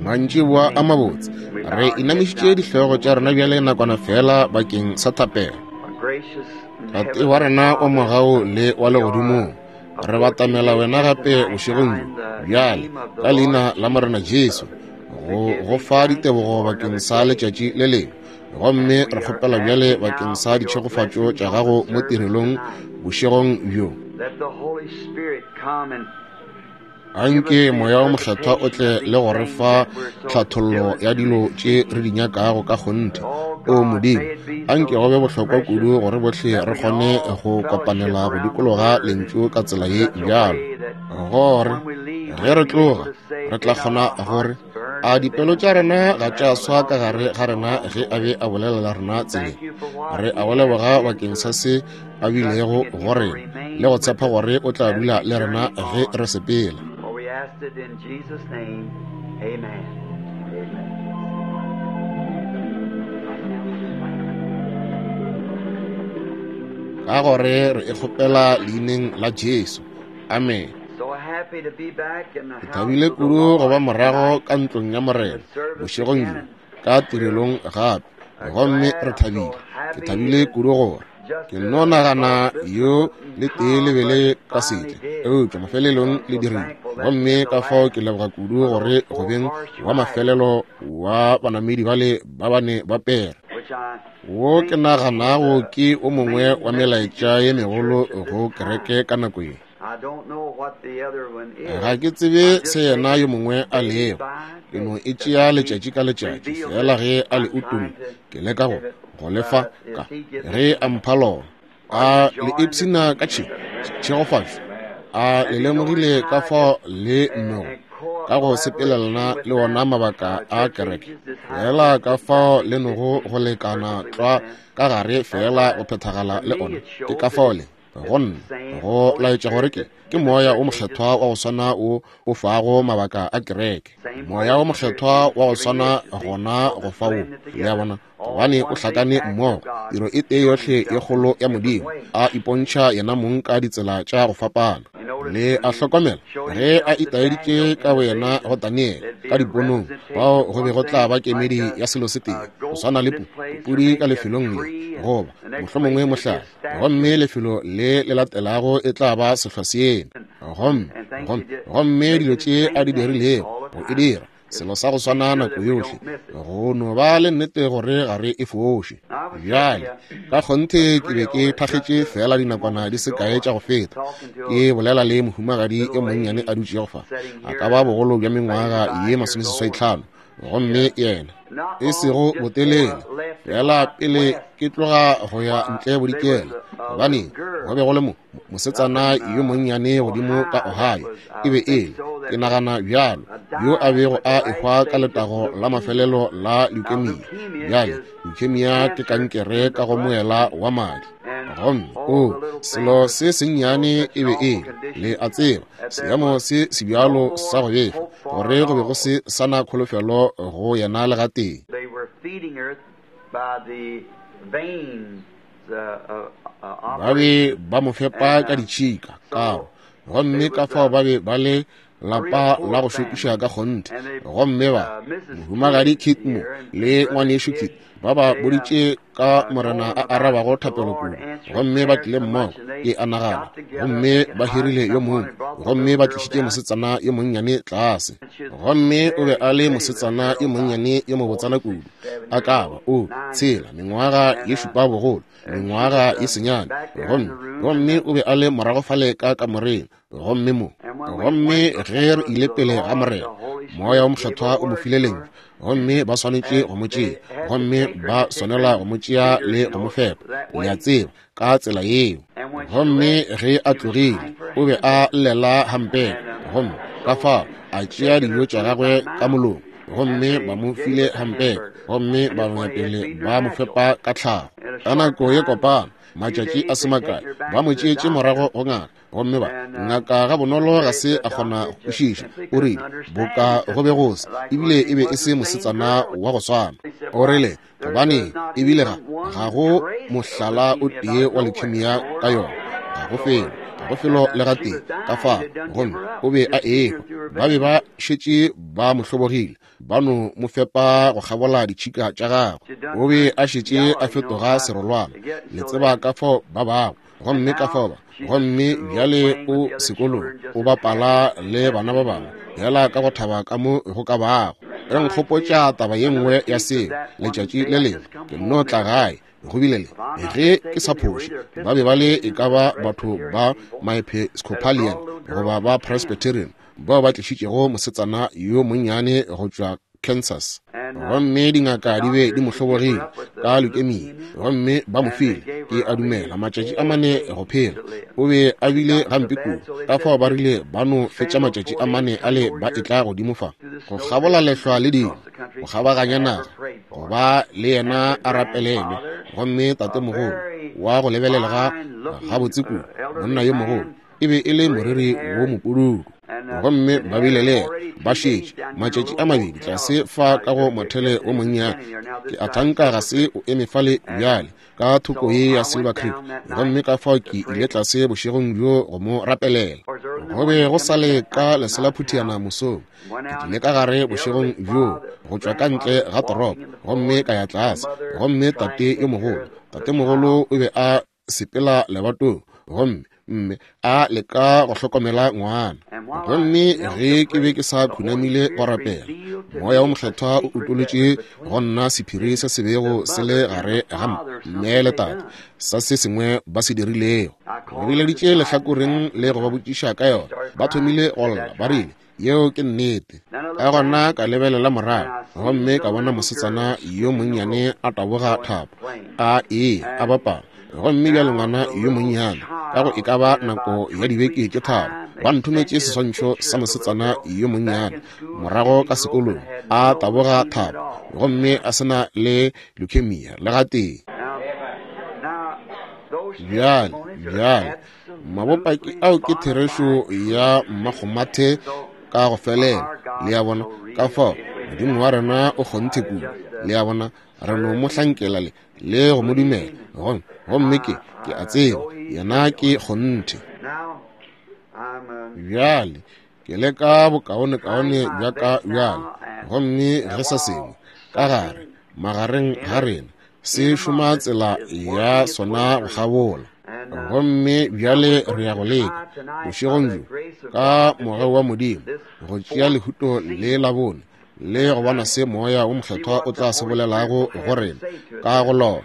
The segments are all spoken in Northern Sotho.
mantšiboa a mabotse re inamišitše dihlogo tša rena bjale nakwana fela bakeng sa thapelo. Tate wa rena o mogao le wa legodimo, re batamela wena gape bošegong bjale ka leina la morena Jesu go fa ditebogo bakeng sa letšatši le lengwe, gomme re kgopela bjale bakeng sa ditšhegofatšo tša gago mo tirelong bošegong bjo. Anke moya wa mokgethwa o tle le go re fa tlhathollo ya dilo tše re di nyakago ka kgonthe o modimo. Anke go be bohlokwa kudu gore bohle re kgone go kopanela go dikologa lentšu ka tsela ye bjalo, gore ge re tloga re tla kgona gore a dipelo tša rena ga tša swa ka gare ga rena ge a be a bolelela rena tseleng. Re a boleboga bakeng sa se a bilego go rena le go tshepa gore o tla dula le rena ge re sepela. In Jesus' name, amen. Ka gore re ikgopela leineng la Jesu, amen. So happy to be back in the house Thabile kudu go ba morago ka ntlong ya morena bošegong ka tirelong gape, gomme re thabile. Ke thabile kudu gore ke no nagana yo le tee lebele ka setle eupša mafelelong le dirile, gomme ka fao ke leboga kudu gore go beng wa mafelelo wa banamedi bale ba bane ba pera wo ke naganago ke o mongwe wa melaetša ye megolo go kereke ka nako ye. Ga ke tsebe se yena yo mongwe a lego, ke no e tšea letšatši ka letšatši fela ge a le utong ke leka go lefa ka ge a mpha lona a le ipsina ka tšhegofatšo a le lemogile ka fao le mmego ka go sepelelana le wona mabaka a kereke fela ka fao le nogo go lekana tlwa ka gare fela go phethagala le ona ke ka fao le gonna go laetša gore ke moya o mokgethwa wa go swana o faago mabaka a kereke, moya o mokgethwa wa go swana gona go fa o le a bona gobane o hlakane mmogo tiro e tee yohle ye kgolo ya modimo a ipontšha yena mong ka ditsela tša go fapana le a hlokomela ge a itaeditše ka wena go Daniel ka diponong bao go be go tla ba kemedi ya selo se tee go swana le pudi ka lefelong le goba mohlomongwe mohlala, gomme lefelo le latelago e tla ba sehlwa seeno, gomme dilo tše a di dirilego go e dira selo sa go swana nako yohle go no ba le nnete gore gare e foše bjale ka kgonthe ke be ke thakgetše fela dinakwana di se kae tša go feta ke bolela le mohumagadi e monnyane a dutše go fa a ka ba bogolo bja mengwaga ye 35 gomme yena e sego botelele fela pele ke tloga go ya ntle bodikela gobane go be go le mosetsana yo monnyane godimo ka Ohio e be ke nagana bjalo yo a bego a ehwa ka letago la mafelelo la leukemia. Bjale leukemia ke kankere ka go moela wa madi, gomme selo se sennyane e be le a tseba seemo se sebjalo sa go befa gore go be go se sana kholofelo go yena le ga teng. Ba be ba mo fepa ka ditšhika kao, gomme ka fao ba be ba le lapa la go šokiša ka kgonthe, gomme ba mohumagadi Kitmo le ngwanešo Kit ba ba boditše ka morena a arabago thapelo kudu, gomme ba tlile mmogo ke a nagana, gomme ba hirile yo mongwe, gomme ba tlišitše mosetsana yo monnyane tlase, gomme o be a le mosetsana yo monnyane yo mobotsana kudu a ka ba tshela mengwaga ye 7 bogolo, mengwaga ye senyane, gomme o be a le morago fale ka kamoreng, gomme ge re ile pele ga morena moya o mokgethwa o mo file lentšu, gomme ba swanetše go mo tšea, gomme ba swanela go mo tšea le go mo fepa le a tseba ka tsela yeo, gomme ge a tlogile o be a llela hampe, gomme ka fao a tšea dijo tša gagwe ka molomo, gomme ba mo file hampe, gomme ba ngwapele ba mo fepa ka tlhago ka nako ye kopana matšatši a se makae ba mo tšeetše morago go ngaka, gomme ba ngaka ga bonolo ga se a kgona go kwešiša o rile boka go be gose ebile e be e se mosetsana wa go swana o rile gobane ebile ga go mohlala o tee wa leukemia ka yona, ga go fela go felo le ga teng ka fa gomme o be a ego ba be ba šetše ba mo hlobogile ba no mo fepa go gabola ditšhika tša gagwe o be a šetše a fetoga serolwana le tseba ka fao ba bangwe gomme ka fao gomme bjale o sekolong o bapala le bana ba bangwe bjala ka go thaba ka mo go ka bago re nkgopotša taba ye nngwe ya seo letšatši le lengwe ke no tla gae go bile le ge ke sa phoše ba be ba le e ka ba batho ba Episcopalian goba ba Presbyterian bao ba tlišitšego mosetsana yo monnyane go tšwa Kansas gomme dingaka di be di mo hlobogile ka leukemia gomme ba mo file ke a dumela matšatši a mane go phela o be a bile gampe kudu ka fao ba rile ba no fetša matšatši a mane a le ba etla godimo fa go gabola lehlwa le dino go gabaganya naga go ba le yena a rapelelwe gomme tatemogolo wa go lebelela ga botse kudu monna yo mogolo e be e le moriri wo mopududu gomme ba bile le ba šetše matšatši a mabedi tlase fa ka go mothele o monnyane ke a thanka ga se o eme fale bjale ka thoko ye ya Silver Creek gomme ka fao ke ile tlase bošegong bjo go mo rapelela go be go sa le ka leselaphutiana mosong ke tlile ka gare bošegong bjo go tšwa ka ntle ga toropo gomme ka ya tlase gomme tate mogolo o be a sepela lebatong gomme mme a leka go hlokomela ngwana gomme ge ke be ke sa khunamile go rapela moya o mokgethwa o utoletše go nna sephiri se se bego se le gare ga mme le tate sa se sengwe ba se dirilego go bileditše lehlakoreng le go ba botšiša ka yona ba thomile go lla ba rile yeo ke nnete ka gona ka lebelela morago gomme ka bona mosetsana yo monnyane a taboga thapo a bapala gomme bjale ngwana yo monnyane ka go e ka ba nako ya dibeke ke tharo ba nthometše seswantšho sa mosetsana yo monnyane morago ka sekolong a taboga thapo gomme a sena le leukemia le ga teng bjale mabopaki ao ke therešo ya mmakgomathe ka go felela le ya bona ka fao modimo wa rena o kgonthe kudu le ya bona re no mo hlankela le go mo dumela gomme ke a tseba yena ke kgonthe bjale ke le ka bokaone bja ka bjale gomme ge sa sengwe ka gare magareng ga rena se šoma tsela ya sona go gabola gomme bjale re ya go leka bošegong jo ka moge wa modimo go tšea lehuto le la bone le go bona se moya o mokgethwa o tla se bolelago go rena ka go lona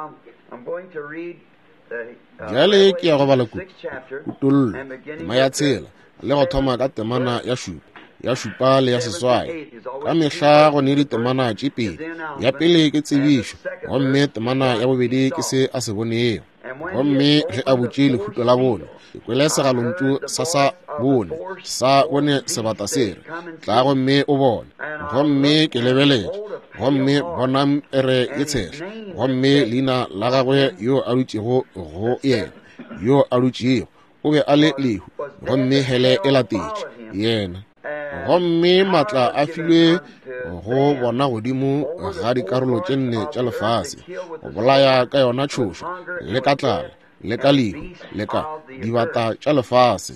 bjale ke ya go bala kutollo tema ya tshela le go thoma ka temana ya šupa le ya seswai ka mehla go ne ditemana tše pedi ya pele ke tsebišo gomme temana ya bobedi ke se a se bonego gomme ge a botše lehuto la bone ke kwele segalontšu sa bone sebata sere tla gomme o bone gomme ke lebeletše gomme bona ere e tshehla gomme leina la gagwe yo a dutšego go yena yo a dutšego o be a le lehu gomme hele e latetše yena gomme matla a filwe go bona godimo ga dikarolo tše nne tša lefase go bolaya ka yona tšhošo le ka tlala le ka lehu le ka dibata tša lefase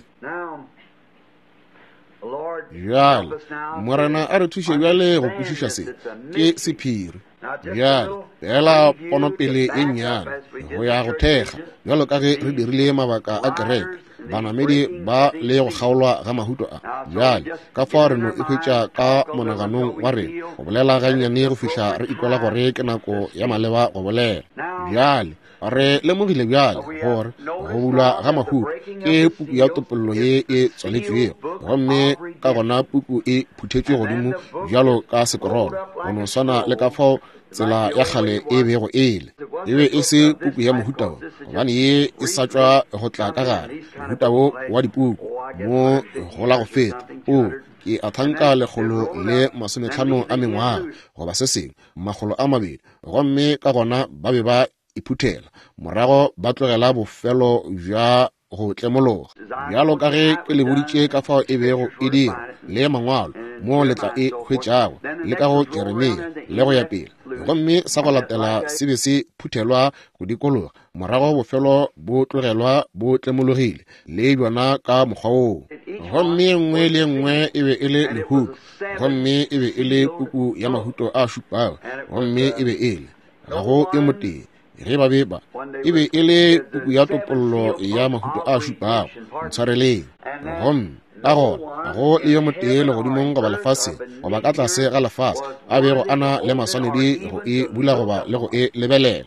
bjale morena a re thuše bjale go kwešiša se ke sephiri bjale beela ponopele e nnyane go ya go thekga bjalo ka ge re dirile mabaka a kereke banamedi ba le go kgaolwa ga mahuto a bjale ka fao re no e hwetša ka monaganong wa rena go bolela gannyane go fihla re ikwela gore ke nako ya maleba go bolela bjale re lemogile bjale gore go bulwa ga mahuto ke puku ya topollo ye e tswaletšwego gomme ka gona puku e phuthetšwe godimo bjalo ka sekorolo go no swana le ka fao tsela ya kgale e bego ele e be e se puku ya mohuta wo gobane ye e sa tšwa go tla ka gare mohuta wo wa dipuku mo go la go feta ke a thanka 150 a mengwaga goba se sengwe 200 gomme ka gona ba be ba iphuthela morago ba tlogela bofelo bja go tlemologa bjalo ka ge ke le boditše ka fao e bego e dira le mangwalo mo letla e hwetšago le ka go Jeremia le go ya pele gomme sa go latela se be se phuthelwa go dikologa morago bofelo bo tlogelwa bo tlemologile le bjona ka mokgwa woo gomme nngwe le nngwe e be e le lehuku gomme e be e le puku ya mahuto a šupago gomme e be e le ga go e motee ge ba beba e be e le puku ya topollo ya mahuto a šupago ntshwareleng gomme ka gona go le yo motee le godimong goba lefase goba ka tlase ga lefase a bego a na le maswanedi go e bula goba le go e lebelela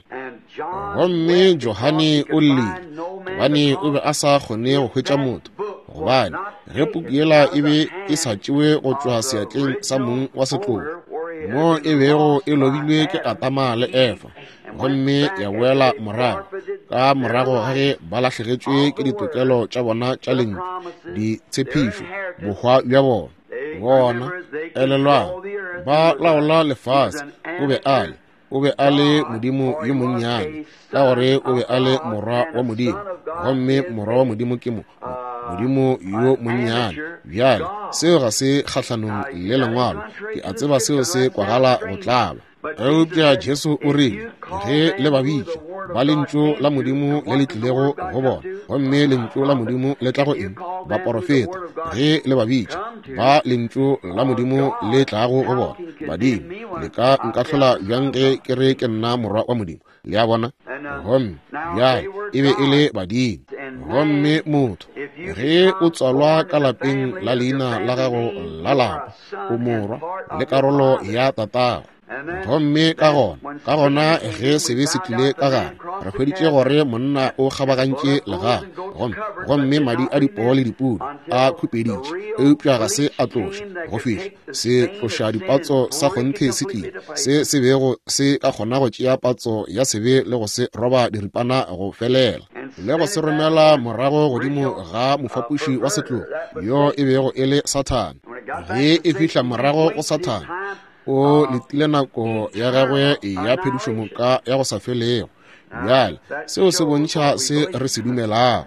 gomme Johane o llele gobane o be a sa kgone go hwetša motho gobane ge puku yela e be e sa tšewe go tšwa seatleng sa mong wa setlolo mo e bego e lobilwe ke Atama le Eva gomme ya boela morago ka morago ga ge ba latlhegetšwe ke ditokelo tša bona tša lentšu ditshepišo bohwa bja bona elelwana ba laola lefase o be a le modimo yo monnyane ka gore o be a le morwa wa modimo gomme morwa wa modimo ke modimo yo monnyane bjale seo ga se kgahlanong le lengwalo ke a tseba seo se kwagala go tlala eupša Jesu o rile ge le babitša ba lentšu la modimo le le tlilego go bona gomme lentšu la modimo le tla go eng baporofeta ge le babitša ba lentšu la modimo le tlago go bona badimo le ka nkahlola bjang ge ke re ke nna morwa wa modimo le a bona gomme bjale e be e le badimo gomme motho ge o tswalwa ka lapeng la leina la gago la lapa o morwa le karolo ya tatago gomme ka gona ge se be se tlile ka gare re hweditše gore monna o kgabagantše legae gomme madi a dipoo le dipudi a khupeditše eupša ga se a tloša go fihla se tloša dipatso sa kgonthe se tlile se bego se ka kgona go tšea patso ya sebe le go se roba diripana go felela le go se romela morago godimo ga mofapuši wa setlolo yo e bego e le Sathane ge e fihla morago go Sathane o letile nako ya gagwe ya phedišo moka ya go sa felego bjale seo se bontšha se re se dumelago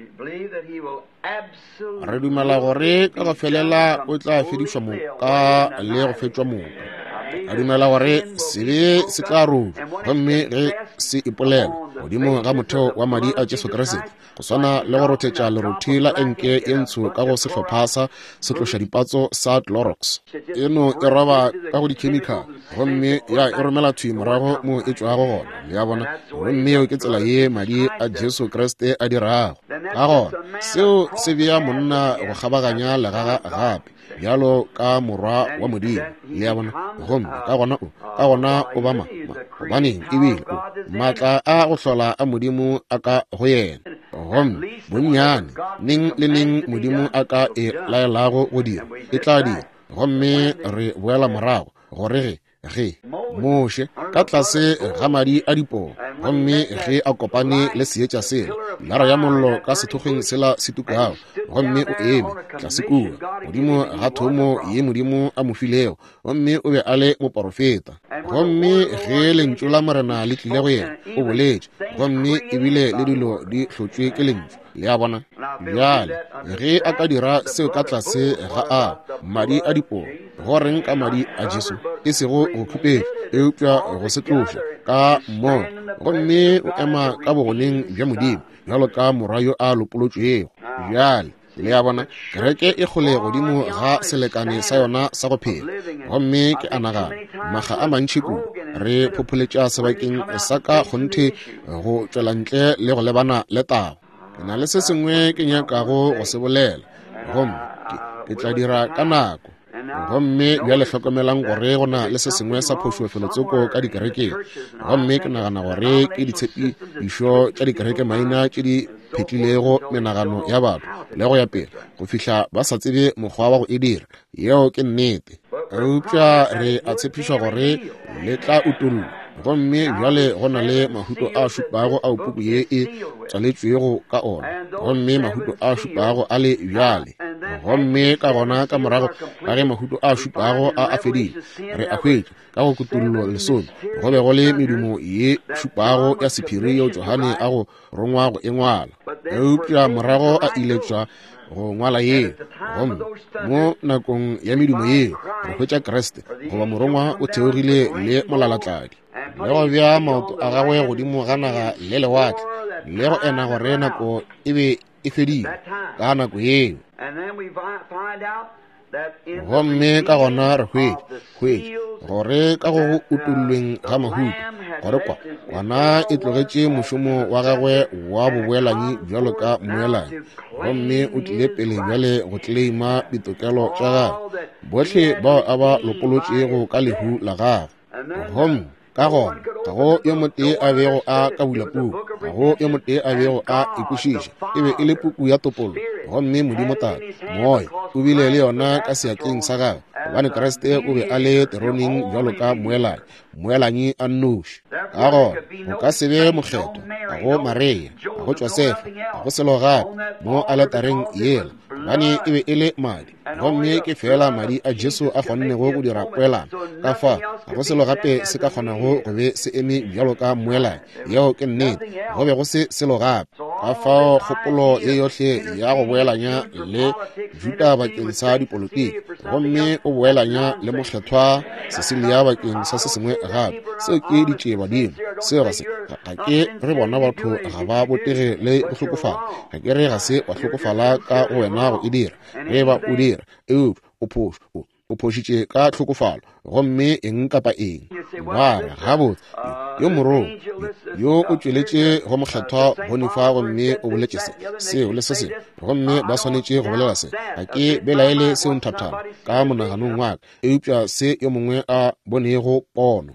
re dumela gore ka go felela o tla fedišwa moka le go fetšwa moka a dumela gore se be se tla ruri gomme ge se ipolela godimo ga motheo wa madi a Jesu Kriste go swana le go rothetša lerothi la enke e ntsho ka go sehlopha sa setloša dipatso sa Clorox eno e roba ka go dikhemikhale gomme ya e romela thwi morago mo e tšwago gona le a bona gomme eo ke tsela ye madi a Jesu Kriste a dirago ka gona seo se bea monna go kgabaganya legaga gape bjalo ka morwa wa modimo le a bona gomme ka gona o ba gobaneng ebile maatla a go hlola a modimo a ka go yena gomme bonnyane ning le ning modimo a ka e laelago go dira e tla dira gomme re boela morago gore ge moše ka tlase ga madi a dipoo gomme ge a kopane le seetša sela lara ya mollo ka sethokgeng sela se tukago gomme o eme tlase kua modimo ga thomo ye modimo a mo filego gomme o be a le moporofeta gomme ge lentšu la morena le tlile go yena o boletše gomme ebile le dilo di hlotšwe ke lentšu le a bona bjale ge a ka dira seo ka tlase ga a madi a dipoo go reng ka madi a Jesu e sego go khupetša eupša go se tloša ka mmogo gomme o ema ka bogoneng bja modimo bjalo ka morwa yo a lopolotšwego bjale le a bona kereke e kgole godimo ga selekane sa yona sa go phela gomme ke anagana maga a mantši kudu re phopholetša sebakeng sa ka kgonthe go tšwela ntle le go lebana le tago ke na le se sengwe ke nyakago go se bolela gomme ke tla dira ka nako gomme bjale hlokomelang gore go na le se sengwe sa phošofelotsoko ka dikerekeng gomme ke nagana gore ke ditshepišo tša dikereke maina tše di phetlilego menagano ya batho le go ya pele go fihla ba sa tsebe mokgwa wa go e dira yeo ke nnete eupša re a tshepišwa gore le tla utolla gomme bjale go na le mahuto a šupago a puku ye e tšwaletšwego ka ona gomme mahuto a šupago a le bjale gomme ka gona ka morago ga ge mahuto a šupago a fedile re a hwetša ka go kutullo lesome go be go le medumo ye šupago ya sephiri yo Johane a go rongwa go engwala eupša morago a iletšwa go ngwala ye gomme mo nakong ya medumo ye re hwetša Kriste goba morongwa o theogile le molalatladi le go bea maoto a gagwe godimo ga naga le lewatle le go ena gore nako e be e fedile ka nako yeo gomme ka gona re hwetše gore ka go utullweng ga mahuto gore kwana e tlogetše mošomo wa gagwe wa boboelanyi bjalo ka moelanyi gomme o tlile pele bjale go tleima ditokelo tša gagwe bohle bao a ba lopolotšego ka lehu la gagwe gomme ka gona ga go yo motee a bego a ka bula puku ga go yo motee a bego a ikwešiša e be e le puku ya topolo gomme modimo tata moya o bile le yona ka seatleng sa gagwe gobane Kriste o be a le teroneng bjalo ka moelanyi a nnoši ka gona go ka se be mokgetho ga go Maria ga go Josefa ga go selo gape mo aletareng yela gobane e be e le madi gomme ke fela madi a Jesu a kgonnego go dira poelano ka fa ga go selo gape se ka kgonago go be se eme bjalo ka moelanyi yeo ke nnete go be go se selo gape ka fao kgopolo ye yohle ya go boelanya le Juda bakeng sa dipolotiki gomme o boelanya le mokgethwa Sesilia bakeng sa se sengwe gape seo ke ditše badimo seo ga se ga ke re bona batho ga ba botege le go hlokofala ga ke re ga se ba hlokofala ka go wena go e dira ge ba o dira o phošitše ka hlokofalo gomme eng kapa eng bara gabotse yo morong yo o tšweletše go mokgethwa bonifa gomme o boletše seo le se sengwe gomme ba swanetše go bolela se ga ke belaele seo nthathana ka monaganong wa ka eupša se yo mongwe a bonego pono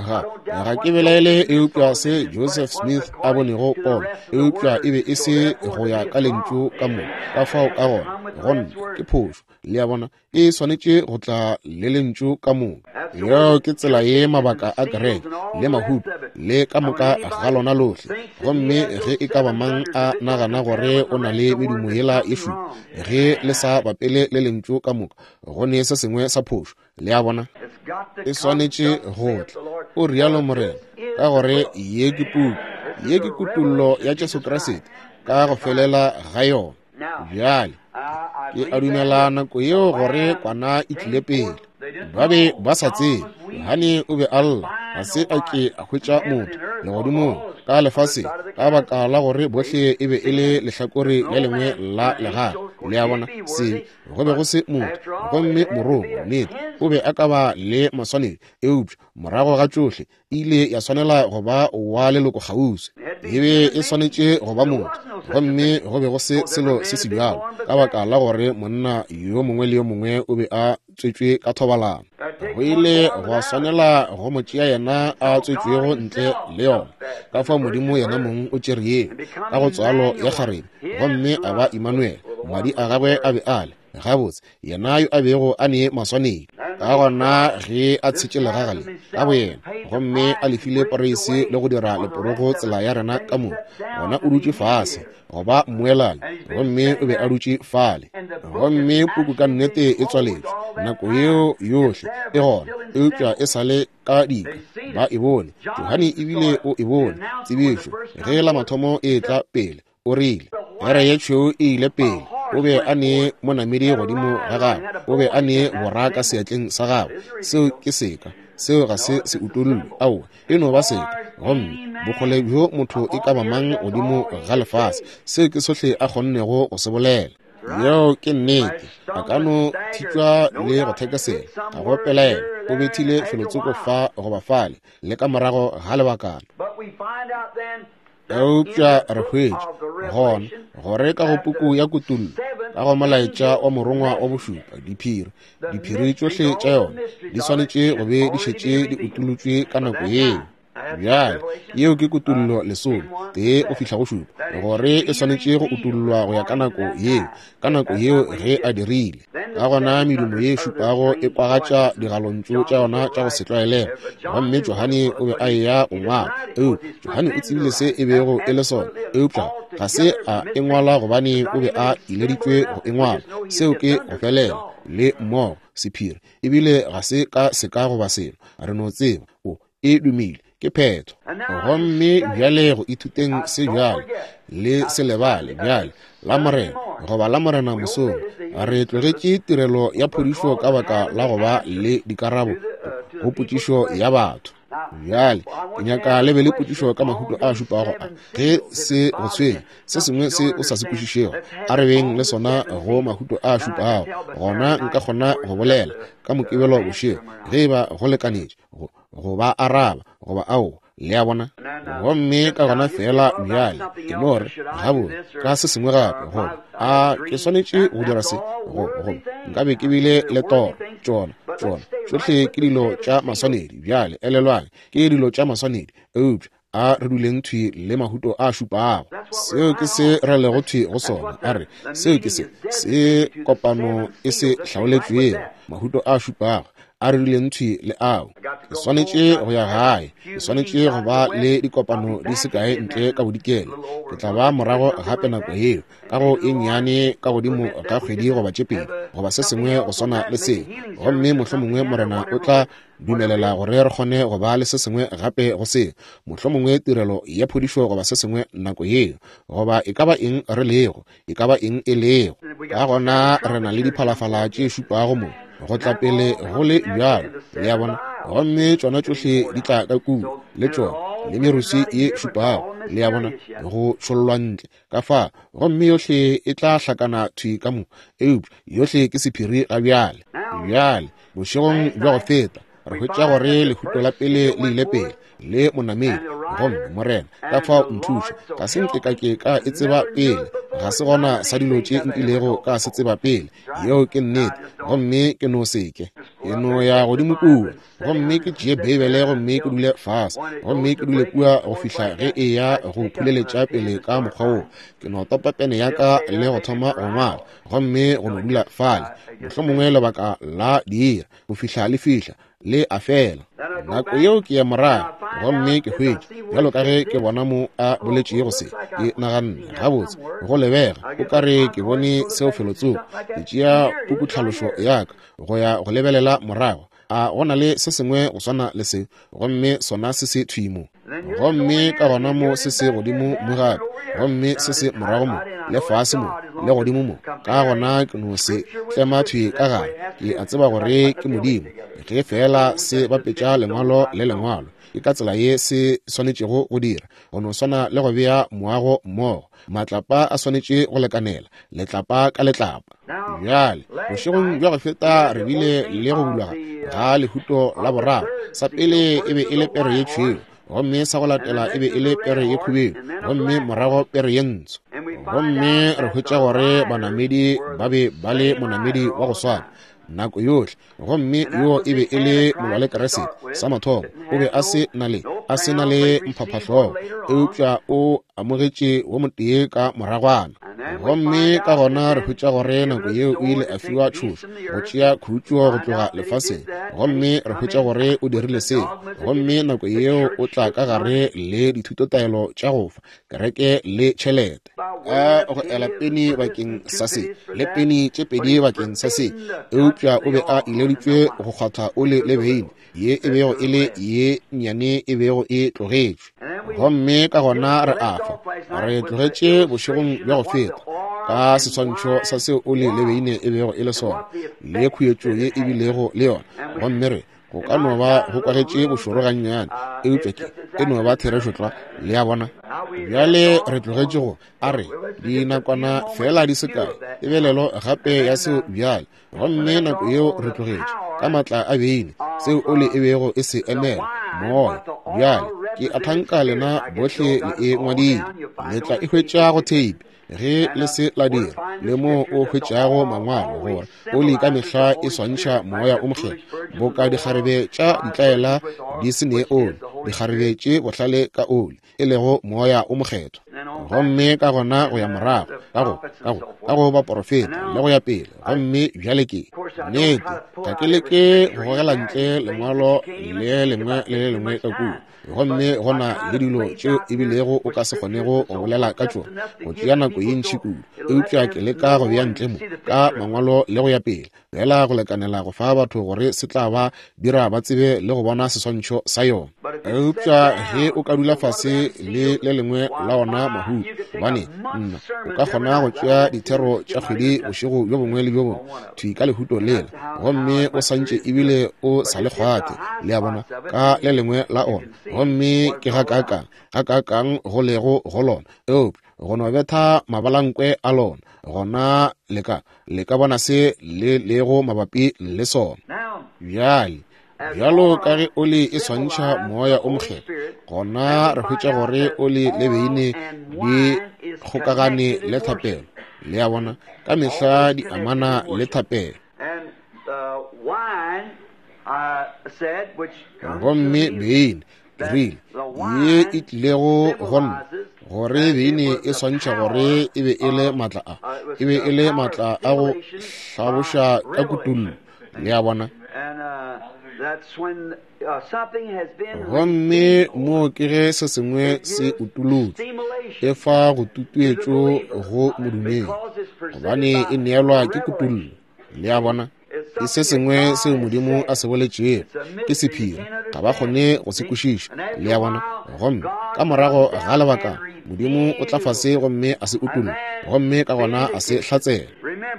ga ke belaele eupša se Joseph Smith a bonego pono eupša e be e se go ya ka lentšu ka mo ka fao ka gona gonna ke phošo le ya bona e swanetše go tla le lentšu ka mo yo ke tsela ye mabaka a kereke le mahuto le ka moka ga lona lohle gomme ge e ka ba mang a nagana gore o na le medumo yela e šupa ge le sa bapele le lentšu ka moka gone se sengwe sa phošo le ya bona e swanetše gotle o rialo morena ka gore ye ke kutullo ya Jesu Kriste ka go felela ga yona bjale ke a dumela nako yeo gore kwana e tlile pele ba be ba sa tsebe Yohane o be a lla ga se a ke a hwetša motho legodimong ka lefase ka baka la gore bohle e be e le lehlakore le lengwe la legae le ya bona se go be go se motho gomme morong nnete o be a ka ba le maswanedi eupša morago ga tšohle ile ya swanela go ba wa leloko kgauswi e be e swanetše go ba motho gomme go be go se selo se se bjalo ka baka la gore monna yo mongwe le yo mongwe o be a tswetšwe ka thobalano go ile go swanela go mo tšea yena a tswetšwego ntle le yona ka fa modimo yena mongwe o tšere ye ka go tswalo ya kgarebe gomme a ba Emmanuel madi a gagwe a be ale gabotse yena yo a bego a ne maswanedi ka gona ge a tshetše legagale ka boyena gomme a lefile praise le go dira leporogo tsela ya rena ka mo gona o dutše fase goba moelane gomme o be a dutše fale gomme puku ka nnete e tswaletše nako yeo yohle e gona eupša e sale ka dika ba e bone Johane ebile o e bone tsebišo ge la mathomo e tla pele o rile ere ye tšhweu e ile pele o be a ne monamedi godimo ga gagwe o be a ne boraka seatleng sa gagwe seo ke seka seo ga se se utollwe aowa e no ba seka gomme bokgole bjo motho e ka ba mang godimo ga lefase seo ke sohle a kgonnego go se bolela yeo ke nnete a ka no thitšwa le go thekesela ga go pelaela o bethile felotsoko fa goba fale le ka morago ga lebakana eupša re hwetše gona gore ka go puku ya kutullo ka go molaetša wa morongwa wa bošupa diphiri tšohle tša yona di swanetše go be di šetše di utolotšwe ka nako yeo bjale yeo ke kutullo lesome tee o fihla go šupa gore e swanetše go utullwa go ya ka nako yeo ge a dirile ka gona medumo ye šupago e kwagatša digalontšu tša yona tša go se tlwaelega gomme Johane o be a eya go ngwala Johane o tsebile se e bego e le sona eupša ga se a engwala gobane o be a ileditšwe go engwala seo ke go felela le mmogo sephiri ebile ga se ka seka goba selo re no tseba e dumile ke phetho gomme bjale go ithuteng se bjale le se lebale bjale la morena goba la morena mosong re tlogetše tirelo ya phodišo ka baka la goba le dikarabo go potšišo ya batho bjale ke nyaka le be le potšišo ka mahuto a šupago ge se go tshwenya se sengwe se o sa se kwešišego a re beng le sona go mahuto a šupago gona nka kgona go bolela ka mokebelo bošego ge ba go lekanetše go ba araba goba ao le a bona gomme ka gona fela bjale ke no re gabone ka se sengwe gape goba ke swanetše go dira se nkabe ke bile le toro tšona tšohle ke dilo tša maswanedi bjale elelwane ke dilo tša maswanedi eupša a re duleng thwi le mahuto a šupago seo ke se re lego thwi go sona a re seo ke se kopano e se hlaoletšwego mahuto a šupago a re duleng thwi le ao e swanetše go ya gae e swanetše go ba le dikopano di se kae ntle ka bodikelo ke tla ba morago gape nako yeo ka go e nnyane ka godimo ka kgwedi goba tše pedi goba se sengwe go swana le se gomme mohlomongwe morena o tla dumelela gore re kgone go ba le se sengwe gape go se mohlomongwe tirelo ya phodišo goba se sengwe nako yeo goba e ka ba eng re lego e ka ba eng e lego ka gona re na le diphalafala tše šupago mo go tla pele go le bjalo le a bona gomme tšona tšohle di tla ka kuno le tšona le merusi ye šupago le a bona go tšhollwa ntle ka fa gomme yohle e tla hlakana thwi ka mo eupša yohle ke sephiri ga bjale bošegong bja go feta re hwetša gore lehuto la pele le ile pele le monamedi gomme morena ka fa nthuša ka se nke ka e tseba pele ga se gona sa dilo tše nkilego ka se tseba pele yeo ke nnete gomme ke no seke ke no ya godimo kua gomme ke tšee bebele gomme ke dule fase gomme ke dule kua go fihla ge e ya go phuleletša pele ka mokgwa wo ke no topa pene ya ka le go thoma go ngwala gomme go no dula fale mohlomongwe lebaka la diira go fihla le fihla le a fela nako yeo ke ya morago gomme ke hwetše bjalo ka ge ke bona mo a boletšego se ke naganne gabotse go lebega o ka re ke bone seo felotsong ke tšea pukutlhalošo yaka go ya go lebelela morago a gona le se sengwe go swana le se gomme sona se se thwimo gomme ka gona mo se se godimo mo gape gomme se se morago mo le fase mo le godimo mo ka gona ke no se tlema thwi ka gare ke a tseba gore ke modimo ge fela se bapetša lengwalo le lengwalo ke ka tsela ye se swanetšego go dira go no swana le go bea moago mmogo matlapa a swanetše go lekanela letlapa ka letlapa bjale bošegong bja go feta re bile le go bulwa ga lehuto la boraro sa pele e be e le pere ye tšhweu gomme sa go latela e be e le pere ye khubeu gomme morago pere ye ntsho gomme re hwetša gore banamedi ba be ba le monamedi wa go swana nako yohle gomme yo e be e le molwale keresete sa mathomo o be a se na le mphaphahlogo eupša o amogetše wo motee ka moragwana gomme ka gona re hwetša gore nako yeo o ile a fiwa tšhošo go tšea khutšo go tloga lefaseng gomme re hwetša gore o dirile se gomme nako yeo o tla ka gare le dithutotaelo tša go fa kereke le tšhelete a go ela peni bakeng sa se le peni tše pedi bakeng sa se eupša o be a ileditšwe go kgwatha o le lebeine ye e bego e le ye nnyane e bego e tlogetšwe gomme ka gona re afa re tlogetše bošegong bja go feta ka seswantšho sa seo o le lebeine e bego e le sona le khuetšo ye e bilego le yona gomme re go ka no ba go kwagetše bošoro gannyane eupša ke e no ba therešotlwa le a bona bjale re tlogetše go a re dinakwana fela di sekae e belelo gape ya seo bjale gomme nako yeo re tlogetše ka matla a beine seo o le e bego e se emela moya bjale ke a thanka lena bohle le e ngwadile le tla e hwetša go theipi ge le se la dira le mo o hwetšago mangwalo gore o le ka mehla e swantšha moya o mokgele boka dikgarebe tša ditlaela di se ne one di kgareletše bohlale ka oli e lego moya o mokgetho gomme ka gona go ya morago ka go ba profeta le go ya pele gomme bjale ke nnete ga ke leke go gogela ntle lengwalo le lengwe ka kudu gomme gona le dilo tšeo e bilego o ka se kgonego go bolela ka tšona go tšea nako ye ntši kudu eupša ke leka go bea ntle mo ka mangwalo le go ya pele fela go lekanela go fa batho gore se tla ba dira ba tsebe le go bona seswantšho sa yona eupša ge o ka dula fase le lengwe la ona mahu gobane nna o ka kgona go tšea dithero tša kgwedi bošego bjo bongwe le bjo bongwe thwi ka lehuto lela gomme o santše ebile o sa le kgwate le a bona ka le lengwe la ona gomme ke ga kakang go lego go lona eupša go no betha mabalankwe a lona gona le ka bona se le lego mabapi le sona bjalo ka ge oli e swantšha moya o mokgetho gona re hwetša gore oli le beine di kgokagane le thapelo le a bona ka mehla di amana le thapelo gomme beine rile ye e tlilego gona gore beine e swantšha gore e be e le maatla a go hlaboša ka kutullo le a bona gomme moo ke ge se sengwe se utolotse e fa go tutuetšo go modumedi gobane e neelwa ke kutullo le a bona ke se sengwe seo modimo a se boletšego ke sephiri ga ba kgone go se kwešiša le a bona gomme ka morago ga lebaka modimo o tla fase gomme a se utullo gomme ka gona a se hlatsela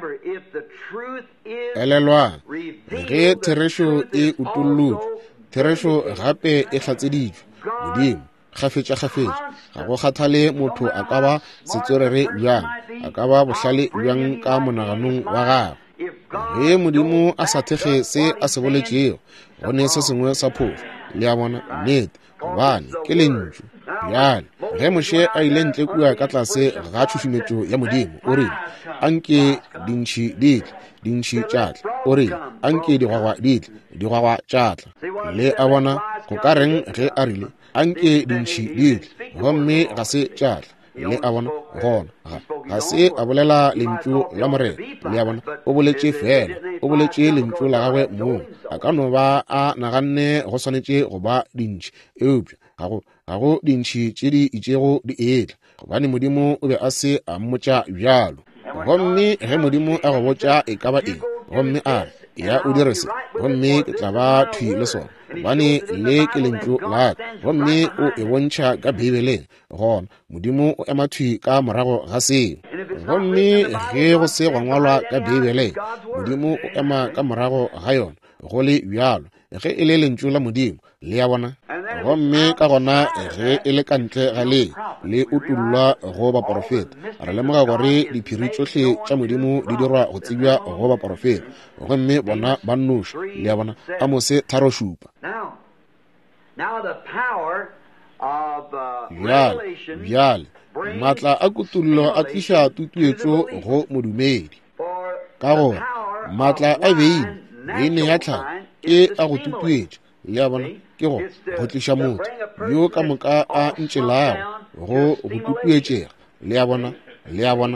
elelwa ge therešo e utullotšwe therešo gape e hlatseditšwe modimo kgafetša ga go kgathale motho a ka ba setsorere bjang a ka ba bohlale bjang ka monaganong wa gagwe ge modimo a sa thekge se a se boletšego gone se sengwe sa phošo le a bona nnete gobane ke lentšu bjale ge moše a ile ntle kua ka tlase ga tšhošumetšo ya modimo o rile anke dintšhi tšatla o rile anke digwagwa tšatla le a bona go ka reng ge a rile anke dintšhi gomme ga se tšatla le a bona gona ga se a bolela lentšu la morena le a bona o boletše fela o boletše lentšu la gagwe moo a ka no ba a naganne go swanetše go ba dintšhi eupša ga go dintšhi tše di itšego di etla gobane modimo o be a se a mmotša bjalo gomme ge modimo a go botša e ka ba eng gomme a re ya o dire se gomme ke tla ba thwi le sona gobane le ke lentšu laka gomme o e bontšha ka bibeleng gona modimo o ema thwi ka morago ga seo gomme ge go se go ngwalwa ka bibeleng modimo o ema ka morago ga yona go le bjalo ge e le lentšu la modimo le a bona gomme ka gona ge e le kantle ga le utullwa go baprofeta re lemoga gore diphiri tšohle tša modimo di dirwa go tsebja go baprofeta gomme bona ba nnoši le a bona a mose tharošupa bjale maatla a kutullo a tliša tutuetšo go modumedi ka gore maatla a beine ya tlhaka ke a go tutuetša le a bona ke go tliša motho yo ka moka a ntšelago go tutuetšega le a bona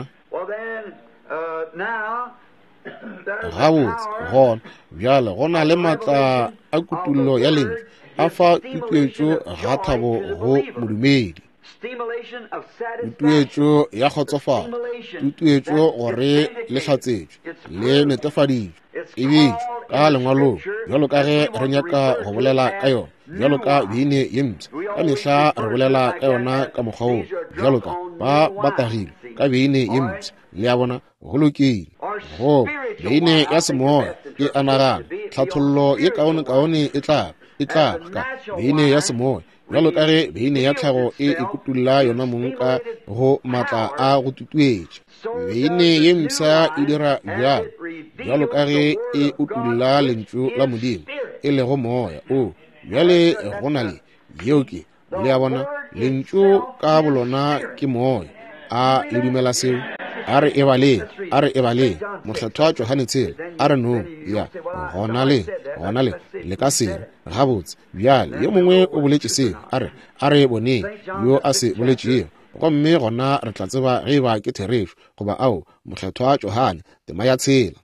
gabotse gona bjale go na le maatla a kutullo ya lentšu a fa tutuetšo ga thabo go modumedi tutuetšo ya kgotsofala tutuetšo gore le hlatsetšwe le netefaditšwe e bitšwe ka lengwalong bjalo ka ge re nyaka go bolela ka yona bjalo ka beine ye mpša ka mehla re bolela ka yona ka mokgwa woo bjalo ka ba batagile ka beine ye mpša le a bona go lokile go beine ya semoya e anagana tlhathollo ye kaone e tla ka beine ya semoya bjalo ka ge beine ya tlhago e ikutulla yona monka go maatla a go tutuetša beine ye mpša e dira bjalo ka ge e utulla lentšu la modimo e lego moya o bjale go na le yeo ke le a bona lentšu ka bolona ke moya a le dumela seo are e bale mokgethwa Johane tshela are no ya gona le ka se gabotse bjale ye mongwe o boletše se are bone yo a se boletše gomme gona re tla tseba ge ba ke therešo goba ao mokgethwa Johane tema ya tshela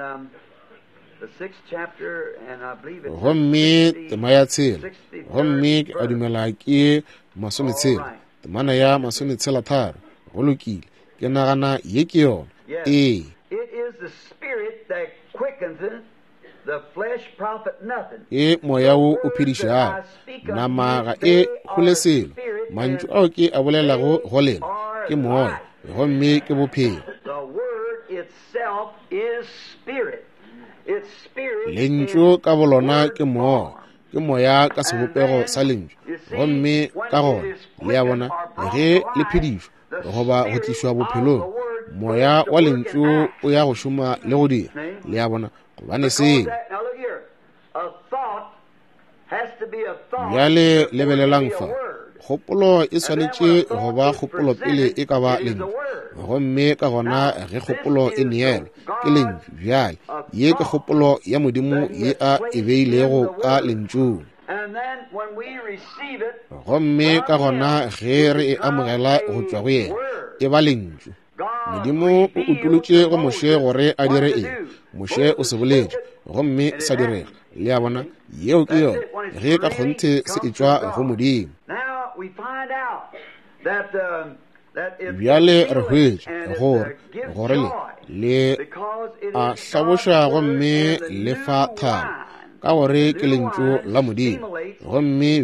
gomme tema ya tshela gomme a dumela ke masometshela temana ya masometshela tharo go lokile ke nagana ye ke yona It is the spirit that quickens the flesh profit nothing. e moya wo o phedišago nama ga e kgole selo mantšu ao ke a bolelago go lela ke moya gomme ke bophelo The word itself is spirit. It's spirit. lentšu ka bolona ke moya ka sebopego sa lentšu gomme ka gona le ya bona ge le phedišwa goba go tlišwa bophelong moya wa lentšu o ya go šoma le go dira le ya bona gobane seng Now look here. A thought has to be a thought. bjale lebelelang fa kgopolo e swanetše go ba kgopolo pele e ka ba lentšu gomme ka gona ge kgopolo e neelwa ke lentšu bjale ye ke kgopolo ya modimo ye a e beilego ka lentšung And then when we receive it, gomme ka gona ge re e amogela go tšwa go yena e ba lentšu modimo o utolotše go moše gore a dire eng moše o se boletše gomme sa direga le ya bona yeo ke yona ge ka kgonthe se e tšwa go modimo now we find out that if bjale re hwetše gore le a hlaboša gomme le fa tharo ka gore ke lentšu la modimo gomme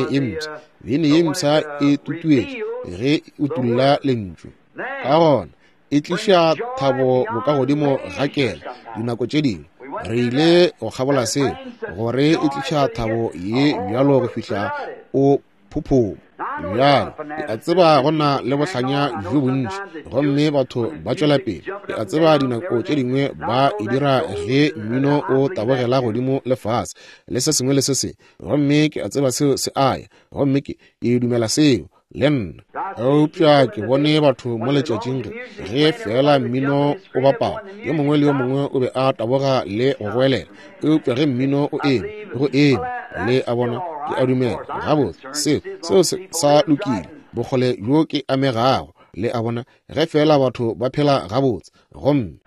beine ye msa e tutuetše ge e utulla lentšu ka gona e tliša thabo boka godimo ga kela dinako tše dingwe re ile go kgabola se gore e tliša thabo ye bjalo go fihla o phophomo bjale ke a tseba gona le bohlanya jo bontši gomme batho ba tšwela pele ke a tseba dinako tše dingwe ba e dira ge mmino o tabogela godimo lefase le se sengwe le se sengwe gomme ke a tseba seo se aya gomme ke e dumela seo le nna eupša ke bone batho mo letšatšing ge fela mmino o bapala yo mongwe le yo mongwe o be a taboga le go goelela eupša ge mmino o eme go eme le a bona ke a dumela gabotse seo sa lokile bogole yo ke amegago le a bona ge fela batho ba phela gabotse gomme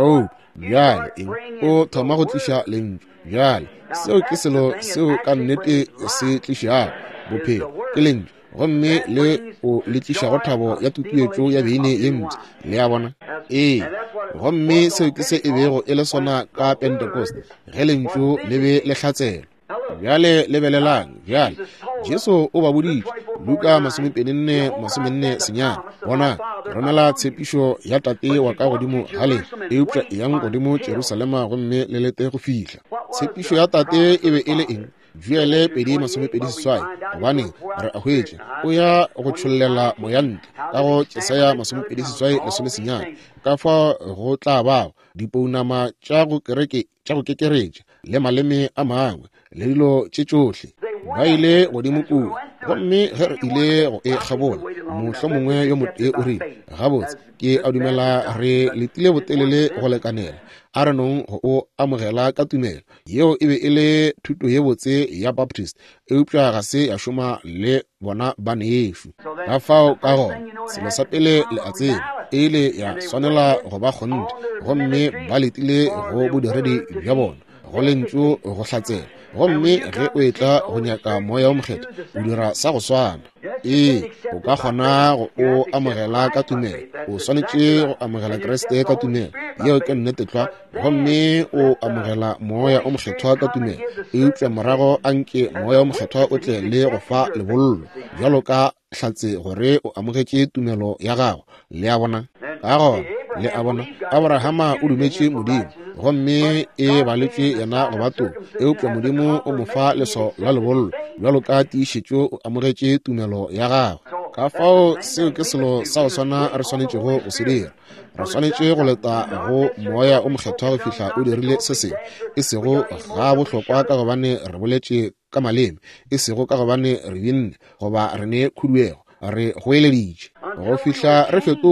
bjale o thoma go tliša lentšu bjale seo ke selo seo ka nnete se tlišago bophelo ke lentšu gomme le o le tlišago thabo ya tutuetšo ya beine ye ntse le ya bona gomme seo ke se e bego e le sona ka Pentecost ge lentšu le be le hlatsela bjale lebelelang bjale Jesu o ba boditše Luka 24:49 bona romela tshepišo ya tate wa ka godimo gale eupša e yang godimo Jerusalema gomme le lete go fihla tshepišo ya tate e be e le eng Joele 2:28 gobane re a hwetše o ya go tšhollela moyantle ka go Jesaja 2:9 ka fa go tla ba dipounama tša go kekeretša le maleme a mangwe le dilo tše tšohle ba ile godimo kudu gomme ge re ile go e kgabola mohlo mongwe yo motee o rile gabotse ke a dumela re letile botelele go lekanela a re nong go amogela ka tumelo yeo e be e le thuto ye botse ya Baptist eupša ga se ya šoma le bona ba neešo ka fao ka gona selo sa pele le a tseba e ile ya swanela go ba kgonte gomme ba letile go bodiredi bja bona go lentšu go hlatsela gomme ge o etla go nyaka moya o mokgetho o dira sa go swana o ka kgona o amogela ka tumelo o swanetše go amogela Kriste ka tumelo yeo ke nnete hlwa gomme o amogela moya o mokgethwa ka tumelo eupša morago anke moya o mokgethwa o tle le go fa lebollo bjalo ka hlatse gore o amogetše tumelo ya gago le a bona ka gona le a bona Abrahama o dumetše modimo gomme e baletše yena go bato eupša modimo o mo fa leso la lebollo bjalo ka tiišetšo o amogetše tumelo ya gago ka fao seo ke selo sa go swana re swanetšego go se dira re swanetše go leta go moya o mokgethwa go fihla o dirile se sengwe e sego ga bohlokwa ka gobane re boletše ka maleme e sego ka gobane re binne goba re ne khuduego re go eleditše go fihla re fetotšwe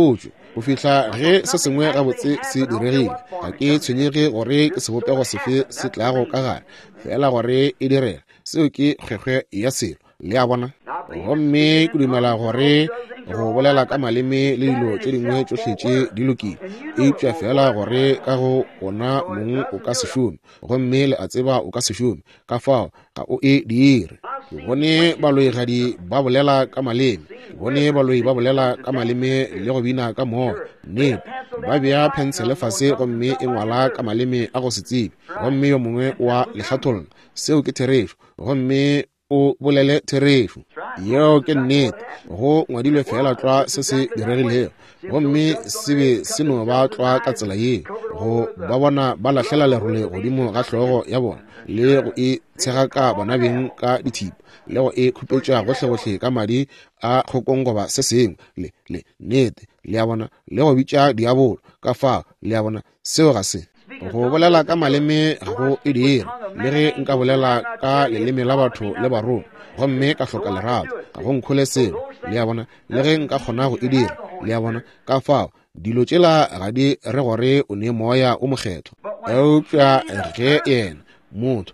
go fihla ge se sengwe ga botse se diregile ga ke tshwenyege gore ke sebopego sefe se tlago ka gare fela gore e direla seo ke kgwekgwe ya selo le a bona gomme ke dumela gore go bolela ka maleme le dilo tše dingwe tšohle tše di lokile eupša fela gore ka go ona mongwe o ka se šome gomme le a tseba o ka se šome ka fao ga o e dire bone baloigadi ba bolela ka maleme bone baloi ba bolela ka maleme le go bina ka moo nnete ba bea phensele fase gomme e ngwala ka maleme a go se tsebe gomme yo mongwe wa lehlatolola seo ke therešo gomme o bolele therešo yeo ke nnete go ngwadilwe fela tlwa se se diregilego gomme se be se no ba tlwa ka tsela ye go ba bona ba lahlela lerole godimo ga hlogo ya bona le go e tshega ka bona beng ka dithipa le go e khupetša gohle ka madi a kgokongoba se sengwe le nnete le a bona le go bitša diabolo ka fao le a bona seo ga se go bolela ka maleme ga go e dire le ge nka bolela ka leleme la batho le baroma gomme ka hloka lerato ga go nkgole selo le a bona le ge nka kgona go e dira le a bona ka fao dilo tšela ga di re gore o ne moya o mokgetho eupša ge yena motho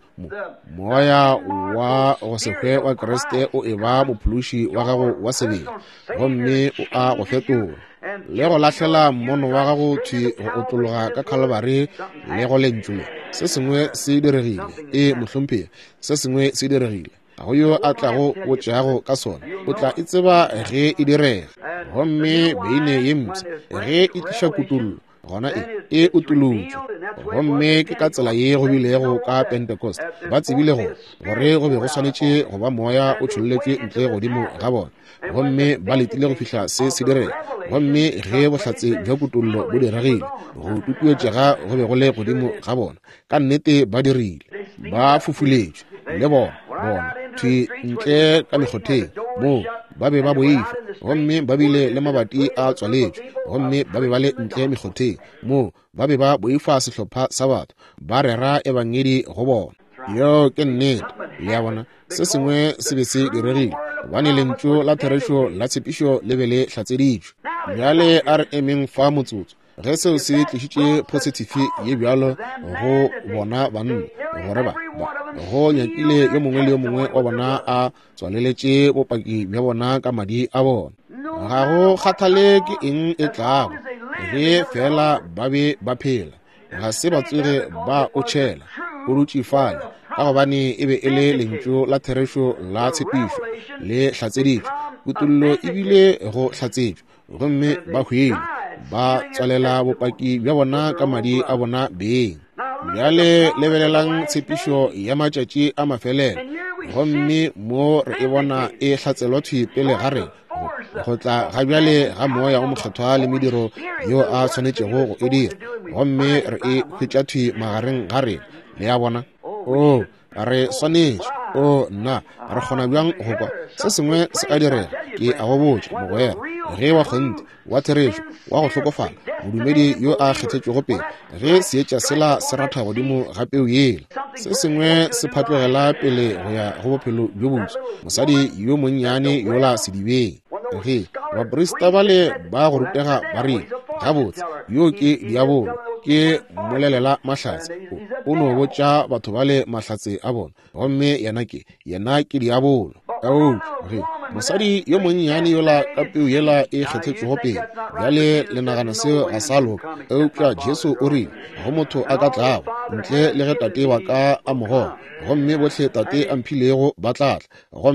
moya wa go sekgwe wa kreste o e ba mophološi wa gago wa sebele gomme o a go fetola le go lahlela mmono wa gago thwi go otlologa ka Calvary le go lentšwe se sengwe se diregile mohlomphegi se sengwe se diregile ga go yo a tlago go tšeago ka sona o tla e tseba ge e direga gomme beine ye mpša ge e tliša kutullo gona e utolotšwe gomme ke ka tsela ye go bilego ka Pentecost ba tsebile gore go be go swanetše go ba moya o tšholletšwe ntle godimo ga bona gomme ba letile go fihla se direga gomme ge bohlatse bja kutullo bo diregile go tutuetšega go be go le godimo ga bona ka nnete ba dirile ba fofuletšwe le bona thwi ntle ka mekgotheng mo ba be ba boifa gomme ba bile le mabati a tswaletšwe gomme ba be ba le ntle mekgotheng mo ba be ba boifa sehlopha sa batho ba rera ebangedi go bona yo ke nnete le a bona se sengwe se be se diregile gobane lentšu la therešo la tshepišo le be le hlatseditšwe bjale a re emeng fa motsotso ge seo se tlišitše positive ye bjalo go bona banna gore go nyakile yo mongwe le yo mongwe wa bona a tswaleletše bopaki bja bona ka madi a bona ga go kgathale ke eng e tlago ge fela ba be ba phela ga se ba tswege ba o tšhela o dutšifale ka gobane e be e le lentšu la therešo la tshepišo le hlatseditšwe kutullo ebile go hlatsetšwe gomme ba hwile ba tswalela bopaki bja bona ka madi a bona beng bjale lebelelang tshepišo ya matšatši a mafelelo gomme mo re e bona e hlatselwa thwi pele ga rena go tla ga bjale ga moya o mokgethwa le mediro yo a tshwanetšego go e dira gomme re e hwetša thwi magareng ga rena le a bona re swanetše nna re kgona bjang go kwa se sengwe se ka direga ke a go botša mogwera ge wa kgonte wa therešo wa go hlokofala modumedi yo a kgethetšwego pele ge seetša sela se ratha godimo ga peu yela se sengwe se phatlogela pele go ya go bophelo bjo botse mosadi yo monnyane yola sedibeng ge baporista bale ba go rutega ba re gabotse yo ke diabolo ke molelela mahlatse o no botša batho bale mahlatse a bona gomme yena ke diabolo mosadi yo monnyane yola ka peu yela e kgethetšwego pele bjale le nagana seo ga sa loka eupša jesu o rile go motho a ka tlago ntle le ge tate ba ka a mogogo gomme bohle tate a mphilego ba tlatla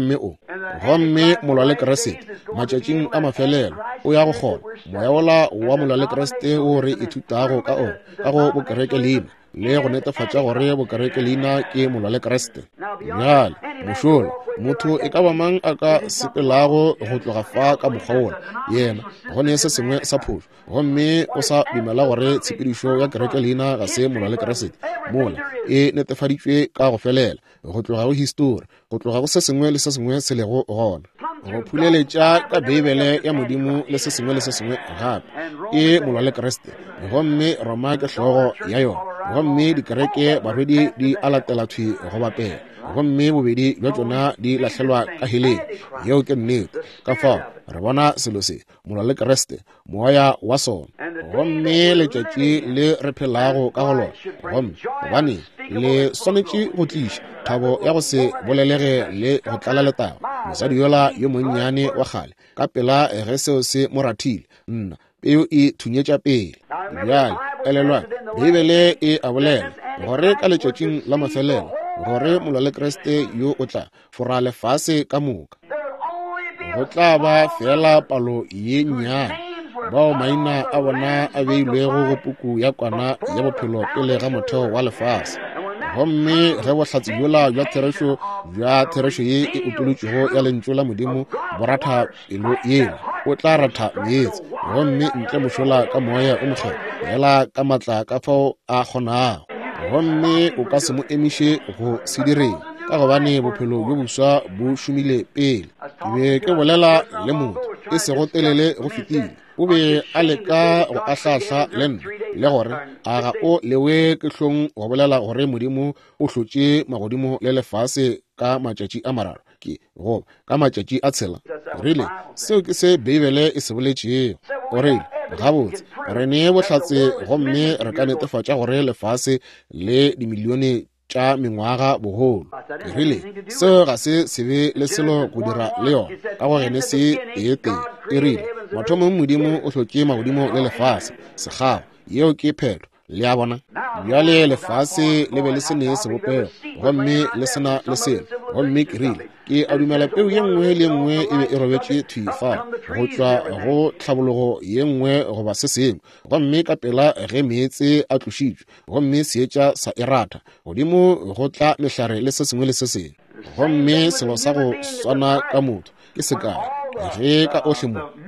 gomme molwa le keresete matšatšing a mafelelo o ya go kgona moya ola wa molwa le keresete o re ithutago ka ona ka go bokereke leina le go netefatša gore bokereke leina ke molwa le keresete bjale mošola motho e ka ba mang a ka sepelago go tloga fa ka mokgwa ona yena gone se sengwe sa phošo gomme o sa dumela gore tshepedišo ya kereke leina ga se molwa le keresete mola e netefaditšwe ka go felela go tloga go histori go tloga go se sengwe le se sengwe se lego gona go phuleletša ka beibele ya modimo le se sengwe gape ke molwa le keresete gomme Roma ke hlogo ya yona gomme dikereke barwedi di alatela thwi go bapela gomme bobedi bja tsona di latlhelwa ka heleng yeo ke nnete ka fao re bona selo se molwa le Kreste moya wa sona gomme letšatši le re phelago ka go lona gomme gobane le swanetše go tliša thabo ya go se bolelege le go tlala letago mosadi yola yo monnyane wa kgale ka pela ge seo se mo rathile nna peo e thunyetša pele bjale elelwa Bibele e a bolela gore ka letšatšing la mafelelo gore molwa le Kreste yo o tla fora lefase ka moka go tla ba fela palo ye nnyane bao maina a bona a beilwego go puku ya kwana ya bophelo pele ga motheo wa lefase gomme ge bohlatsi bjola bja therešo ye e utolotšego ya lentšu la modimo boratha pelo yela o tla ratha meetse gomme ntle mošola ka moya o mokgelo fela ka matla ka fao a kgonago gomme o ka se mo emiše go se direng ka gobane bophelo bjo boswa bo šomile pele ke be ke bolela le motho e sego telele go fetile o be a leka go ahlahla le nna le gore a ga o lewe ke hlong go bolela gore modimo o hlotše magodimo le lefase ka matšatši a mararo ke go ka matšatši a tshela rile seo ke se Bibele e se boletšego o rile gabotse re ne bohlatse gomme re ka netefatša gore lefase le dimilione tša mengwaga bogolo rile seo ga se sebe le selo go dira le yona ka go gene se ete e rile mathomo modimo o hlotše magodimo le lefase segao yeo ke phetho le a bona bjale lefase le be le sene sebopego gomme le sena le selo gomme ke rile ke a dumela peo ye nngwe le nngwe e be e robetše thwifa go tšwa go tlhabologo ye nngwe goba se sengwe gomme ka pela ge meetse a tlošitšwe gomme seetša sa eratha godimo go tla mehlare le se sengwe le se sengwe gomme selo sa go swana ka motho ke sekae ge ka ohle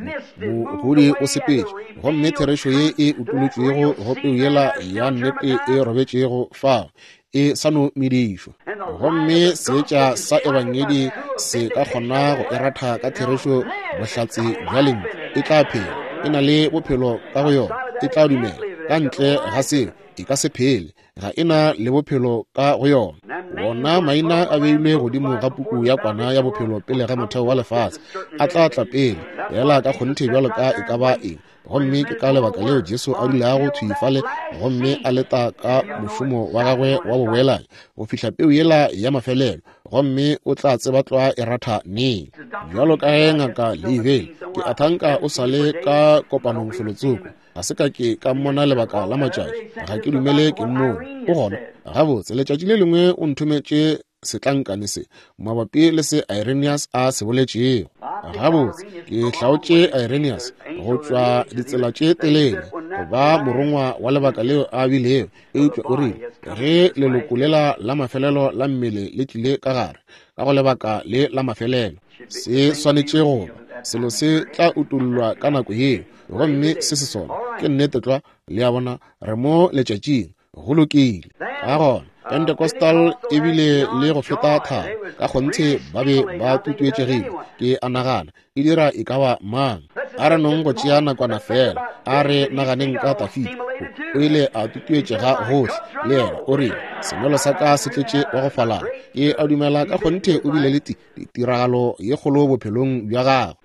mohudi o sepetše gomme therešo ye e utolotšwego go peo yela ya nnete e robetšego fao e sa no medišwa gomme seetša sa ebangedi se ka kgona go eratha ka therešo bohlatse bjaleng e tla phela e na le bophelo ka go yona e tla dumela ka ntle ga se e ka se phele ga ena le bophelo ka go yona wona maina a beilwe godimo ga puku ya kwana ya bophelo pele ga motheo wa lefase a tla tla pele yela ka kgonthe bjalo ka e ka ba eng gomme ke ka lebaka leo Jesu a dulago thwifale gomme a leta ka mošomo wa gagwe wa boboelane go fihla peo yela ya mafelelo gomme o tla tseba tloa e ratha neng bjalo ka ge ngaka Leibele ke a thanka o sale ka kopanong folotsoko ga se ka ke ka mmona lebaka la matšatši ga ke dumele ke mmone o gona gabotse letšatši le lengwe o nthometše setlankane se mabapi le se Irenaeus a se boletšego gabotse ke hlaotše Irenaeus go tšwa ditsela tše telele go ba morongwa wa lebaka leo a bilego e utlwa o rile ge leloko lela la mafelelo la mmele le tlile ka gare ka go lebaka le la mafelelo se swanetše go selo se tla utollwa ka nako yeo gomme se se sona ke nnete tlwa le a bona re mo letšatšing go lokile ga gona Pentecostal e bile le go feta tharo ka gonthe ba be ba tutuetšegile ke a nagana e dira e ka ba mang a re nong go tšea nakwana fela a re naganeng ka Tafita o ile a tutuetšega gohle le yena o rile sengwelo sa ka se tletše wa go falana ke a dumela ka gonthe o bile le tiragalo ye kgolo bophelong bja gagwe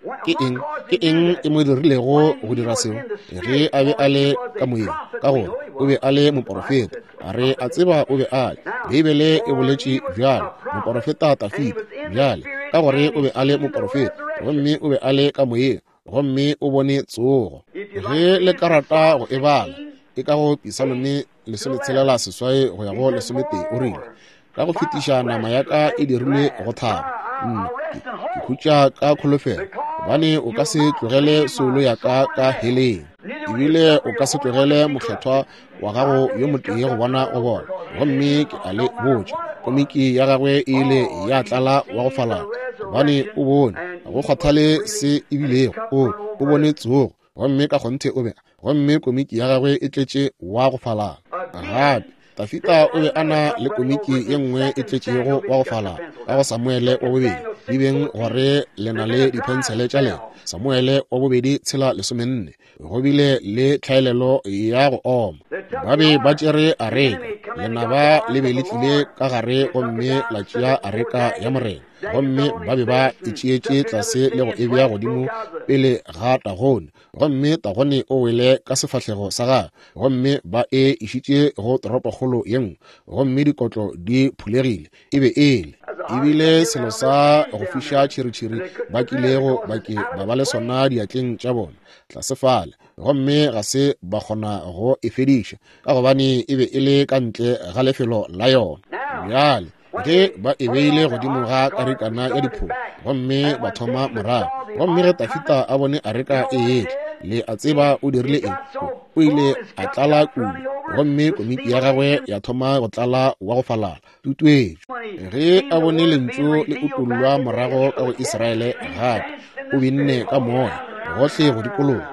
ke eng e mo dirilego go dira seo ge a be a le ka moyeng ka gore o be a le moprofeta a re a tseba o be a le Bibele e boletše bjalo moprofeta Tafita bjale ka gore o be a le moprofeta gomme o be a le ka moyeng gomme o bone tsogo ge le karata go e bala e ka go Pisalone lesometshela seswae go ya go lesometeng o rile ka go fetiša nama ya ka e dirilwe go thaba ke khutša ka kholofelo gobane o ka se tlogele solo ya ka heleng ebile o ka se tlogele mokgethwa wa gago yo motee go bona go bona gomme ke a le botša komiki ya gagwe e ile ya tlala wa go falana gobane o bone go kgathale se ebilego o bone tsogo gomme ka kgonthe o be gomme komiki ya gagwe e tletše wa go falana gape Dafita o be ana le komiki ye nngwe e tletšego wa go fala ka go Samuele wa bobedi di beng gore le na le diphensele tša lena. Samuele wa bobedi 6:14 go bile le tlhaelelo ya go oma. Ba be ba tšere Areka, lenaba le be le tlile ka gare gomme la tšea Areka ya morena, gomme ba be ba itšeetše tlase le go e bea godimo pele ga Dagone, gomme Dagone o wele ka sefahlego sa gagwe, gomme ba e išitše go toropokgolo ye nngwe, gomme dikotlo di phulegile e be ele. Ebile selo sa go fiša tšhiritšhiri ba kilego ba ba le sona diatleng tša bona tlasefale, gomme ga se ba kgona go e fediša ka gobane e be e le ka ntle ga lefelo la yona. Bjale ge ba e beile godimo ga karikana ya diphomo, gomme ba thoma morago, gomme ge Dafita a bone Areka e etle le a tseba o dirile eng, o ile a tlala kudu, gomme komiki ya gagwe ya thoma go tlala wa go falala tutuetšo. Ge a bone lentšu le utollwa morago ka go Iseraele gape, o binne ka moya gohle go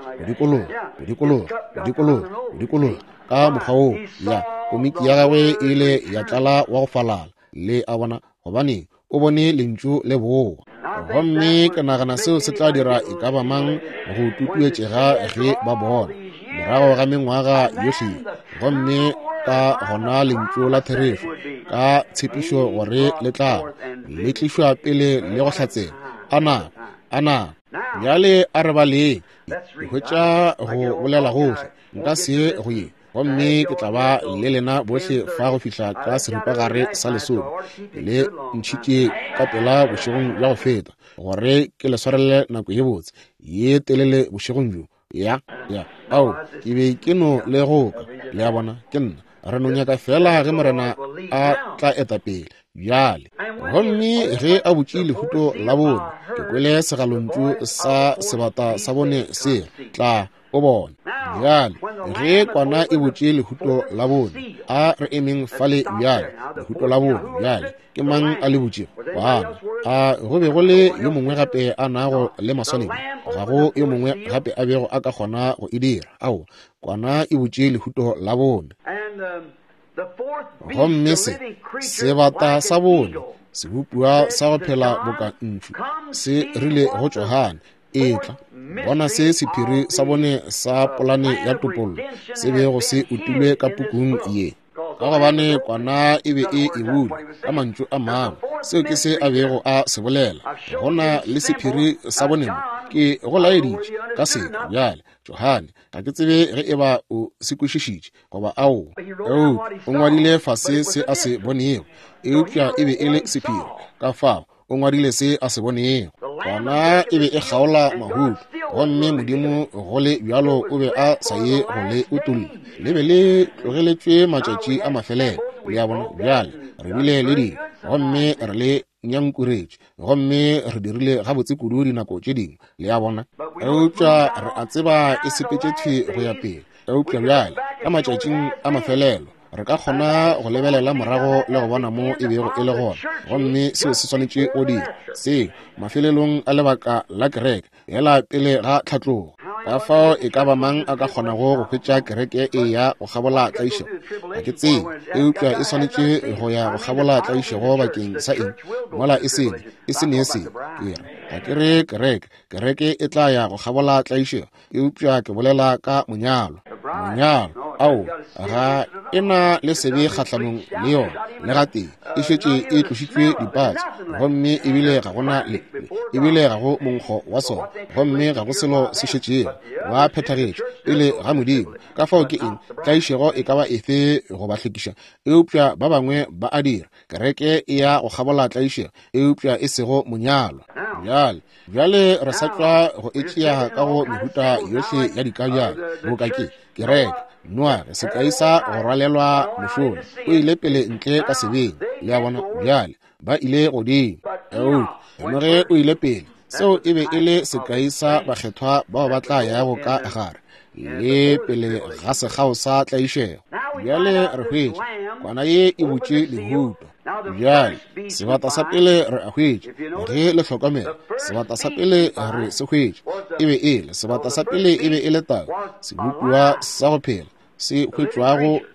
dikologa ka mokgwa o ya komiki ya gagwe ile ya tlala wa go falala le a bona gobane o bone lentšu le boa. Gomme ke nagana seo se tla dira e ka ba mang go tutuetšega ge ba bona morago ga mengwaga yohle, gomme ka gona lentšu la therefo ka tshepišo gore le tla le tlišwa pele le go hlatsela ana bjale a re baleng ke hwetša go bolela gohle nka se go ye, gomme ke tla ba le lena bohle fa go fihla ka seripagare sa lesome le ntšhitše ka pela bošegong bja go feta, gore ke le swarele nako ye botse ye telele bošegong bjo ya ao ke be ke no le goka le a bona ke nna re no nyaka fela ge morena a tla eta pele. Bjale gomme ge a botše lehuto la bone ke kwele segalontšu sa sebata sa bone se tla o bone. Bjale ge kwana e botše lehuto la bone a re emeng fale bjale lehuto la bone bjale ke mang a le botše bana a go be go le yo mongwe gape a nago le maswaneng, ga go yo mongwe gape a bego a ka kgona go e dira. Ao kwana e botše lehuto la bone, gomme sebata sa bone sebopua sa go phela boka ntšu se rile go Johane etla bona se sephiri sa bone sa polane ya topollo se bego se utilwe ka pukung ye, ka gobane kwana e be e bule ka mantšu a mang seo ke se a bego a se bolela. Gona le sephiri sa bonemo ke go laeditše ka seka bjale Johane ga ke tsebe ge e ba o se kwešišitše goba ao o ngwadile fase se a se bonego, eupša e be e le sephiri ka fao o ngwadile se a se bonego, gona e be e kgaola mahudu, gomme Modimo go le bjalo o be a sa ye go le utolle le be le tlogeletšwe matšatši a mafelelo le a bona. Bjale re bile le di gomme re le nyankuretše, gomme re dirile gabotse kudu dinako tše dingwe le a bona. Eupša re a tseba e sepetšetšwe go ya pele, eupša bjale ka matšatšing a mafelelo re ka kgona go lebelela morago le go bona mo e bego e le gona, gomme seo se swanetše o dira se mafelelong a lebaka la kereke yela pele ga tlhatlogo. Ka fao e ka ba mang a ka kgonago go hwetša kereke e ya go gabola tlaišego, ga ke tsebe eupša e swanetše go ya go gabola tlaišego bakeng sa eng mola e se ne se kere ga ke re kereke e tla ya go gabola tlaišego, eupša ke bolela ka monyalo ao ga e na le sebe kgatlhanong le yona le ga teng e šetše e tlošitšwe dipatse, gomme ebile ga go monkgo wa sona, gomme ga go selo se šetšego wa phethagetšo pele ga Modimo. Ka fao ke eng tlaišego e ka ba efe go ba hlwekiša, eupša ba bangwe ba a dira kereke e ya go gabola tlaišego eupša e sego monyalo. Bjale re sa tšwa go etšea ka go mehuta yohle ya dikabjana bokake kereke noare sekai sa go rwalelwa mošomo o ile pele ntle ka sebeng le a bona. Bjale ba ile godimo eno ge o ile pele seo e be e le sekai sa bakgethwa bao ba tla yago ka gare le pele ga segao sa tlaišego. Bjale re hwetše kwana ye e botše lehuto. Bjale sebata sa pele re a hwetše ge le hlokomela sebata sa pele re se hwetše e be sebata sa pele e be e le tau sebopua sa go phela se hwetšwago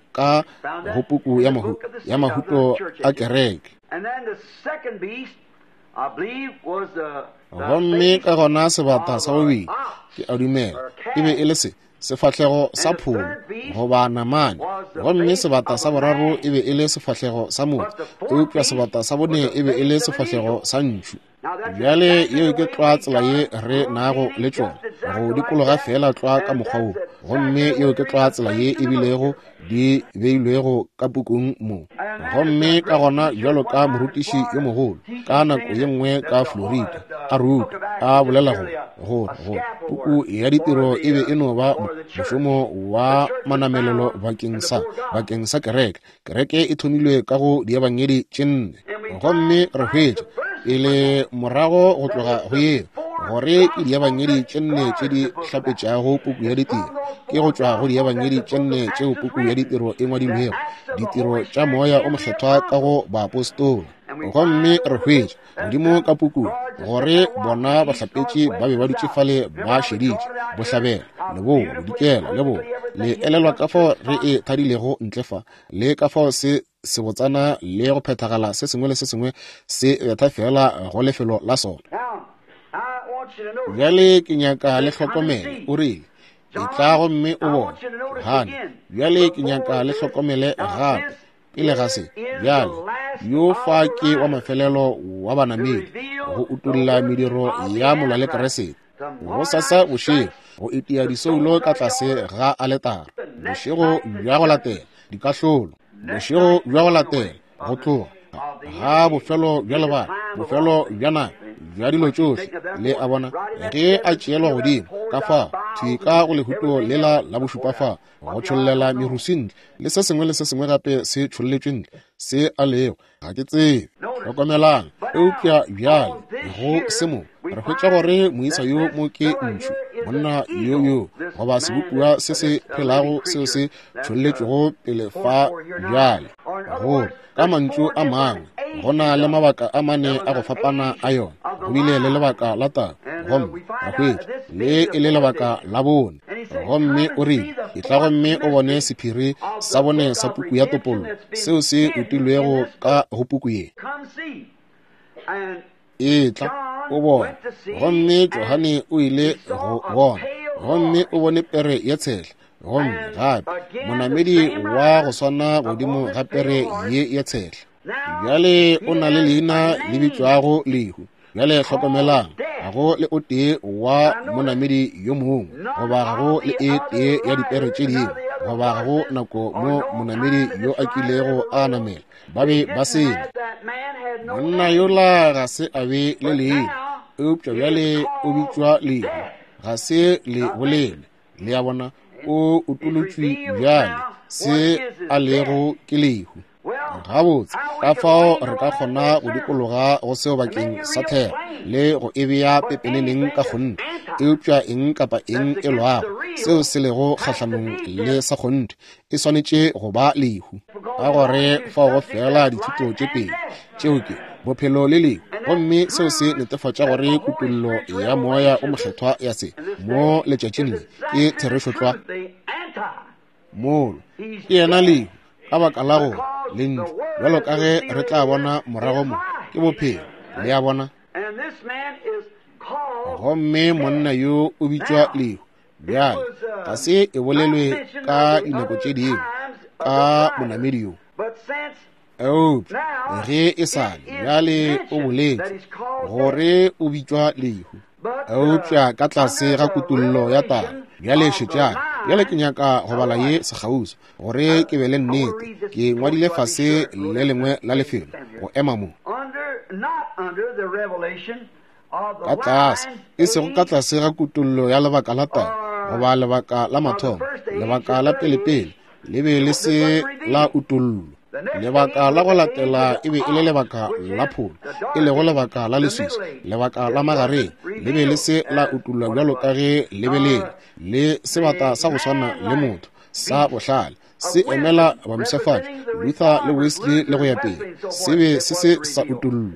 ka go puku ya mahuto a kereke. And then the second beast, I believe, was the gomme ka gona sebata sa bobedi ke a dumela e be e le sefatlhego sa pholo goba namane, gomme sebata sa boraro e be e le sefatlhego sa motho, eupša sebata sa bone e be e le sefatlhego sa ntšu. Bjale yeo ke tloa tsela ye re nago le tšona go dikologa fela tloa ka mokgwa o, gomme yeo ke tloa tsela ye e bilego di beilwego ka pukung mo. Gomme ka gona bjalo ka morutiši yo mogolo ka nako ye nngwe ka Florida a ruta a bolela gore puku ya ditiro e be e no ba mošomo wa manamelelo bakeng sa kereke e thomilwe ka go diabangedi tše nne. Gomme re hwetša e le morago go tloga go ye gore ke diabangedi tše nne tše di hlapetšago puku ya ditiro, ke go tšwa go diabangedi tše nne tšeo puku ya ditiro e ngwadilwego, ditiro tša moya o mokgethwa ka go baapostoli. Gomme re hwetša godimo ka puku gore bona bahlapetši ba be ba dutše fale ba šeditše bohlabela le bo bodikela le bo le elelwa ka fao re e thadilego ntlefa le ka fao se botsana le go phethagala se sengwe le se sengwe se betha fela go lefelo la sona. Bjale ke nyaka le hlokomele o rile e tla gomme o bone Johane, bjale ke nyaka le hlokomele gape pele ga se bjale yo fa ke wa mafelelo wa banamedi go utulla mediro ya mola le keresete go sasa bošego go itia disoulo ka tlase ga aletara, bošego bja go latela dikahlolo, bošego bja go latela go tloga ga bofelo bja lebala, bofelo bja nako bja dilo tšohle le a bona ge a tšeelwa godimo ka fao thika go lehuto lela la bošupa fao go tšhollela merusintle le se sengwe gape se tšholletšwe se a lego ga ke tsebe. Hlokomelang eupša bjale go se mo re hwetša gore moisa yo mo ke ntšu monna yo goba sebukua se se phelago seo se tšholletšwego pele fa bjale gore ka mantšu a mangwe go na le mabaka a mane a go fapana a yona, go bile le lebaka la taba gomme a hwetša le e le lebaka la bone. Gomme o rile e tla gomme o bone sephiri sa bone sa puku ya topollo seo se utilwego ka go puku ye e tla o bone. Gomme Johane o ile go bona, gomme o bone pere ya tshela, gomme gape monamedi wa go swana godimo ga pere ye ya tshela. Bjale o na le leina le bitšwago Lehu. Bjale hlokomelang ga go le o tee wa monamedi yo mongwe goba ga go le e tee ya dipere tše dingwe goba ga go nako mo monamedi yo a kilego a namela ba be ba sena. Monna yola ga se a be le leina eupša bjale o bitšwa Lehu, ga se le bolele le a bona o utolotšwe bjale se a lego ke Lehu. Gabotse ka fao re ka kgona go dikologa go seo bakeng sa thero le go e bea pepeneneng ka kgonte eupša eng kapa eng e lwago seo se lego kgahlanong le sa kgonte e swanetše go ba Lehu. Ka gore fao go fela dithuto tše pedi tšeo ke bophelo le Lehu, gomme seo se netefatša gore kutullo ya moya o mokgethwa ya se mo letšatšing le ke therešotlwa molo ke yena Lehu ka baka la go le ntlo bjalo ka ge re tla bona morago mo ke bophelo le a bona. Gomme monna yo o bitšwa Lehu bjale ga se e bolelwe ka dinako tše dingwe ka monamedi yo eupša ge e sale bjale o boletše gore o bitšwa Lehu eupša ka tlase ga kutullo ya taba bjale šetšana. Bjale ke nyaka go bala ye segauso gore ke be le nnete ke ngwadile fase le lengwe la lefelo go ema mo ka tlase e sego ka tlase ga kutullo ya lebaka la taba goba lebaka la mathomo, lebaka la pelepele le be le se la utullo, lebaka la go latela e be e le lebaka la pholo e lego lebaka la leswiswi, lebaka la magareng le be le se la utullo bjalo ka ge lebelele le sebata sa go swana le motho sa bohlale se emela bamšefatši Luther le Wesley le go ya pele se be se se sa utullo.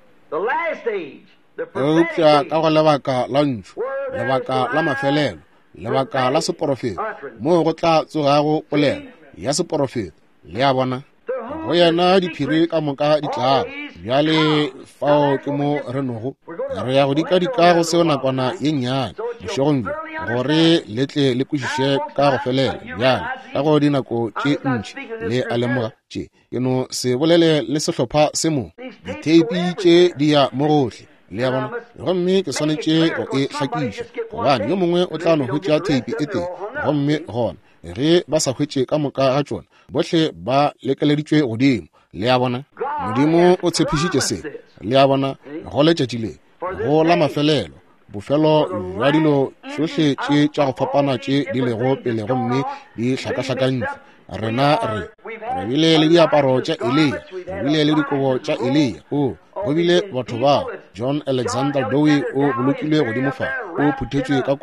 Eupša ka go lebaka la ntšu, lebaka la mafelelo, lebaka la seprofeta mo go tla tsogago polelo ya seprofeta le a bona go yena diphiri ka moka di tla bjale fao ke mo re nogo re ya go dika go seo nakwana ye nnyane bošegong bjo gore letle le kwešiše ka go felela bjale ka go dinako tše ntši le a lemoga tše ke no se bolele le sehlopha se mo diteipi tše di ya mo gohle le ya bona gomme ke swanetše go e hlakiša gobane yo mongwe o tla no hwetša teipi e teng gomme gona ge ba sa hwetše ka moka ga tšona bohle ba lekeleditšwe godimo le ya bona modimo o tshepišitše se le ya bona go letšatši le go la mafelelo bofelo jwa dilo tšohle tše tša go fapana tše di lego pele gomme di hlakahlakantšwe rena re bile le diaparo tša Elia re bile le dikobo tša Elia go bile batho ba John Alexander Dowie o bolokilwe godimo fa o phuthetšwe ka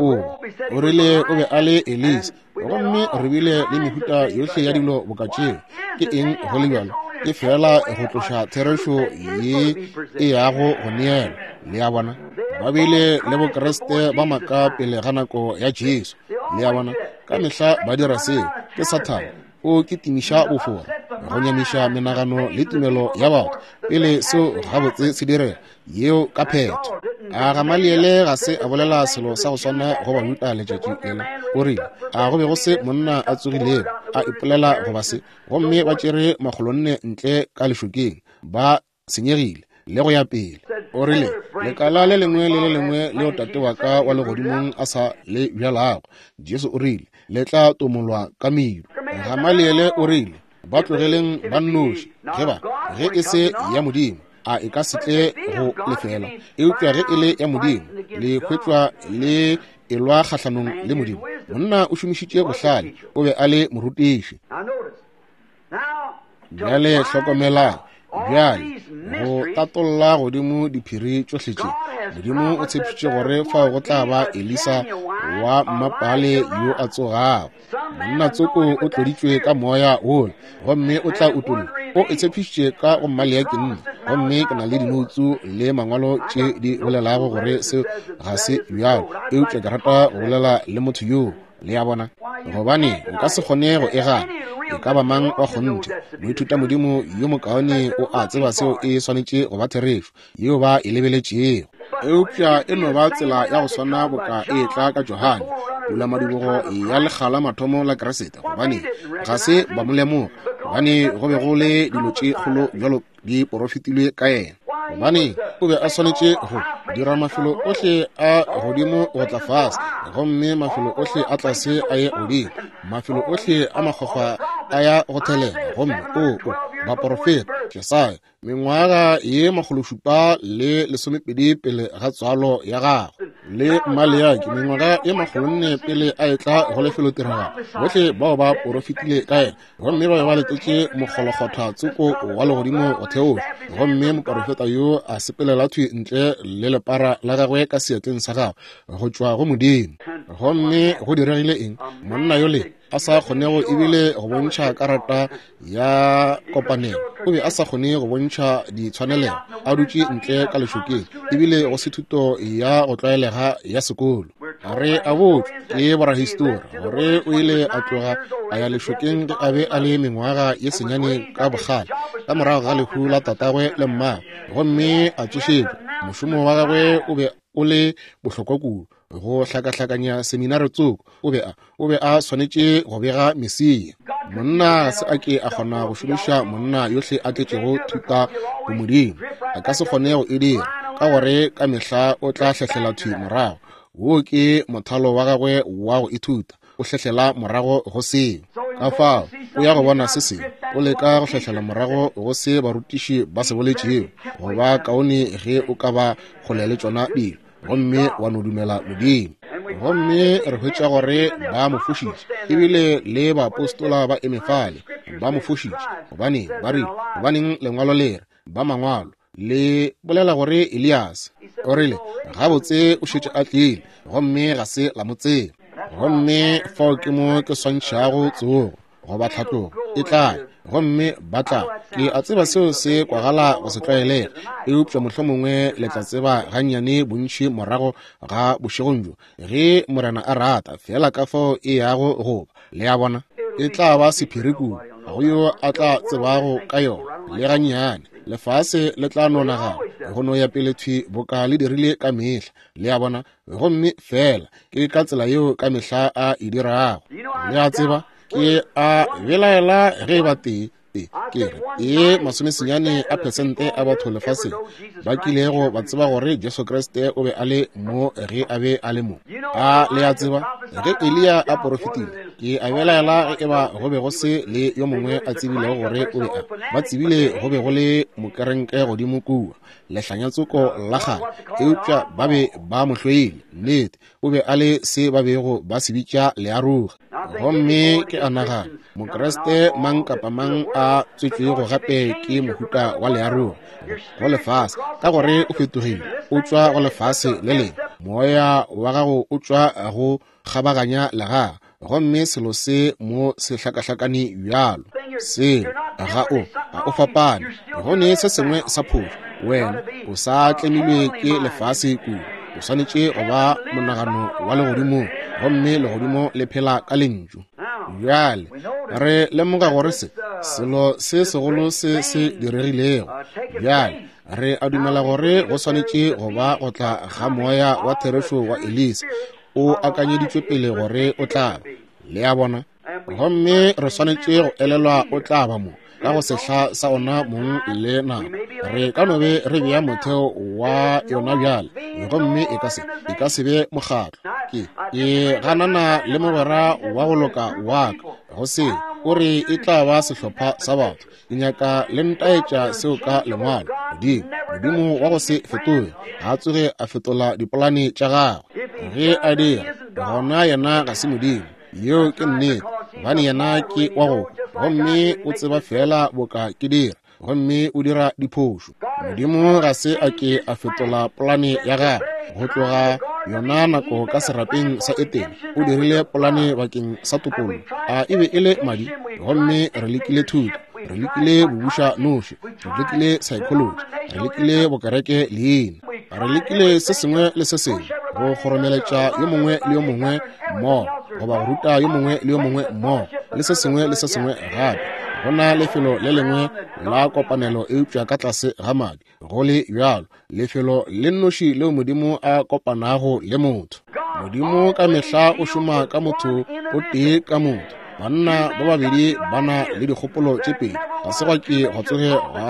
o rile o be a le Elisa gomme re bile le mehuta yohle ya dilo bokatšeo ke eng go le bjalo ke fela go tloša therešo ye e yago go neela le ya bona ba bile le bokreste ba maka pele ga nako ya Jesu le ya bona ka mehla ba dira seo ke Satane o kitimiša bofora go nyamiša menagano le tumelo ya batho pele seo gabotse se direla yeo ka phetho a Gamaliele ga se a bolela selo sa go swana go ba yuta letšatši ela o rile a go be go se monna a tsogilego a ipolela go ba se gomme ba tšere magolonne ntle ka lešokeng ba senyegile le go ya pele o rile lekala le lengwe le le lengwe leo tate wa ka wa legodimong a sa le bjalago Jesu o rile le tla tomolwa ka medu Gamaliele o rile ba tlogeleng ba nnoši ge e se ya modimo a e ka setle go lefela eupša ge e le ya modimo le hwetšwa le elwa kgahlanong le modimo monna o šomišitše bohlale o be a le morutiši bjale hlokomelang bjale go tatolla godimo diphiri tšohle tše modimo o tshepšitše gore fao go tla ba Elisa wa mmapale yo a tsogago monna tsoko o tloditšwe ka moya wola gomme o tla utolla o e tshepišitše ka go mmalea ke nna gomme ke na le dinoutsu le mangwalo tše di bolelago gore se ga se bjalo eupša ke rata go bolela le motho yoo le ya bona gobane o ka se kgone go egana e ka ba mang wa kgonthe moithuta modimo yo mokaone o a tseba seo e swanetše go ba therešo yeo ba e lebeletšego eupša e no ba tsela ya go swana boka e tla ka Johane dula madibogo ya lekgala mathomo la Keresete gobane ga se ba molemoga gobane go be go le dilo tše kgolo bjalo di porofetilwe ka yena gobane o be a swanetše go dira mafelo ohle a godimo go tla fase gomme mafelo ohle a tlase a ye godimo mafelo ohle a makgwakgwa a ya go thelela gomme baporofeta Jesaya mengwaga ye 720 pele ga tswalo ya gago le Maleaki mengwaga ye 400 pele a etla go lefelo tiraga bohle bao ba porofetile ka ena gomme ba ba letetše mogolokgotha tsoko wa legodimo go theoša gomme moporofeta yo a sepelela thwi ntle le lepara la gagwe ka seatleng sa gagwe go tšwa go modimo gomme go diregile eng monna yole a sa kgonego ebile go bontšha karata ya kopanelo o be a sa kgone go bontšha ditshwanelego a dutše ntle ka lešokeng ebile go se thuto ya go tlwaelega ya sekolo re a botse ke borahistori gore o ile a tloga a ya lešokeng a be a le mengwaga ye senyane ka bogale ka morago ga lehu la tatagwe le mmago gomme a tsošetšwa mošomo wa gagwe o be o le bohlokwa kudu go hlakahlakanya seminari tsoko o be a swanetše go bega Mesia monna se a ke a kgona go šomiša monna yohle a tletšego thuta go modimo a ka se kgone go e dira ka gore ka mehla o tla hlehlela thwi morago wo ke mothalo wa gagwe wa go ithuta o hlehlela morago go seo ka fao o ya go bona se sengwe o leka go hlehlela morago go se barutiši ba se boletšego go ba kaone ge o ka ba kgole le tšona dilo gomme wa no dumela modimo gomme re hwetša gore ba mo fošitše ebile le baapostola ba emefale ba mo fošitše gobane ba rile gobaneng lengwalo le re ba mangwalo le bolela gore Elias o rile gabotse o šetše a tlile gomme ga se la mo tseba gomme fao ke mo ke swantšhago tsogo go ba tlhatlogo e tla gomme ba tla ke a tseba seo se kwagala go se tlwaelega eupša mohlomongwe le tla tseba gannyane bontši morago ga bošegong jo ge morena a rata fela ka fao e yago goba le ya bona e tla ba sephirikung ga go yo a tla tsebago ka yona le gannyane lefase le tla nonaga go no ya pelethwi boka le dirile ka mehla le ya bona gomme fela ke ka tsela yeo ka mehla a e dirago le a tseba ke a belaela ge ba tee ke re masomesenyane a phesente a batho lefaseng ba kilego ba tseba gore Jesu Kriste o be a le mo ge a be a le mo a le a tseba ge Elia a porofetile ke a belaela ge ba go be go se le yo mongwe a tsebilego gore o be ba tsebile go be go le mokerenke godimo kua lehlanyatsuko la gale eupša ba be ba mohlweile nnete o be a le se ba bego ba se bitša learuga gomme ke a nagana mokreste mang kapa mang a tswetswego gape ke mohuta wa learuga go lefase ka gore o fetogile o tswa go lefase le leng moya wa gago o tswa go kgabaganya legaga gomme selo se mo sehlakahlakane bjalo se ga o fapane gone se sengwe sa phoso wena o sa tlemilwe ke lefase ku o swanetše go ba monagano wa legodimo gomme legodimo le phela ka lentšu bjale re lemoga gore selo se segolo se se diregilego bjale re a dumela gore go swanetše go ba go tla ga moya wa therešo wa Elisa o akanyeditšwe pele gore o tla le ya bona gomme re swanetše go elelwa o tla ba mo ka go sehla sa ona mong le nako re ka no be re bea motheo wa yona bjale gomme e ka se be mokgatlo ke ganana le mogwera wa go loka wa ka go se o re e tla ba sehlopha sa batho ke nyaka le ntaetša seo ka lengwalo modimo wa go se fetoge ga tsoge a fetola dipolane tša gagwe ge a dira gona yena ga se modimo yo ke nnete bane yena ke wa go gomme o tseba fela boka ke dira gomme o dira diphošo modimo ga se a ke a fetola polane ya gagwe go tloga yona nako ka serapeng sa Etene o dirile polane bakeng sa tokolo e be e le madi gomme re lekile thuto re lekile bobuša noši re lekile psychology re lekile bokereke leina re lekile se sengwe le se sengwe go goromeletša yo mongwe le yo mongwe mmogo goba go ruta yo mongwe le yo mongwe mmogo le se sengwe le se sengwe gape gona lefelo le lengwe la kopanelo eupša ka tlase ga madi go le bjalo lefelo le nnoši leo modimo a kopanago le motho modimo ka mehla o šoma ka motho o tee ka motho banna ba babedi bana le dikgopolo tše pedi ga se gwa ke go tsoge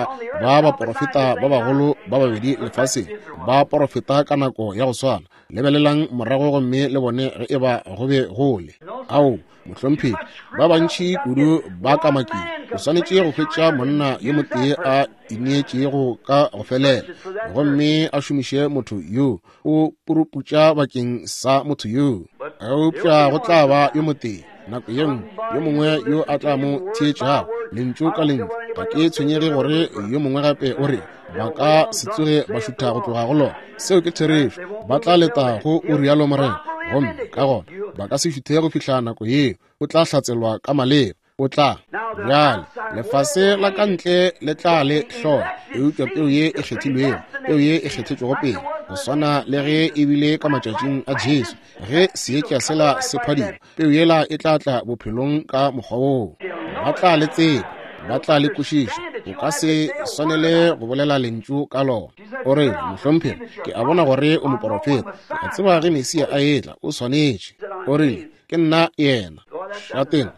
ba baporofeta ba bagolo ba babedi lefaseng ba porofeta ka nako ya go swana lebelelang morago gomme le bone ge e ba go be gole ao mohlomphedi ba bantši kudu ba kamakile o swanetše go fetša monna yo motee a ineetšego ka go felela gomme a šomiše motho yo o puruputša bakeng sa motho yo eupša go tla ba yo motee nako ye nngwe yo mongwe yo a tla mo theetšago lentšu ka lentšu ga ke tshwenyege gore yo mongwe gape o re ba ka se tsoge ba šutha go tloga go lona seo ke therešo ba tla leta go o rialo morena gomme ka gona ba ka se šuthe go fihla nako yeo o tla hlatselwa ka maleba o tla bjale lefase la ka ntle le tla le hlola eupša peo ye e kgethilwego peo ye e kgethetšwego pele go swana le ge e bile ka matšatšing a Jesu ge seetša sela se phadima peo yela e tla tla bophelong ka mokgwa woo ba tla le tsebe ba tla le kwešiša o ka se swanele go bolela lentšu ka lona o re mohlomphedi ke a bona gore o moporofeta ke a tseba ge Mesia a etla o swanetše o rile ke nna yena shateng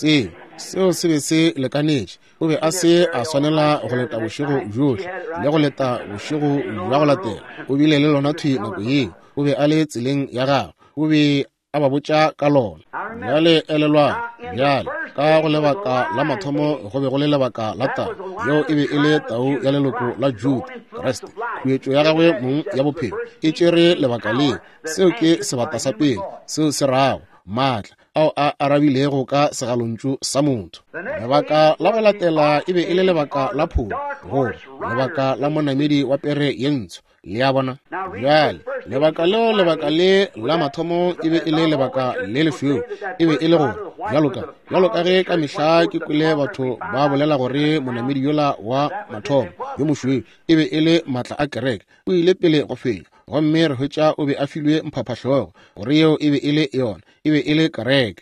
seo se be se lekanetše o be a se a swanela go leta bošego bjohle le go leta bošego bja go latela o bile le lona thwi nako yeo o be a le tseleng ya gagwe o be a ba botša ka lona bjale elelwang bjale ka go lebaka la mathomo go be go le lebaka la tau yeo e be e le tau ya leloko la Juda Kriste khuetšo ya gagwe mong ya bophelo e tšere lebaka leo seo ke sebata sa pele seo se rago maatla ao a arabilego ka segalontšu sa motho lebaka la go latela e be e le lebaka la pholo go lebaka la monamedi wa pere ye ntsho le ya bona bjale lebaka le la mathomo e be e le lebaka le lefeo e be e le gore jalo ka ge ka mehla ke kwele batho ba bolela gore monamedi yola wa mathomo yo mošweu e be e le maatla a kereke o ile pele go fenya gomme re hwetša o be a filwe mphaphatlhogo gore yeo e be e le yona e be e le kereke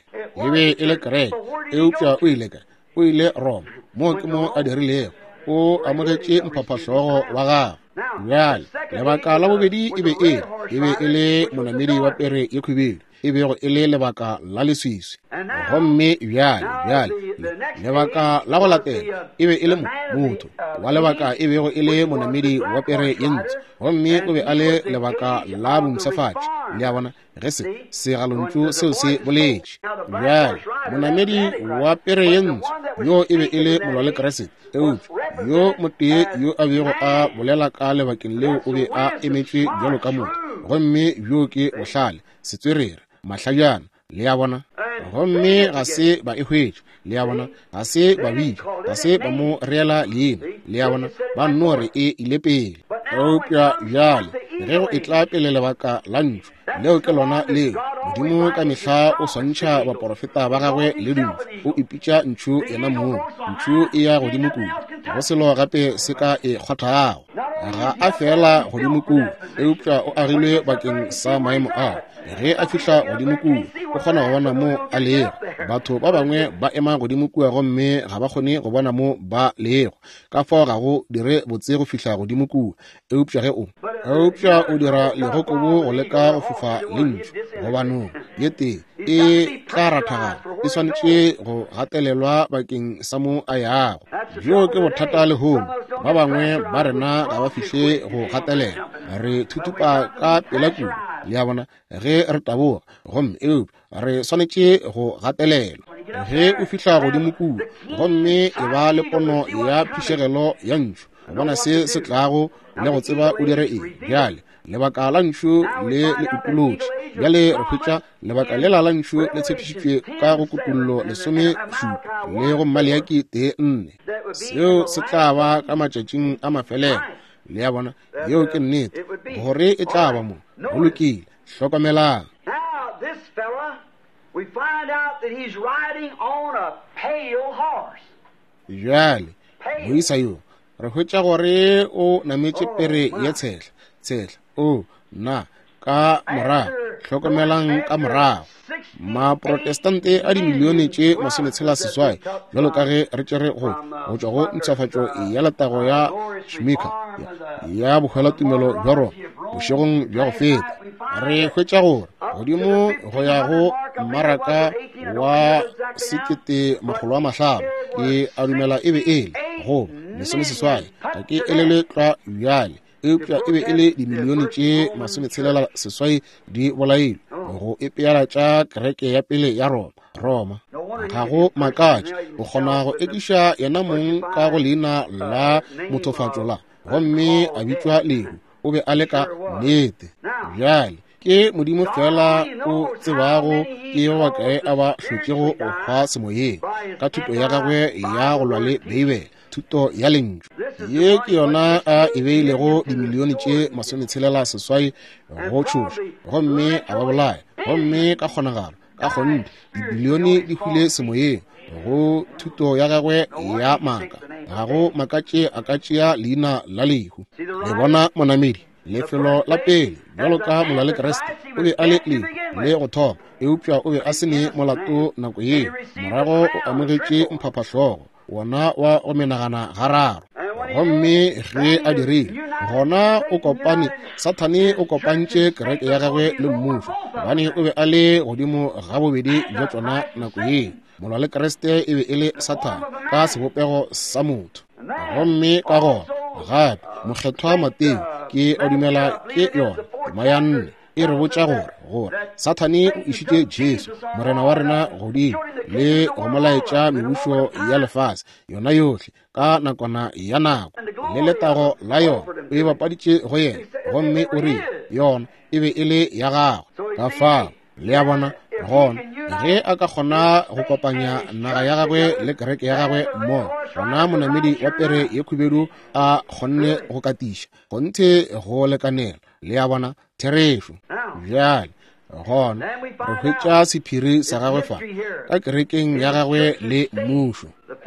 eupša o ile Roma mo ke mo a dirilego o amogetše mphaphatlhogo wa gagwe bjale lebaka la bobedi e be e le monamedi wa pere ye khwibedu e bego e le lebaka la leswiswi gomme bjale lebaka la go latela e be e le motho wa lebaka e bego e le monamedi wa pere ye ntsho gomme o be a le lebaka la bomsafatši le ya bona ge segalontšu seo se boletše bjale monamedi wa pere ye ntsho yo e be e le molwa le keresete yo motee yo a bego a bolela ka lebakeng leo o be a emetšwe bjalo ka motho gomme bjo ke bohlale setswerere mahlajana le ya bona gomme ga se ba e hwetše le ya bona ga se ba bitša ga se ba mo reela leina le ya bona ba nno re e ile pele eupša bjale ge go e tla pele lebaka la ntšho leo ke lona leo modimo ka mehla o swantšha baporofeta ba gagwe le dintšho o ipitša ntšho yena moo ntšho e ya godimo kudu go selo gape se ka e kgwathago ga a fela godimo kudu eupša o agilwe bakeng sa maemo ao ge a fihla godimo kudu o kgona go bona mo a lego batho ba bangwe ba ema godimo kua gomme ga ba kgone go bona mo ba lego ka fao ga go dire botse go fihla godimo kua eupša o dira legokobo go leka go fofa le ntšho gobanong yete e tla rathagana e swanetše go gatelelwa bakeng sa mo a yago bjo ke bothata lehono ba bangwe ba rena ga ba fihle go gatelela re thutupa ka pela kudu le ya bona ge re taboga gomme re swanetše go gatelelwa ge o fihla godimo kudu gomme e ba le pono ya phišegelo ya ntšho go bona se tlago le go tseba o dire eng bjale lebaka la ntšho le upolotše bjale re hwetša lebaka le la ntšho le tshepišitšwe ka go kutullo 10 le go Maleaki 4 seo se tla ba ka matšatšing a mafelelo le ya bona yeo ke nnete gore e tla ba mo go lokile hlokomelang bjale moisa yo re hwetša gore o nametše pere ye tshehla na ka morago hlokomelang ka morago maprotestante a dimilione tše 16 jalo ka ge re tšere go tšwa go ntšhafatšo ya letago ya Schmicker ya bogwelatumelo bja rona bošegong bja go feta re hwetša gore godimo go ya go mmaraka wa 1500 ke a dumela e be e le go lesomeseswai ga ke elele tla bjale eupša e be e le dimilione tše 16 di bolailwe go epeala tša kereke ya pele ya Roma ga go makatše o kgona go ekiša yena mong ka go leina la mothofatšo la gomme a bitšwa lehu o be a le ka nnete bjale ke modimo fela o tsebago ke ba kae a ba hlotšego go hwa semoyeng ka thuto ya gagwe ya go lwa le Bibele thuto ya lentšu ye ke yona a e beilego dimilione tše 16 go tšhoša gomme a ba bolaya gomme ka kgonagalo ka gonne dibilione di hwile semoyeng go thuto ya gagwe ya maaka ga go makatše a ka tšea leina la lehu le bona monamedi lefelo la pele bjalo ka molwa le Keresete o be a le le go thoba eupša o be a se ne molato nako ye morago o amogetše mphaphatlhogo wona wa go menagana gararo gomme ge a dirile gona o kopane Sathane o kopantše kereke ya gagwe le mmušo gobane o be a le godimo ga bobedi bja tsona nako ye molwa le Keresete e be e le Sathane ka sebopego sa motho gomme ka gona gape mokgethwa Mateo ke a dumela ke yona tema ya 4 e re botša gore Sathane o išitše Jesu morena wa rena godimo le go molaetša mebušo ya lefase yona yohle ka nakwana ya nako le letago la yona o e bapaditše go yena gomme o re yona e be e le ya gago ka fao le ya bona gona ge a ka kgona go kopanya naga ya gagwe le kereke ya gagwe mo gona monamedi wa pere ye khubedu a kgonne go katiša go nthe go lekanela le ya bona therefu bjale gona re hwetša sephiri sa gagwe fa ka kerekeng ya gagwe le mmušo.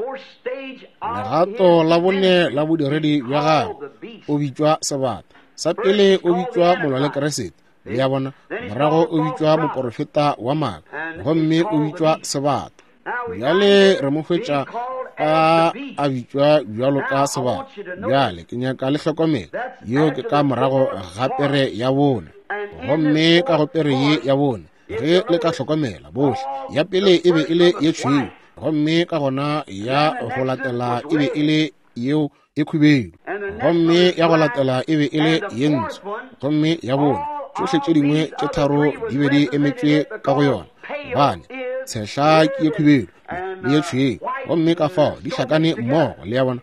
Legato la bone la bodiredi bja gagwe o bitšwa sebata sa pele, o bitšwa molwa le keresete le ya bona, morago o bitšwa moprofeta wa maaka, gomme o bitšwa sebata. Bjale re mo hwetša a bitšwa bjalo ka sebata. Bjale ke nyaka le hlokomela yo ke ka morago ga pere ya bone, gomme ka go pere ye ya bone ge le ka hlokomela bohle, ya pele e be e le ye tšhweu, gomme ka gona ya go latela e be e le yeo e khubedu, gomme ya go latela e be e le ye ntsho, gomme ya bone tšohle tše dingwe tše tharo di be di emetšwe ka go yona. Bane tshehla ke ye khubedu le ye tšhweu, gomme ka fao di hlakane mmogo le ya bona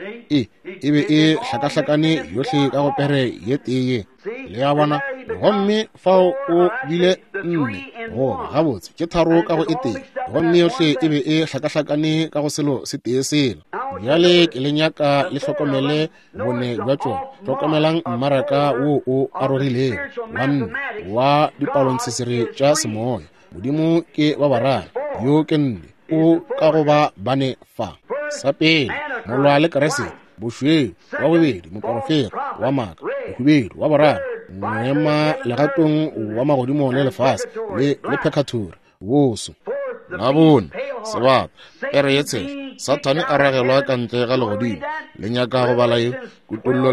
e be e hlakahlakane yohle ka go pere ye teye le ya bona, gomme fao o bile nne go gabotse ke tharo ka go eteng, gomme yohle e be e hlakahlakane ka go selo se tee selo. Bjale ke le nyaka le hlokomele bone bja tšona, hlokomelang mmaraka wo o arogileng wa nne wa dipalontsesere tša semoya. Modimo ke wa bararo yo ke nne o ka go ba bane fa. Sa pele molwa le keresete, bošweu wa bobedi moprofeta wa maaka, mokhubedu wa boraro moema legatong wa magodimo le lefase le phekhathuri boso. La bone sebata pere ye tshehla, Satane a ragelwa ka ntle ga legodimo le nyaka go bala ye kutollo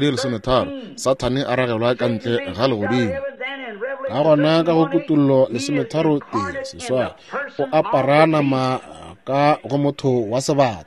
2:13, Satane a ragelwa ka ntle ga legodimo. Ka gona ka go kutollo 13 seswai o apara nama ka go motho wa sebata.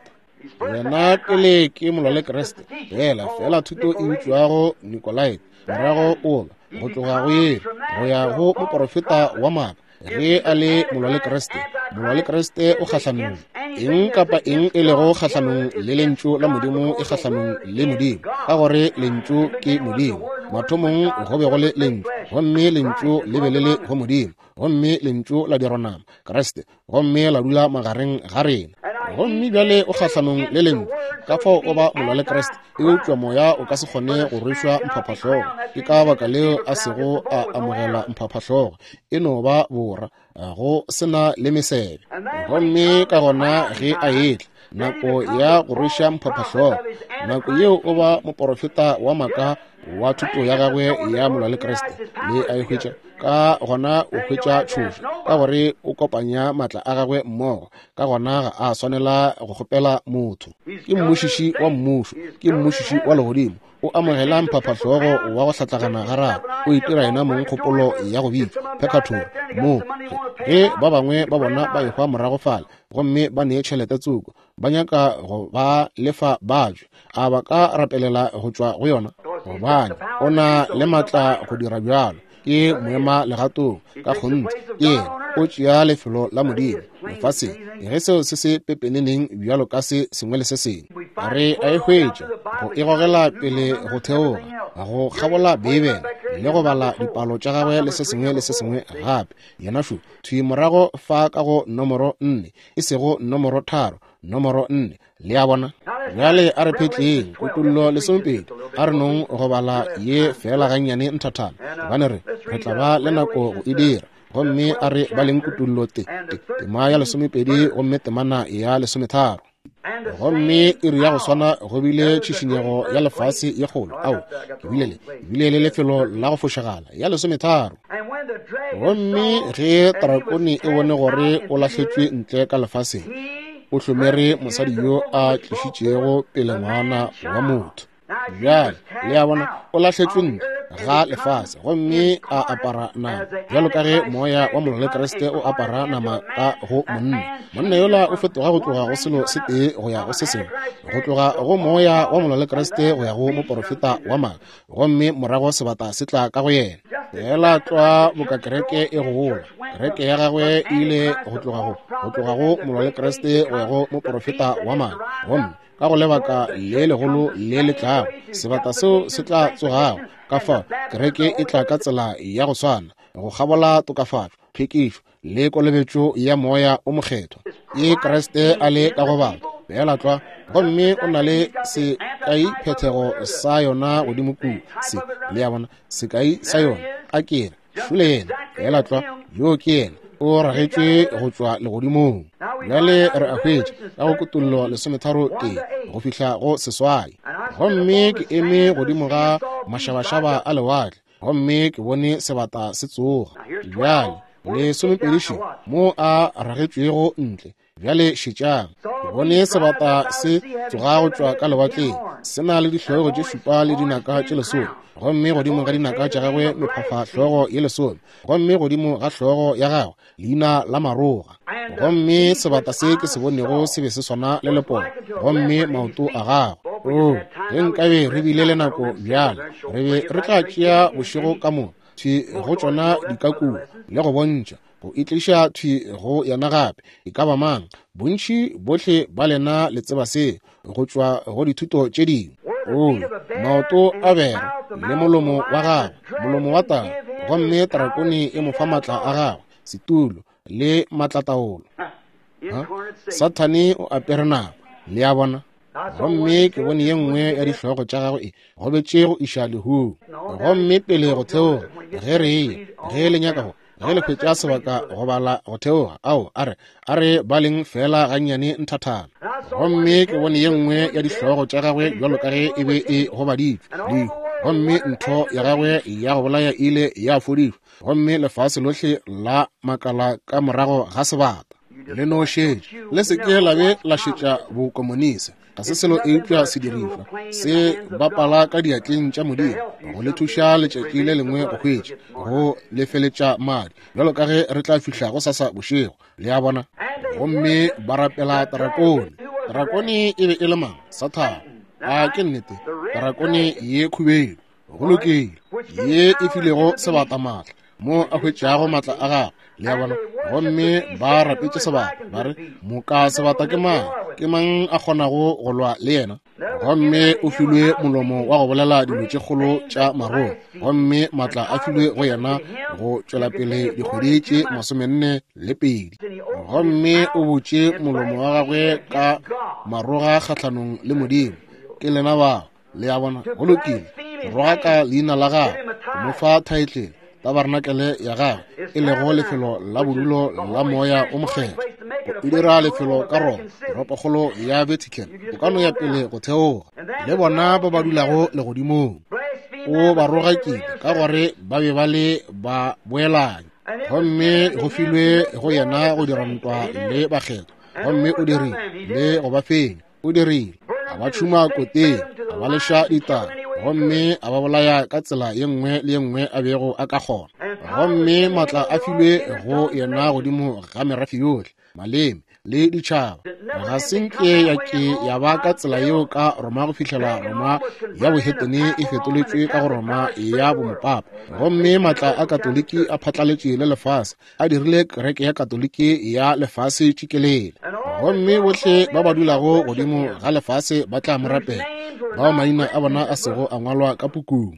Yena pele ke molwa le keresete fela thuto e utswago Nikolaite, morago o go tloga go ye go ya go moprofeta wa maaka. Ge a le molwa le keresete, molwa le keresete o kgahlanong eng kapa eng e lego kgahlanong le lentšu la modimo e kgahlanong le modimo, ka gore lentšu ke modimo. Mathomong go be go le lentšu, gomme lentšu le be le le go modimo, gomme lentšu la dironama keresete, gomme la dula magareng ga rena. Gomme bjale o kgahlanong le lentšu, ka fao o ba molwa le keresete e utswa moya o ka se kgone go rwešwa mphaphahlogo. Ke ka baka leo a sego a amogela mphaphahlogo e no ba bora go sena le mesebe. Gomme ka gona ge a etla nako ya go rwešwa mphaphahlogo, nako yeo o ba moprofeta wa maaka wa thuto ya gagwe ya molwa le keresete le a e hwetša. Ka gona o hwetša tšhošo ka gore o kopanya maatla a gagwe mmogo, ka gona ga a swanela go kgopela motho. Ke mmušiši wa mmušo, ke mmušiši wa legodimo, o amogela mphaphahlogo wa go hlatlagana ga raro, o itira yena mong kgopolo ya go bitšwa phekhathuri mo ge ba bangwe ba bona ba ehwa morago fale, gomme ba nee tšhelete tsoko, ba nyaka go ba lefa bajwe. A ba ka rapelela go tšwa go yona gobane o na le maatla go dira bjalo. Ke moema legatong ka gontsi ke ena o tšea lefelo la modimo lefaseng, ge seo se se pepeneneng bjalo ka se sengwe le se sengwe. A re a e hwetša go e gogela pele go theoga, go kgabola Bibele le go bala dipalo tša gagwe le se sengwe le se sengwe gape. Yena šo thwi morago fa ka go nomoro 4 e sego nomoro 3, nomoro 4 le ya bona. Bjale a re phetleng kutollo 12 a re nong go bala ye fela gannyane nthathana, gobane re tla ba le nako go e dira. Gomme a re ba leng kutollo tema ya 12 gomme temana ya 13. Gomme e re ya go swana go bile tšhišinyego ya lefase ye kgolo ao ke bile le lefelo la go fošagala ya 13. Gomme ge tarakone e bone gore o lahletšwe ntle ka lefaseng, o hlomere mosadi yo a tlišitšego pele ngwana wa motho. Bjale le ya bona o lahletšwe ntle ga lefase, gomme a apara nama bjalo ka ge moya wa molwa le keresete o apara nama ka go monna. Monna yola o fetoga go tloga go selo se tee go ya go se sengwe, go tloga go moya wa molwa le keresete go ya go moprofeta wa maaka, gomme morago sebata se tla ka go yena. Fela tloa boka kereke e go gola, kereke ya gagwe e ile go tloga go molwa le keresete go ya go moprofeta wa maaka, gomme ka go lebaka le legolo le le tlago sebata seo se tla tsogago ka fa kereke e tla ka tsela ya go swana go gabola tokafatšo tlhwekišo le kolobetšo ya moya o mokgethwa ye Kriste a le ka go bala bjala tlwa gomme o na le sekai phethego sa yona godimo kudu se le ya bona sekai sa yona a kere šule yena bjala tlwa yo ke yena o ragetšwe go tšwa legodimong bjale re a hwetše ka go kutullo 13 go fihla go seswai gomme ke eme godimo ga mašabašaba a lewatle gomme ke bone sebata se tsoga bjale le 12 mo a ragetšwego ntle bjale šetšang ke bone sebata se tsoga go tšwa ka lewatleng se na le dihlogo tše šupa le dinaka tše lesome gomme godimo ga dinaka tša gagwe mephafa hlogo ye lesome gomme godimo ga hlogo ya gagwe leina la maroga gomme sebata se ke se bonego se be se swana le lepolo gomme maoto a gagwe ge nkabe re bile le nako bjale re be re tla tšea bošego ka mo thwi go tšona dikakung le go bontšha go itliša thwi go yana gape e ka ba mang bontši bohle ba lena le tseba se go tšwa go dithuto tše dingwe maoto a bera le molomo wa gagwe molomo wa taba gomme tarakone e mo fa maatla a gagwe setulo le matlataolo Sathane o apere nako le ya bona gomme ke bone ye nngwe ya dihlogo tša gagwe e go betše go iša lehu gomme pele go theoga ge le nyaka go ge le hwetša sebaka go bala go theoga ao a re ba leng fela gannyane nthathana gomme ke bone ye nngwe ya dihlogo tša gagwe bjalo ka ge e be e go baditšwe gomme ntho ya gagwe ya go bolaya ile ya foditšwe gomme lefase lohle la makala ka morago ga sebata le nošetše le seke la be la šetša bokomonise ga se selo eupša se dirišwa se bapala ka diatleng tša modimo go le thuša letšatši le lengwe go hwetše go lefeletša madi bjalo ka ge re tla fihla go sasa bošego le ya bona gomme ba rapela tarakone e be e le mang Sathane a ke nnete tarakone ye khubelo go lokile ye e filego sebata maatla mo a hwetšago maatla a gagwe le ya bona gomme ba rapetše sebata ba re moka sebata ke mang a kgonago go lwa le yena gomme o filwe molomo wa go bolela dilo tše kgolo tša marong gomme maatla a filwe go yena go tšwela pele dikgwedi tše 42 gomme o botše molomo wa gagwe ka maroga kgahlanong le modimo ke lena ba le ya bona go lokile roga ka leina la gagwe mo fa title tabernakele ya gagwe e lego lefelo la bodulo la moya o mokgethwa o dira lefelo ka rona teropokgolo ya Vatican o ka no ya pele go theoga le bona ba ba dulago legodimong o ba rogakile ka gore ba be ba le ba boelanye gomme go filwe go yena go dira ntwa le bakgethwa gomme o dirile le go ba fenya o dirile a ba tšhuma koteng a ba leša ditaba gomme a ba bolaya ka tsela ye nngwe le ye nngwe a bego a ka kgona gomme maatla a filwe go yena godimo ga merafe yohle maleme le ditšhaba ga senke ya ba ka tsela yeo ka Roma go fihlela Roma ya bohetene e fetoletšwe ka go Roma ya bomopapa gomme maatla a katoliki a phatlaletše le lefase a dirile kereke ya katoliki ya lefase tšikelele gomme bohle ba ba dulago godimo ga lefase ba tla morapela bao maina a bona a sego a ngwalwa ka pukung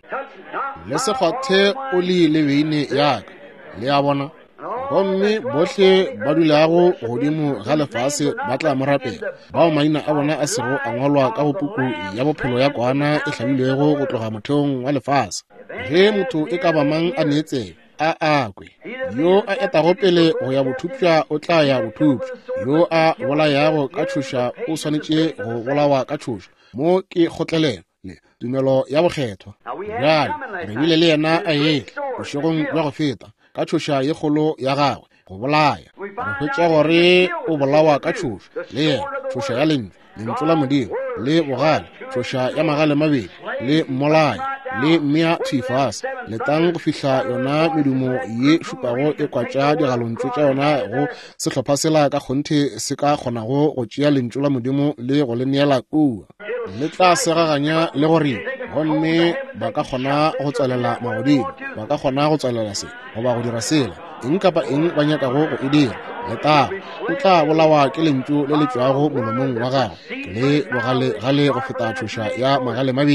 le sekgwathe oli le beine yaka le ya bona gomme bohle ba dulago godimo ga lefase ba tla morapela bao maina a bona a sego a ngwalwa ka puku ya bophelo ya kwana e hlabilwego go tloga motheong wa lefase ge motho e ka ba mang a neetse a akwe yo a etago pele go ya bothupša o tla ya bothupša yo a bolayago ka tšhoša o swanetše go bolawa ka tšhoša mo ke kgotlelelo tumelo ya bokgethwa bjale re bile le yena a yetle bošegong bja go feta ka tšhoša ye kgolo ya gagwe go bolaya re hwetša gore o bolawa ka tšhoša le yena tšhoša ya lentswe lentswe la modimo le bogale tšhoša ya magale mabedi le mmolaya le mmea tšhifase letang go fihla yona medumo ye šupago e kwatša digalontšwe tša yona go sehlopha sela ka kgonthe se ka kgonago go tšea lentšu la modimo le go le neela kua le tla segaganya le gore gomme ba ka kgona go tswalela magodimo ba ka kgona go tswalela se goba go dira sela eng kapa eng ba nyakago go e dira leta o tla bolawa ke lentšu le le tšwago molomong wa gagwe le bogale go feta tšhoša ya magale mabedi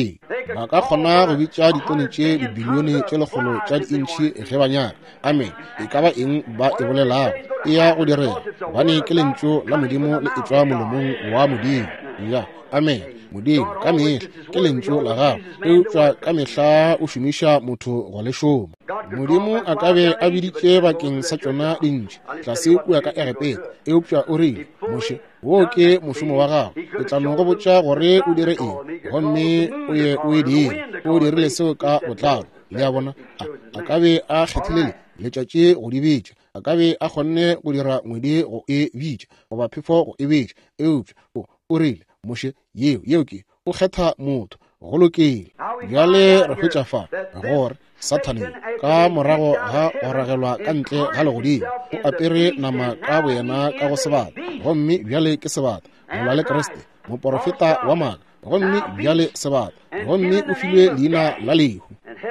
ba ka kgona go bitša ditone tše dibilione tše lekgolo tša diintšhi ge ba nyaka. Amen. E ka ba eng ba e bolelago? E ya go direla, gobane ke lentšu la Modimo le etswa molomong wa Modimo. Ya, amen. Modimo ka mehla ke lentšu la gago e utswa ka mehla o šomiša motho go le šoma. Modimo a ka be a biditše bakeng sa tšona dintši tlase kua ka egepeta e upša o rile, moše wo ke mošomo wa gago, ke tla no go botša gore o dire eng, gomme o ye o e dire, o dirile seo ka botlalo. Le a bona a ka be a kgethile letšatši go di bitša, a ka be a kgonne go dira ngwedi go e bitša goba phefo go e bitša e upša o rile, moše yeo ke o kgetha motho go lokile. Bjale re hwetša fa gore Satane ka morago ga go ragelwa ka ntle ga legodimo o apere nama ka boyena ka go sebata, gomme bjale ke sebata molwa le Kriste moprofeta wa maaka, gomme bjale sebata, gomme o filwe leina la lehu,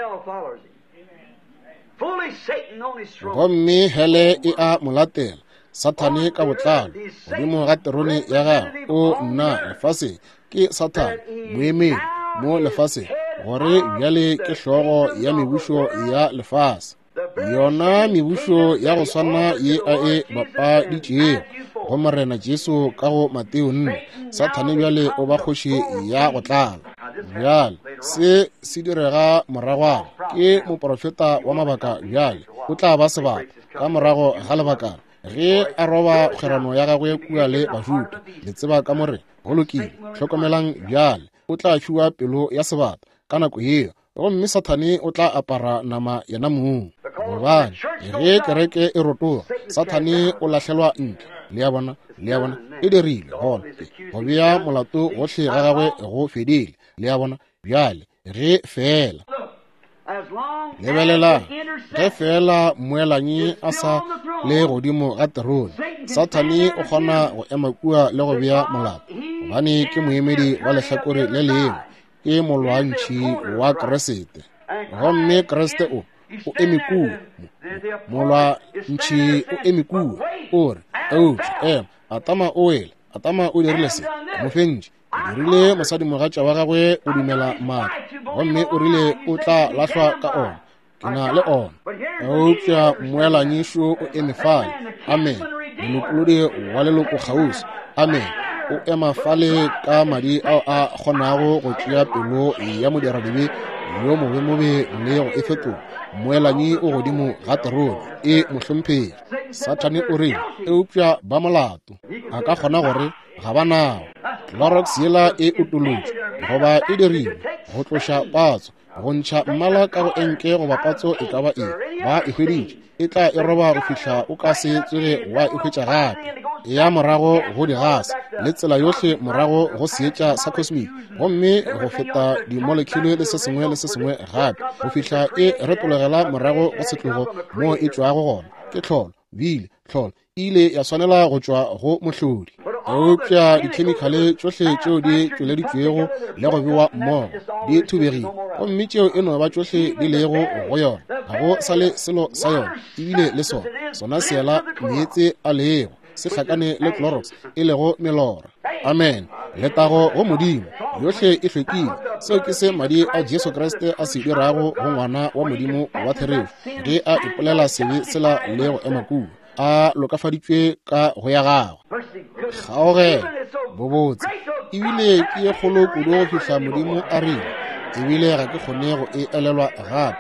gomme hele e a molatela Satane ka botlalo godimo ga terone ya gago. O nna lefase ke Satane moemedi mo lefaseng, gore bjale ke hlogo ya mebušo ya lefase, yona mebušo ya go swana ye a e bapaditšego go morena Jesu ka go Mateo 4. Satane bjale o ba kgoši ya go tlala. Bjale se direga moragwana ke moprofeta wa mabaka, bjale o tla ba sebata ka morago ga lebakana ge a roba kgerano ya gagwe kua le Bajuda. Le tseba ka more go lokile hlokomelang, bjale o tla fiwa pelo ya sebata ka nako yeo, gomme Satane o tla apara nama yena mong, gobane ge kereke e rotoga Satane o lahlelwa ntle. Le a bona e dirile gona go bea molato gohle ga gagwe go fedile. Le a bona bjale ge fela lebelela ge fela moelanyi a sa le godimo ga terone, Satane o kgona go ema kua le go bea molato, gobane ke moemedi wa lehlakore le lengwe, ke molwantšhi wa Kriste. Gomme Kriste o eme kua, molwantšhi o eme kua o re atama o wela, atama o dirile se mo fentše, o dirile mosadi-mogatša wa gagwe o dumela maaka, gomme o rile o tla lahlwa ka ona, ke na le ona. Eupša moelanyišo o eme fale, amen. Monokolodi wa leloko kgauswi, amen. O ema fale ka madi ao a kgonago go tšea pelo ya moderadibe yo mobe le go e fetola. Moelanyi o godimo ga terone e mohlomphegi. Satane o rile eupša ba molato a ka kgona gore ga ba nao. Clorox yela e utolotše goba e dirile go tloša patso, go ntšha mmala ka go enke goba patso e ka ba ba e hweditše, e tla e roba go fihla o ka se tsoge wa e hwetša gape. E ya morago go digase le tsela yohle morago go seetša sa cosmic, gomme go feta dimolecule le se sengwe gape go fihla e retolegela morago go setlogo mo e tšwago gona ke tlholo. Bile tlholo ile ya swanela go tšwa go mohlodi. Eupša dikhemikhale tšohle tšeo di tšweleditšwego le go bewa mmogo di thubegile, gomme tšeo e no ba tšohle di lego go yona ga go sa le selo sa yona, ebile le sona seela meetse a lego se hlakane le Clorox e lego melora. Amen. Letago go Modimo yohle e hlwekile, seo ke se madi a Jesu Kriste a se dirago go ngwana wa Modimo wa therefo ge a ipolela sebe sela le go ema kua a lokafaditšwe ka go ya gago. Kgaoge bobotse ebile ke ye kgolo kudu go fihla Modimo a rile, ebile ga ke kgone go e elelwa gape,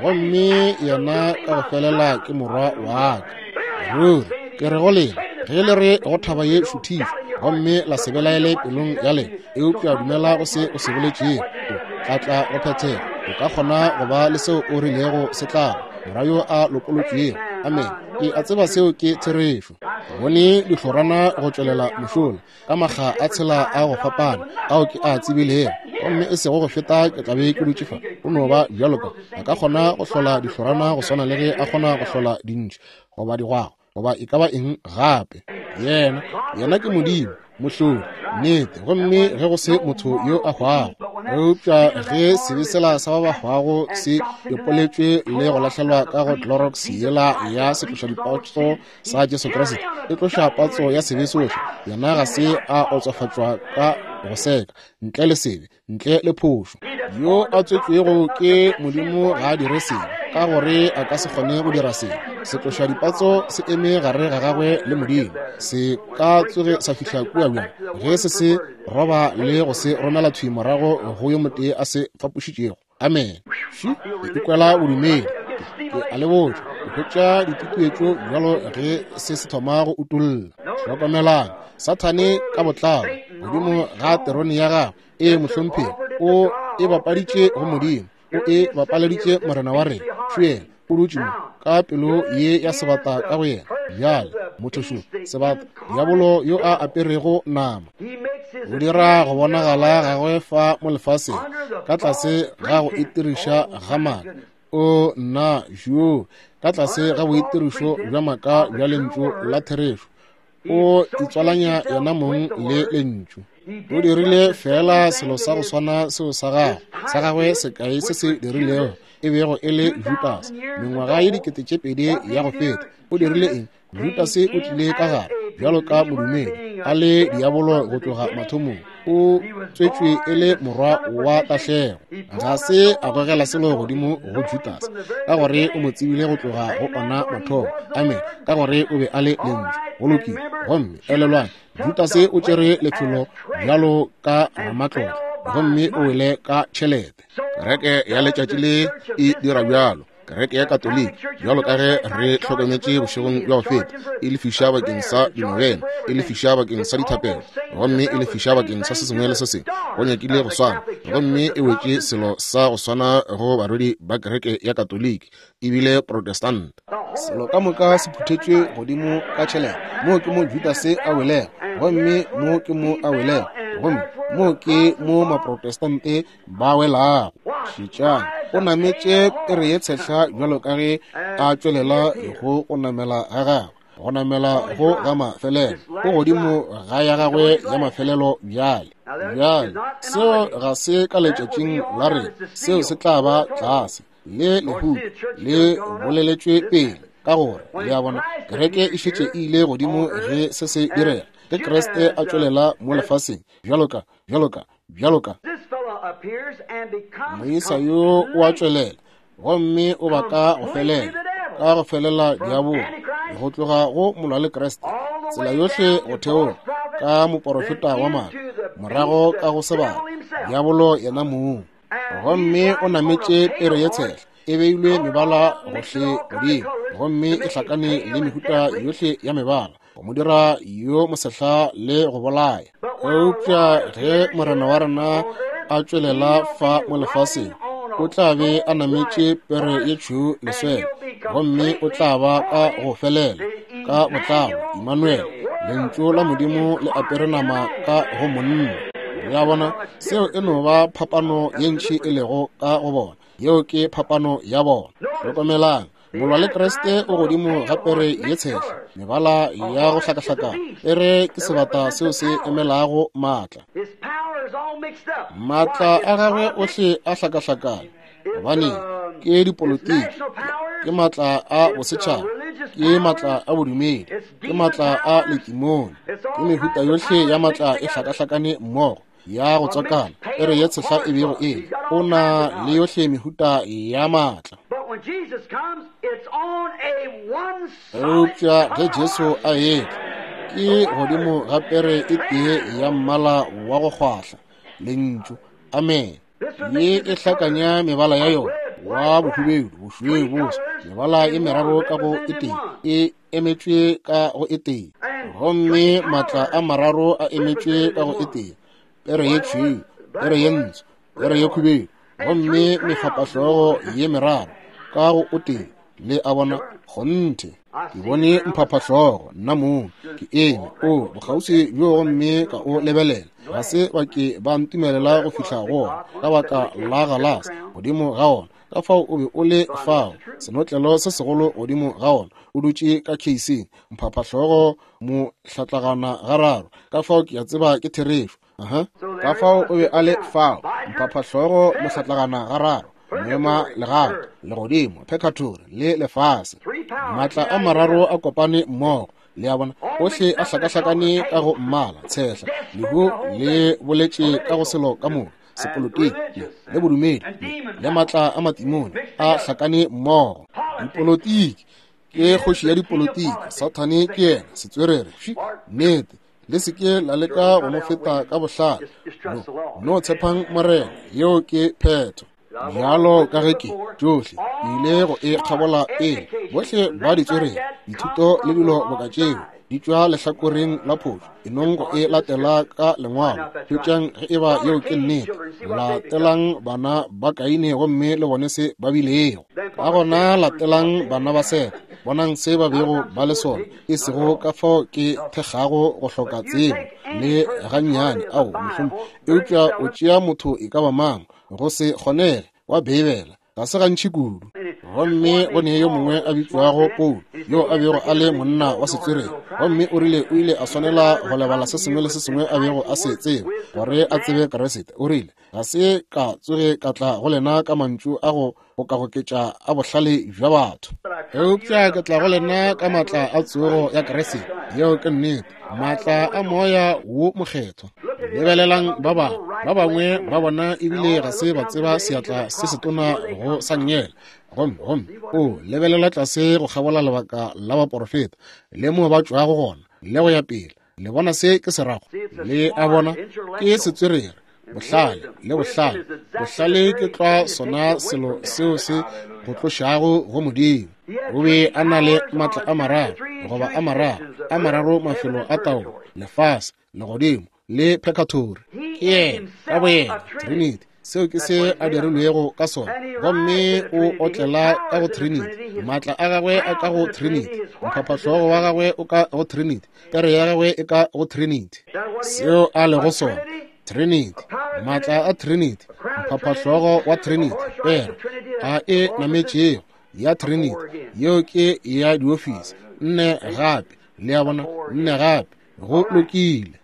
gomme yena ka go felela ke morwa wa ka. Ruri ke re go lena ge le re go thaba ye šuthišo, gomme la sebelaele pelong ya lena eupša dumela go se o seboletšego tla tla go phethela, o ka kgona go ba le seo o rilego se tlago morayo a lokolotšego. Amen. Ke a tseba seo ke therefo. Bone dihlorana go tšwelela mošola ka makga a tshela a go fapana ao ke a tsebilego, gomme e sego go feta ke tlabe ke dutšefa o no ba bjaloka a ka kgona go hlola dihlorana go swana le ge a kgona go hlola dintši goba digwago goba e ka ba eng gape. Yena ke Modimo mohlodi nnete, gomme ge go se motho yo a hwago. Eupša ge sebesela sa ba ba hwago se epoletšwe le go lahlelwa ka go Clorox yela ya setloša dipatso sa Jesu Kriste e tloša patso ya sebe sohle, yena ga se a otswafatšwa ka go seka ntle le sebe, ntle le phošo. yo a tswetswego ke modimo ga a dire seng ka gore a ka se kgone go dira seng. Setloša dipatso se eme gare ga gagwe le modimo, se ka tsoge sa fihla kua bjang ge se se roba le go se romela thui morago go yo motee a se fapošitšego. Amen. Ke kwela bodumedi, ke a le botse go hwetša ditutuetšo bjalo ge se thoma go utulla. Hlokomelang, Sathane ka botlalo godimo ga terone ya gago e mohlompheng o e bapaditše go modimo, o e bapaleditše morena wa rena. Šuela o dutše mo ka pelo ye ya sebata ka go yena. Bjale mothošo sebata diabolo yo a aperego nama o dira go bonagala gagwe fa mo lefaseng ka tlase ga go itiriša ga maaka. O nna jo ka tlase ga boitirišo bja maaka bja lentšu la therešo o itswalanya yona mong le lentšu. O dirile fela selo sa go swana seo sa gagwe sekae se se dirilego e bego e le Judas. Mengwaga ye 2,000 ya go feta o dirile eng? Judas o tlile ka gare bjalo ka modumedi a le diabolo go tloga mathomong. O tswetswe e le morwa wa tahlego. Ga se a gogela selo godimo go Judas ka gore o mo tsebile go tloga go ona mathomo. Amen. Ka gore o be a le lentšu go lokile. Gomme elelwane Judas o tšere lefelo bjalo ka ramatlotlo gomme o wele ka tšhelete. Kereke ya letšatši le e dira bjalo. Kereke ya Katoliki bjalo ka ge re hlokometše bošegong bja go feta e le fiša bakeng sa dinovena, e le fiša bakeng sa dithapelo, gomme e le fiša bakeng sa se sengwe le se sengwe go nyakile go swana, gomme e wetše selo sa go swana go barwedi ba kereke ya Katoliki ebile Protestant. Selo ka moka se phuthetšwe godimo ka tšhelete, mo ke mo Judas a welego, gomme mo ke mo a welego, gomme mo ke mo maprotestante ba welago. Šitšang o nametše pere ye tshehla bjalo ka ge a tšwelela go namela ga gagwe, go namela go ga mafelelo go godimo ga ya gagwe ya mafelelo bjale. Seo ga se ka letšatšing la re seo se tla ba tlase le lehudu le boleletšwe pele, ka gore le a bona kereke e šetše e ile godimo ge se se direga ge Kriste a tšwelela mo lefaseng bjalo ka moisa yo o a tšwelela gomme o baka go felela ka go felela diabolo go tloga go molwa le Kriste tsela yohle go theoga ka moprofeta wa maaka morago ka go sebaka diabolo yena mong, gomme o nametše pere ye tshehla e beilwe mebala gohle godimo, gomme e hlakane le mehuta yohle ya mebala go mo dira yo mosehla le go bolaya. Eupša ge morena wa rena a tšwelela fa mo lefaseng o tla be a nametše pere ye tšhweu leswele, gomme o tla ba ka go felela ka botlalo Emmanuel, lentšu la modimo le apere nama ka go monna. Ya bona seo e no ba phapano ye ntši e lego ka go bona, yeo ke phapano ya bona. Hlokomelang, molwa le Kriste o godimo ga pere ye tshehla mebala ya go hlakahlakana, ere ke sebata seo se emelago maatla. Maatla a gagwe ohle a hlakahlakane gobane ke dipolotiki, ke maatla a bosetšhaba, ke maatla a bodumedi, ke maatla a letimone, ke mehuta yohle ya maatla e hlakahlakane mmogo ya go tswakana, ere ye tshehla e bego e o na le yohle mehuta ya maatla. Eupša ge Jesu a etla ke godimo ga pere e tee ya mmala wa go kgwahla lentšu. Amen. Ye e hlakanya mebala ya yona wa bohubedu bošweu bosa, mebala ye meraro ka go eteng e emetšwe ka go eteng, gomme maatla a mararo a emetšwe ka go eteng, pere ye tšhweu, pere ye ntsho, pere ye khubedu, gomme mefapahlogo ye meraro ka go oteng le a bona kgonthe. Ke bone mphaphahlogo nna mong ke eme o bokgausi bjo gomme ka o lebelela, ga se bake ba ntumelela go fihla gona ka baka la galase godimo ga ona, ka fao o be o le fao senotlelo se segolo godimo ga ona o dutše ka keising mphaphahlogo mo hlatlagana gararo, ka fao ke a tseba ke therešo. Ka fao o be a le fao mphaphahlogo mo hlatlagana gararo, moema legato le godimo pekathore le lefase, maatla a mararo a kopane mmogo le a bona ohle a hlakahlakane ka go mmala tshehla lehu le boletše ka go selo ka moka sepolotiki le bodumedi le matla a matimone a hlakane mmogo. Dipolotiki ke kgoši ya dipolotiki, Sathane ke yena setswerere, nnete le seke la leka go mo feta ka bohlale. No tshepang morena yeo ke phetho. Mealo ka ge ke tšohle ke ile go e kgabola pele. Bohle ba ditswerere, dithuto le dilo boka tšeo di tšwa lehlakoreng la phošo, enongo e latela ka lengwalo, hwetšang ge e ba yeo ke nnete, latelang bana ba Kaine gomme le bone se ba bilego. Ka gona latelang bana ba Sete, bonang se ba bego ba le sona, e sego ka fao ke thekgago go hloka tsebo le gannyane ao mohlomong eupša o tšea motho e ka ba mang, go se kgonege wa beibela ga se gantši kudu. Gomme go ne yo mongwe a bitšwago Paulo, yo a bego a le monna wa setswerere, gomme o rile o ile a swanela go lebala se sengwe le se sengwe a bego a se tseba gore a tsebe Keresete. O rile, ga se ka tsoge ka tla go lena ka mantšu a go ka goketša a bohlale jwa batho, eupša ke tla go lena ka matla a tsogo ya Keresete yeo ke nnete, matla a moya wo mokgetho. Lebelelang ba bangwe ba bona ebile ga se ba tseba seatla se se tona go Sanyela. Gomme o lebelela tlase go kgabola lebaka la baprofeta le mo ba tšwago gona le go ya pele. Le bona se ke serago le a bona ke setswerere, bohlale le bohlale. Bohlale ke tloa sona selo seo se go tlošago go Modimo. O be a na le matla a mararo goba a mararo mafelo a taolo, lefase, legodimo le pekatori. Ke yena ka boyena Trinity, seo ke se a dirilwego ka sona. Gomme o otlela ka go Trinity, matla a gagwe a ka go Trinity, mphaphahlogo wa gagwe o ka go Trinity, tere ya gagwe e ka go Trinity. Seo a lego sona Trinity, matla a Trinity, mphaphahlogo wa Trinity, tere a e nametšego ya Trinity yeo ke ya diofisi nne gape le a bona nne gape go lokile.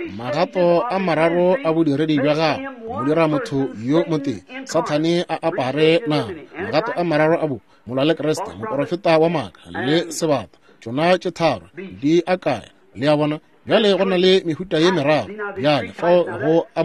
Magato a mararo a bodiredi bja gago mo dira motho yo mote Sathane a apare na magato a mararo a bo mola le Kriste moprofeta wa maaka le sebata tšona tše tharo di akaya le a bona bjale go na le mehuta ye meraro bjale fao go a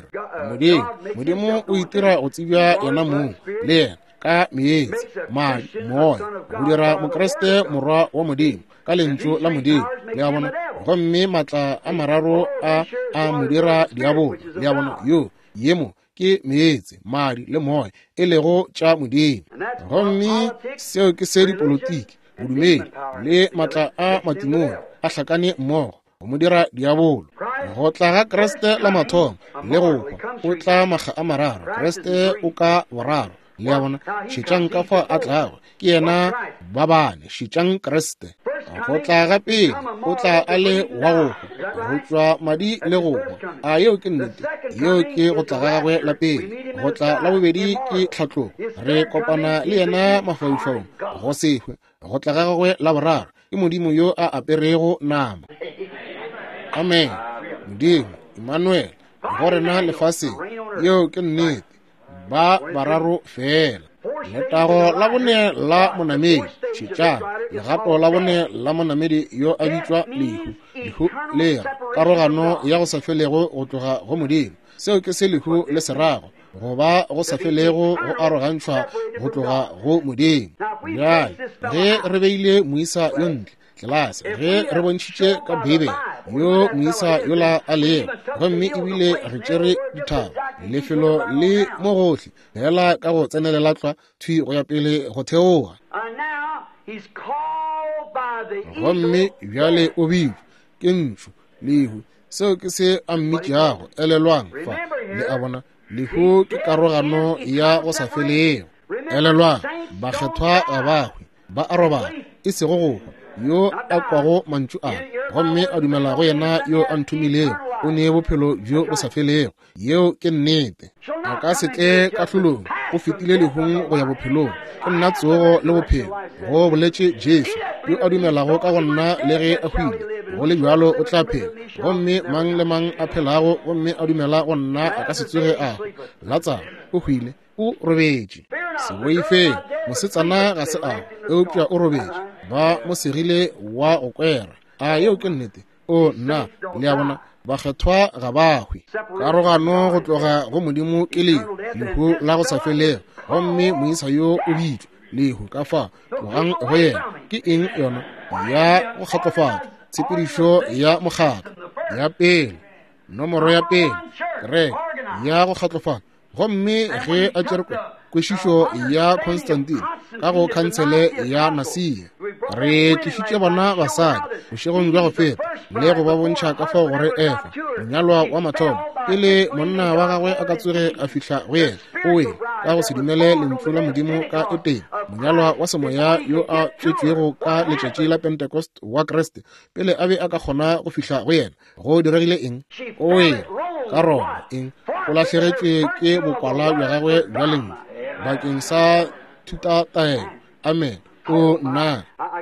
Modimo o itira go tsebja yena mong le yena ka meetse moya go dira mokreste morwa wa Modimo ka lentšu la Modimo le a bona. Gomme matla a mararo a modira diabolo le a bona yo yemo ke meetse madi le moya e lego tša Modimo. Gomme seo ke se dipolotiki, bodumedi le matla a matimong a hlakane mmogo go modira diabolo. Go tla ga Kriste la mathomo le go kwa o tla makga a mararo, Kriste o ka boraro le a bona šitšang ka fa a tlago ke yena ba bane šitšang Kriste. Go tla ga pele o tla a le wa go tšwa madi le go a yeo ke nnete, yeo ke go tla gagwe la pele. Go tla la bobedi ke tlhatlogo, re kopana le yena mafaufaung go sehwe. Go tla gagwe la boraro ke Modimo yo a aperego nama. Amen. Modimo Emmanuel go rena lefaseng yeo ke nnete, ba bararo fela. Letago la bone la monamedi šitšana, legato la bone la monamedi yo a bitšwa lehu le karogano ya go sa felego go tloga go Modimo. Seo ke se lehu le serago goba go sa felego go arogantšhwa go tloga go Modimo. Bjale ge re beile moisa yo ntle tlelase, ge re bontšhitše ka Bibele yo moisa yola a lego, gomme ebile re tšere dithaba lefelo le mo gohle fela ka go tsenelela tlwa thwi go ya pele go theoga. Gomme bjale o bitšwa ke ntšu lehu, seo ke se a mmitšago elelwang fa le a bona. Lehu ke karogano ya go sa felego. Elelwang bakgethwa ga bagwe ba a robala e sego go yo a kwago mantšu a, gomme a dumela go yena yo a nthumilego o ne bophelo jo bo sa felego. Yeo ke nnete, a ka se tle kahlolong o fetile lehung go ya bophelong, ke nna tsogo le bophelo go boletše Jesu yo a dumelago ka go nna le ge a hwile go le bjalo o tla phela. Gomme mang le mang a phelago gomme a dumela go nna a ka se tsoge a Lazaro o hwile o robetše. Se boifeng mosetsana ga se a eupša o robetše, ba mo segile wa go kwera a yeo ke nnete. O nna le a bona ba kgethwa ga bahwe karogano go tloga go modimo ke lehu la go sa felego gomme moisa yo o bitšwe lehu ka fa tlogang go yena ke eng yona ya go kgatlofatsa tshepedišo ya mokgatlo ya pele nomoro ya pele kereke ya go kgatlofatsa gomme ge a tšere kwešišo ya Constantine ka go khansele ya Nasia re tlišitše bona basadi bošegong bja go feta le go ba bontšha ka fao gore efa monyalwa wa mathomo pele monna wa gagwe a ka tsoge a fihla go yena owe ka go se dumele lentšu la modimo ka eteng monyalwa wa semoya yo a tšwetšwego ka letšatši la Pentecost wa Kreste pele a be a ka kgona go fihla go yena go diregile eng owe ka rona eng o lahlegetšwe ke bokwala bja gagwe bja lentšu bakeng sa thutataelo amen o nna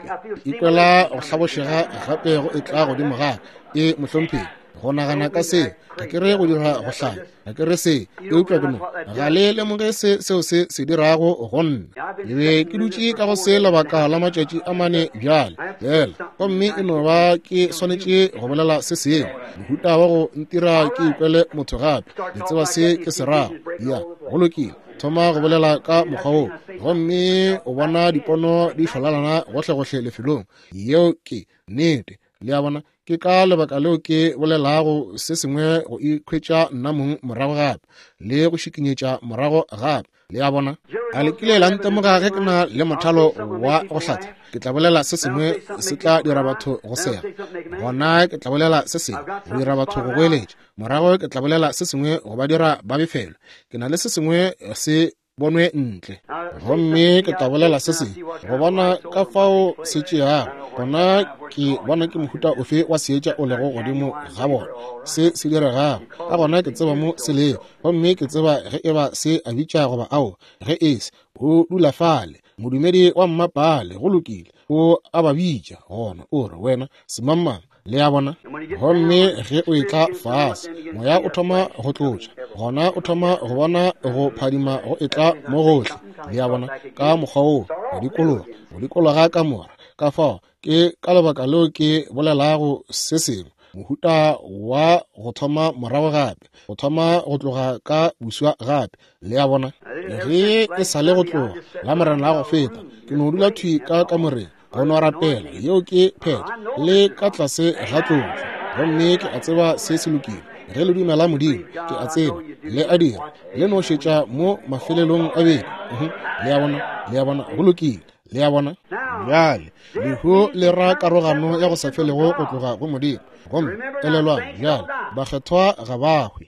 ikwela go hlabošega gape go etla godimo ga e mohlomphedi go nagana ka se ga ke re go dira go hlaya ga ke re se e utlwa ke no ga le lemoge seo se dirago go nna ke be ke dutše ka go se lebaka la matšatši a mane bjale fela gomme e no ba ke swanetše go bolela se sengwe mohuta wa go ntira ke ikwele motho gape le tseba se ke se rago ya go lokile thoma go bolela ka mokgwa o gomme o bona dipono di hlolalana gohle lefelong yeo ke nnete le a bona ke ka lebaka leo ke bolelago se sengwe go ikhwetša nna mong morago gape le go šikinyetša morago gape le a bona a lekile la ntemoga ge ke na le mothalo wa go hlatsa ke tla bolela se sengwe se tla dira batho go sega gona ke tla bolela se sengwe go dira batho go goeletša morago ke tla bolela se sengwe go ba dira ba befelo ke na le se sengwe se bonwe ntle gomme ke tla bolela se sengwe go bona ka fao se tšeago gona ke bona ke mohuta ofe wa seetša o lego godimo ga bona se diregago ka gona ke tseba mo se leo gomme ke tseba ge e ba se a bitša goba ao ge ese o dulafale modumedi wa mmapale go lokile o a ba bitša gona o re wena semamang le a bona gomme ge o etla fase moya o thoma go tlotša gona o thoma go bona go phadima go etla mo gohle le a bona ka mokgwa o o dikologa ka mora ka fao ke ka lebaka leo ke bolelago se sengwe mohuta wa go thoma morago gape go thoma go tloga ka buswa gape le a bona ge e sa le go tloga la morena la go feta ke no dula thwi ka kamoreng go no rapela yeo ke pheta le ka tlase ga tlotlo gomme ke a tseba se se lokile ge le dumela modimo ke a tseba le a dira le no šetša mo mafelelong a bedi le a bona go lokile le a bona bjale lehu le ra karogano ya go sa felego go tloga go modimo gomme elelwang bjale bakgethwa ga bahwe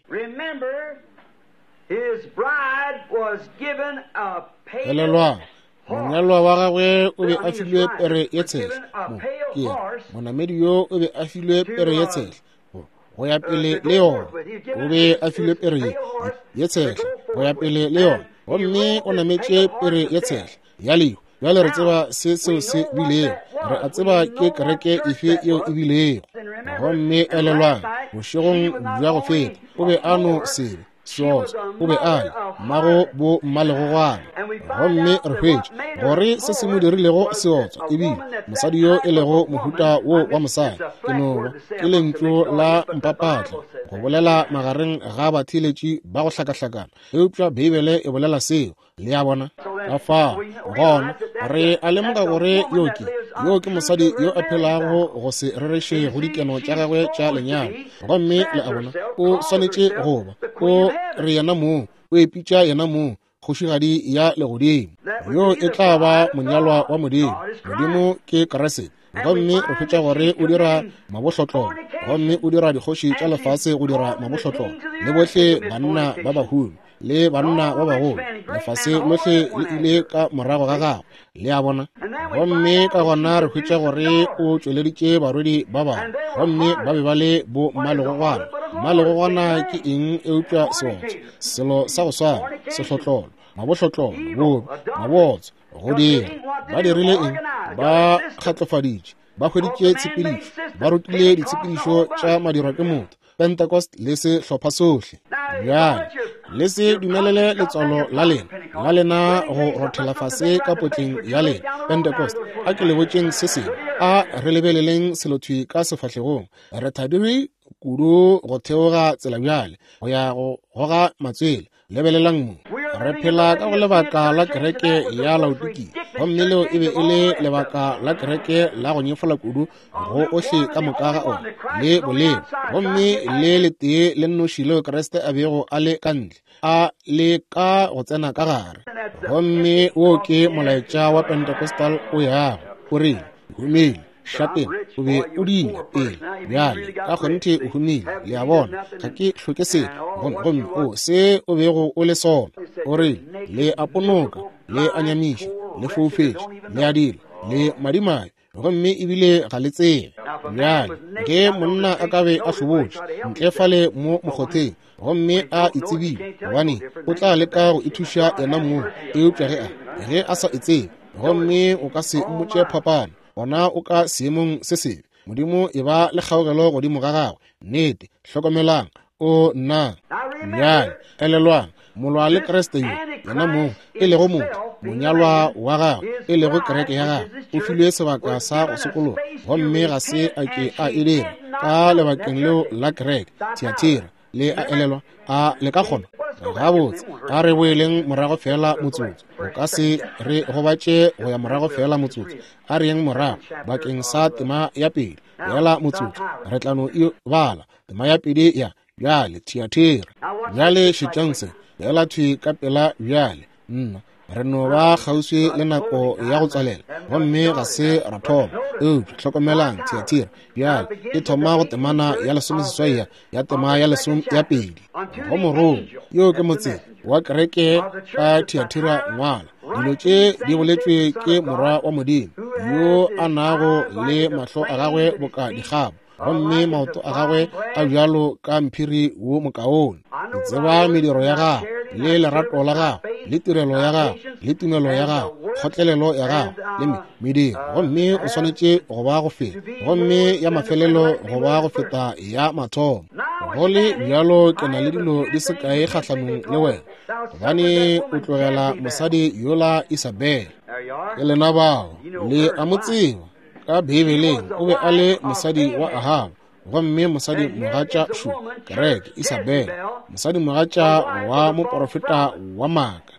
elelwang monyalwa wa gagwe o be a filwe pere ye tshehla monamedi yo o be a filwe pere ye tshehla go ya pele le yona o be a filwe pere ye tshehla go ya pele le yona gomme o nametše pere ye tshehla ya lehu bjale re tseba seo se bilego re a tseba ke kereke efe yeo e bilego gomme elelwang bošegong bja go feta o be a no sebe soso o be a le mmago bo mmalegogwana gomme re hwetše gore se se mo dirilego seotswa ebile mosadi yo e lego mohuta wo wa mosadi ke noba ke lentšu la mpapatla go bolela magareng ga batheeletši ba go hlakahlakana eupša beibele e bolela seo le a bona ka fao gona re a lemoga gore yo ke mosadi yo a phelago go se rereše go dikeno tša gagwe tša lenyalo gomme le a bona o swanetše goba o re yena moo o epitša yena moo kgošigadi ya legodimo yo e tla ba monyalwa wa modimo ke Keresete gomme re hwetša gore o dira mabohlotlolo gomme o dira dikgoši tša lefase go dira mabohlotlolo le bohle banna ba baholo le banna ba bagolo lefase lohle le ile ka morago ga gago le a bona gomme ka gona re hwetša gore o tšweleditše barwedi ba bangwe gomme ba be ba le bo mmalegogwana ke eng eupša seotso selo sa go swana sehlotlolo mabohlotlolo bobe mabotso go dira ba dirile eng ba kgatlofaditše ba hweditše tshepedišo ba rutile ditshepedišo tša madirwa ke motho Pentecost le se hlopha sohle bjale le se dumelele letswalo la lena go rothela fase ka potleng ya lena Pentecost a ke le botšeng se seng a re lebeleleng selothwi ka sefahlegong re thadiri kudu go theoga tsela bjale go ya go goga matswele lebelelang mo re phela ka go lebaka la kereke ya Laodiki gomme leo e be e le lebaka la kereke la go nyefola kudu go ohle ka moka ga ona le boleng gomme le tee le nnoši leo Kriste a bego a le kantle a le ka go tsena ka gare gomme wo ke molaetša wa Pentecostal o yago o re humile Shapeng o be o dile pele bjale ka kgonte o humile le a bona ga ke hloke se gomme o se o bego o le sona o re le aponoka le anyamiša le foufetše le adile le madimayo gomme ebile ga le tsebe bjale ge monna a ka be a hlobotše ntle fale mo mokgotheng gomme a itsebile gobane o tla leka go ithuša ena moo eupša ge a sa itsebe gomme o ka se mmotše phapano gona o ka seemong se sebe modimo e ba le kgaogelo godimo ga gagwe nnete hlokomelang o nna bjale elelwang molwa le Kriste yo yena moo e lego motho monyalwa wa gagwe e lego kereke ya gagwe o filwe sebaka sa go sekologa gomme ga se a ke a e dira ka lebakeng leo la kereke Thiatira le a elelwa a le ka kgona gabotse a re boeleng morago fela motsotso o ka se re gobatše go ya morago fela motsotso a re yeng morago bakeng sa tema ya pedi fela motsotso re tlano e bala tema ya pedi ya bjale Thiatira bjale šetšangse fela thwi ka pela bjale nna re no ba kgauswi le nako ya go tswalela gomme ga se ra thoma hlokomelang Thiatira bjale e thoma go temana ya lesomeseswai ya tema ya pedi go morong yo ke motse wa kereke ka Thiatira ngwala dilo tše di boletšwe ke morwa wa Modimo yo a nago le mahlo a gagwe boka dikgabo gomme maoto a gagwe a bjalo ka mphiri wo mokaone o tseba mediro ya gago le lerato la gago le tirelo ya gago le tumelo ya gago kgotlelelo ya gago le mediro gomme o swanetše go ba go feta gomme ya mafelelo go ba go feta ya mathomo go le bjalo ke na le dilo di se kae kgatlhanong le wena gobane o tlogela mosadi yola Isabel ke lena bao le a mo tseba ka Bibeleng o be a le mosadi wa Ahab gomme mosadi mogatša shu kereke Isabel mosadi mogatša wa moprofeta wa maaka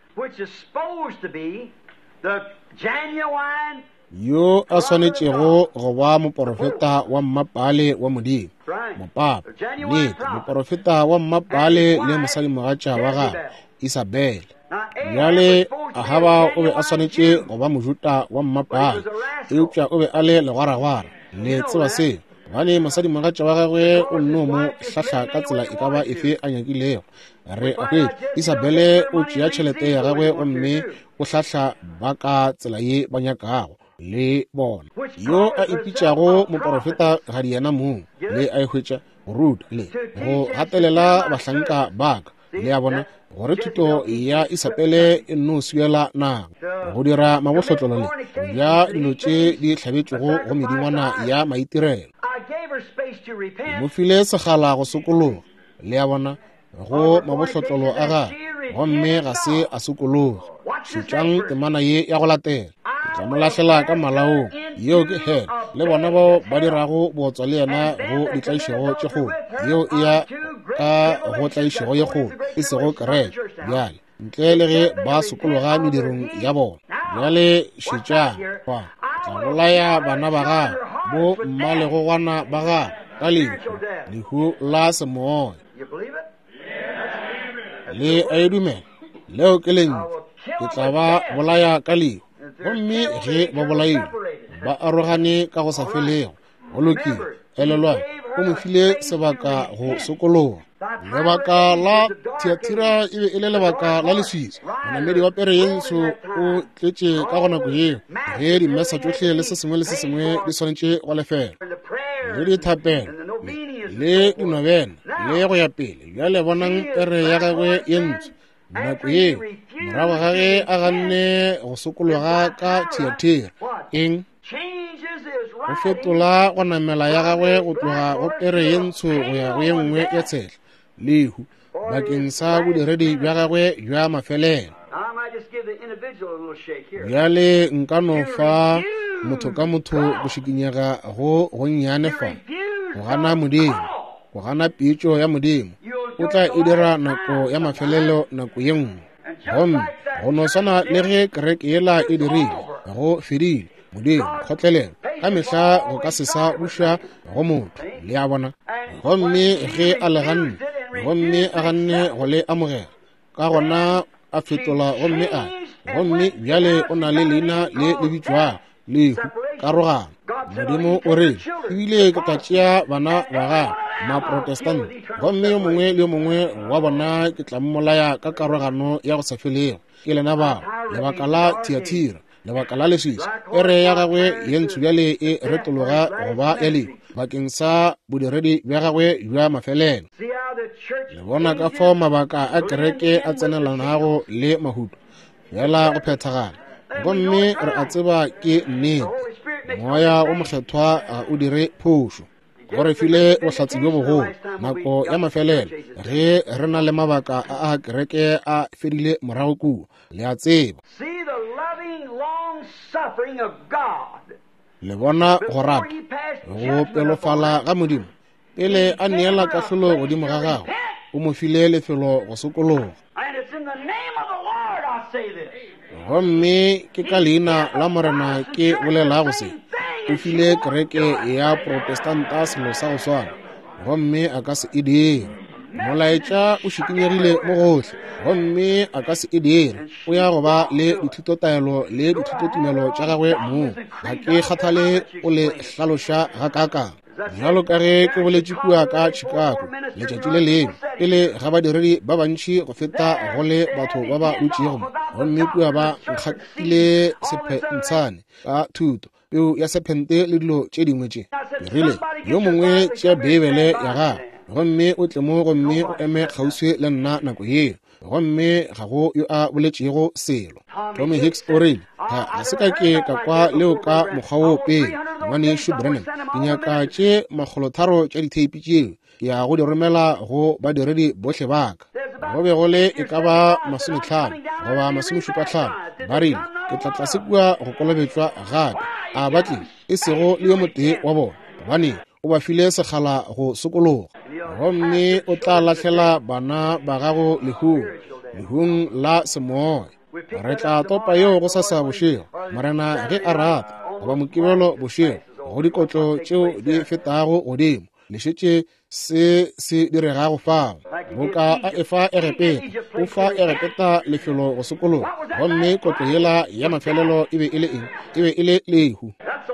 yo a swanetšego go ba moprofeta wa mmapale wa Modimo mopapa nnete moprofeta wa mmapale le mosadi mogatša wa gagwe Isabel bjale Ahaba o be a swanetše go ba mojuta wa mmapale eupša o be a le legwaragwara le tseba se gane mosadi mogatša wa gagwe o nno mo hlahla ka tsela e ka ba efe a nyakilego re ape Isabele o tšea tšhelete ya gagwe gomme o hlahla ba ka tsela ye ba nyakago le bona yo a ipitšago moprofeta gadi yena moo le a ehwetša go ruta le go gatelela bahlanka baka le a bona gore thuto ya Isabele e nno suela nako go dira mabohlotlolo le ya dilo tše di hlabetšego go medingwana ya maitirelo mo file segala go sokologa le a bona go mabohlotlolo a gagwe gomme ga se a sokologa šutšang temana ye ya go latela ke tla mo lahlela ka malaong yeo ke hela le bona bao ba dirago bootswa le yena go ditlaišego tše kgolo yeo e ya ka go tlaišego ye kgolo e sego kereke bjale ntle le ge ba sokologa medirong ya bona bjale šetšang tla bolaya bana ba gagwe bo mmalegogwana ba gagwe ka lehu la semoya le a edumela leo ke lentši ke tla ba bolaya ka lehu gomme ge ba bolailwe ba arogane ka go sa felego go lokile elelwa o mo file sebaka go sokologa lebaka la Thiatira e be e le lebaka la leswiswi monamedi wa pere yenso o tletše ka go nako yeo ge dimesa tšohle le se sengwe le se sengwe di swanetše go lefela le dithapelo le dinobena le go ya pele bjale bonang pere ya gagwe ye ntsho nako yeo morago ga ge a ganne go sokologa ka Thiatira eng go fetola go namela ya gagwe go tloga go pere ye ntsho go ya go ye nngwe ya tshela lehu bakeng sa bodiredi bja gagwe bja mafelelo bjale nka no fa motho ka motho go šikinyega go nnyane fa go gana Modimo go gana pitšo ya modimo o tla e dira nako ya mafelelo nako ye nngwe gomme go no swana le ge kereke yela e dirile go fedile modimo kgotlelelo ka mehla go ka se sa buša go motho le a bona gomme ge a le ganne gomme a ganne go le amogela ka gona a fetola gomme bjale o na le leina le lebitšwa lehu karogano modimo o re ebile ke ka tšea bana ba ga maprotestante gomme yo mongwe le yo mongwe wa bona ke tla mmolaya ka karogano ya go sa felego ke lena bao lebaka la Tiatira lebaka la leswiswi e re ya gagwe ye ntsho bjale e retologa goba ya lehu bakeng sa bodiredi bja gagwe bja mafelelo le bona ka fao mabaka a kereke a tsenelanago le mahuto fela go phethagala gomme re a tseba ke nnete moya o mokgethwa o dire phošo go re file bohlatsi bjo bogolo nako ya mafelelo ge re na le mabaka a kereke a fedile morago kuo le a tseba le bona go rata go pelofala ga modimo pele a neela kahlolo godimo ga gago o mo file lefelo go sokologa gomme ke ka leina la morena ke bolelago se o file kereke ya protestanta selo sa go swana gomme a ka se e dire molaetša o šikinyegile mo gohle gomme a ka se e dire o ya go ba le dithutotaelo le dithutotumelo tša gagwe moo ga ke kgathale o le hlaloša ga kakang jalo ka ge ke boletše kua ka Chicago letšatši le lengwe pele ga badiredi ba bantši go feta go le batho ba ba utšego gomme kua ba nkgatile sephentshane ka thuto peo ya sephente le dilo tše dingwe tše dirile yo mongwe tšea beebele ya gago gomme o tle mo gomme o eme kgauswi le nna nako yeo gomme ga go yo a boletšego selo Tommy Hicks o rile ga se ka ke ka kwa leo ka mokgwa wo pele Maneshu Brennan ke nyaka tše 300 tša diteipi tšeo ke ya go di romela go badiredi bohle baka go be go le e ka ba 50 goba 75 ba rile ke tla tlase kua go kolobetšwa gape a batle e sego le yo motee wa bona gobane o ba file sekgala go sokologa gomme o tla lahlela bana ba gago lehung la semoya re tla topa yo go sasa bošego morena ge a rata goba mokibelo bošego go dikotlo tšeo di fetago godimo le šetše se diregago fao boka a efa erepeta o fa erepeta lefelo go sokologa gomme kotlo yela ya mafelelo e be e le lehu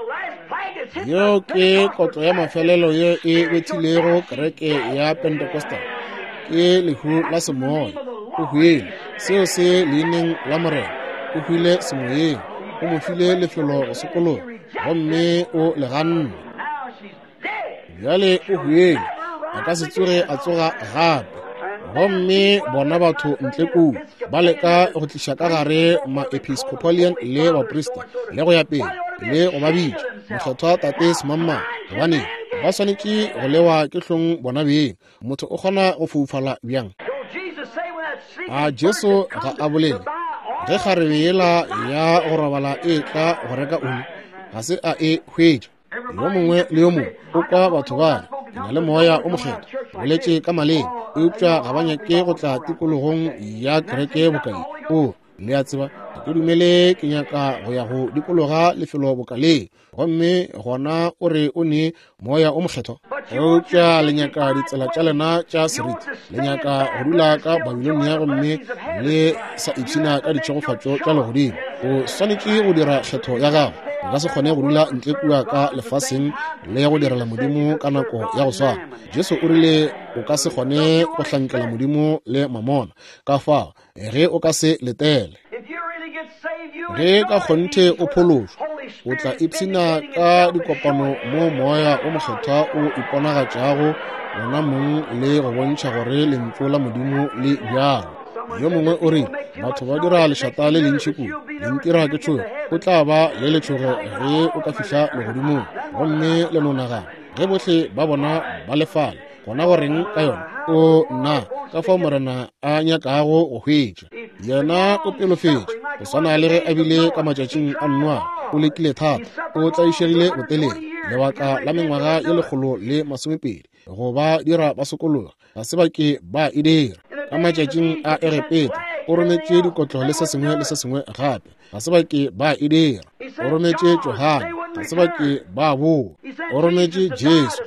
yo ke kotlo ya mafelelo ye e bethilego kereke ya Pentecostal ke lehu la semoya o hwile seo se leineng la morena o hwile semoyeng o mo file lefelo go sokologa gomme o le ganne bjale o hwile a ka se tsoge a tsoga gape gomme bona batho ntle kuu ba leka go tliša ka gare ma-episcopalian le baprista le go ya pele le go ba bitša mokgethwa tate semamma gobane ba swanetše go lewa ke hlong bona beng motho o kgona go foufala bjang a Jesu ga a bolele ge kgarebe yela ya go robala e tla go reka one ga se a e hwetša yo mongwe le yo mongwe o kwa batho bale ke na le moya o mokgetho boletše ka maleng eupša ga ba nyake go tla tikologong ya kereke bokai o le a tseba ke dumele ke nyaka go ya go dikologa lefelo bokaleng gomme gona o re o ne moya o mokgetho eupša le nyaka ditsela tša lena tša seriti le nyaka go dula ka Babilonia gomme le sa ipšhina ka ditšhegofatšo tša legodimo o swanetše go dira kgetho ya gago o ka se kgone go dula ntle kua ka lefaseng le go direla modimo ka nako ya go swana Jesu o rile o ka se kgone go hlankela modimo le mamona ka fao ge o ka se letele ge ka kgonthe o phološwa o tla ipshina ka dikopano mo moya o mokgethwa o iponagatšago gona mong le go bontšha gore lentlo la modimo le bjalo yo mongwe o re batho ba dira lešata le lentši kudu lentira ke tšhogo o tla ba le letšhogo ge o ka fihla legodimong gomme le monagano ge bohle ba bona ba lefala gona go reng ka yona o nna ka fao morena a nyakago go hwetša yena o pelofetše go swana le ge a bile ka matšatšing a nnwa o lekile thata o tlaišegile botelele lebaka la mengwaga ye 120 go ba dira ba sokologa ga se ba ke ba e dira ka matšatšing a Erepeta o rometše dikotlo le se sengwe gape ga se ba ke ba e dira o rometše Johane ga se ba ke ba boa o rometše Jesu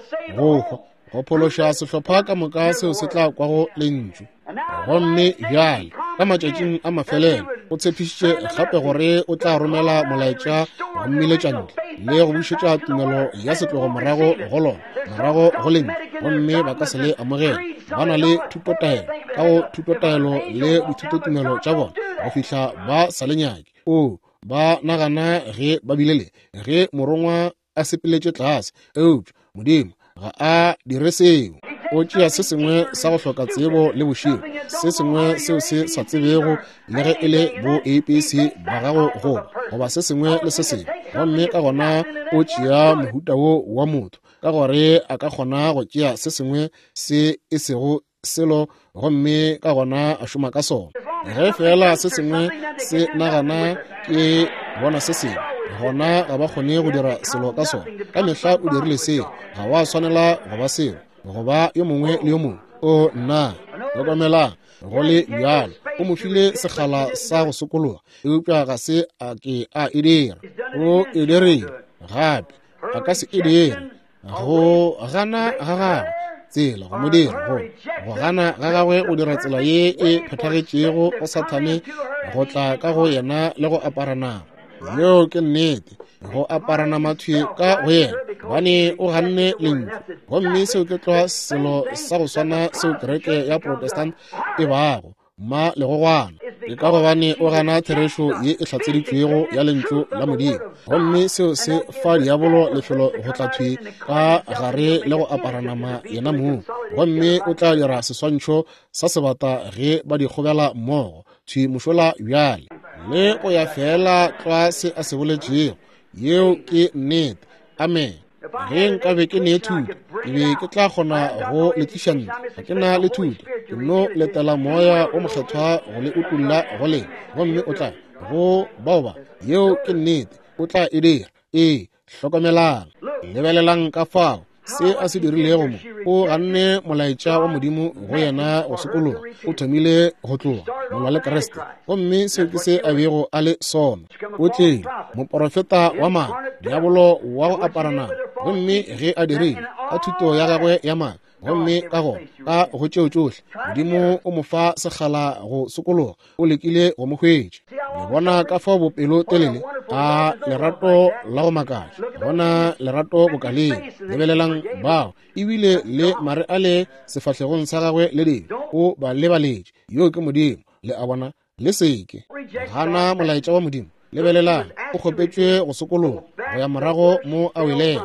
go phološa sehlopha ka moka seo se tla kwago lentšu gomme bjale ka matšatšing a mafelelo o tshepišitše gape gore o tla romela molaetša wa mmiletšantle le go bušetša tumelo ya setlogo morago go lona morago go lentšu gomme ba ka se le amogela ba na le thutotaelo ka go thutotaelo le dithutotumelo tša bona go fihla ba sa le nyake ba nagana ge ba bilele ge morongwa a sepeletše tlase eupša Modimo ga a dire seo o tšea se sengwe sa go hloka tsebo le boširo se sengwe seo se sa tsebego le ge e le bo APC ba gago goba se sengwe le se sengwe gomme ka gona o tšea mohuta wo wa motho ka gore a ka kgona go tšea se sengwe se e sego selo gomme ka gona a šoma ka sona ge fela se sengwe se nagana ke bona se sengwe gona ga ba kgone go dira selo ka sona ka mehla o dirile seo ga wa swanela go ba seo goba yo mongwe le yo mongwe nna tlhokomelang go le bjalo o mo file sekgala sa go sokologa eupša ga se a ke a e dira o e dirile gape a ka se e dire go gana ga gagwe tsela go modira go gana ga gagwe go dira tsela ye e phethagetšego go Sathane go tla ka go yena le go apara nama yo ke nnete go apara nama thwe ka go yena bane o ganne lentšu gomme seo ke tloa selo sa go swana seo kereke ya Protestant e bago ma le go gwana e ka gobane o gana therešo ye e hlatseditšwego ya lentšu la Modimo gomme seo se fa diabolo lefelo go tla thwe ka gare le go apara nama yena moo gomme o tla dira seswantšho sa sebata ge ba di kgobela mmogo thwe mošola bjale le go ya fela tloa se a se boletšego yeo ke nnete amen ge nkabe ke ne thuto ke be ke tla kgona go letliša ntle ga ke na le thuto ke no letela moya o mokgethwa go le utulla go le gomme o tla go baoba yeo ke nnete o tla e dira hlokomelang lebelelang ka fao se a se dirilego mo o ganne molaetša wa Modimo go yena go sekologa o thomile go tloga molwa le Kriste gomme seo ke se a bego a le sona o tlile moprofeta wa maa diabolo wa go aparana gomme ge a dirile ka thuto ya gagwe ya maa gomme ka go tšeo tšohle Modimo o mo fa sekgala go sekologa o lekile go mo hwetša le bona ka fao bopelo telele a lerato la go makatša bona lerato bokaleng lebelelang bao ebile le mare a le sefahlegong sa gagwe le ding o ba lebaletše yo ke Modimo le a bona le seke gana molaetša wa Modimo lebelelang o kgopetšwe go sekologa go ya morago mo a weleng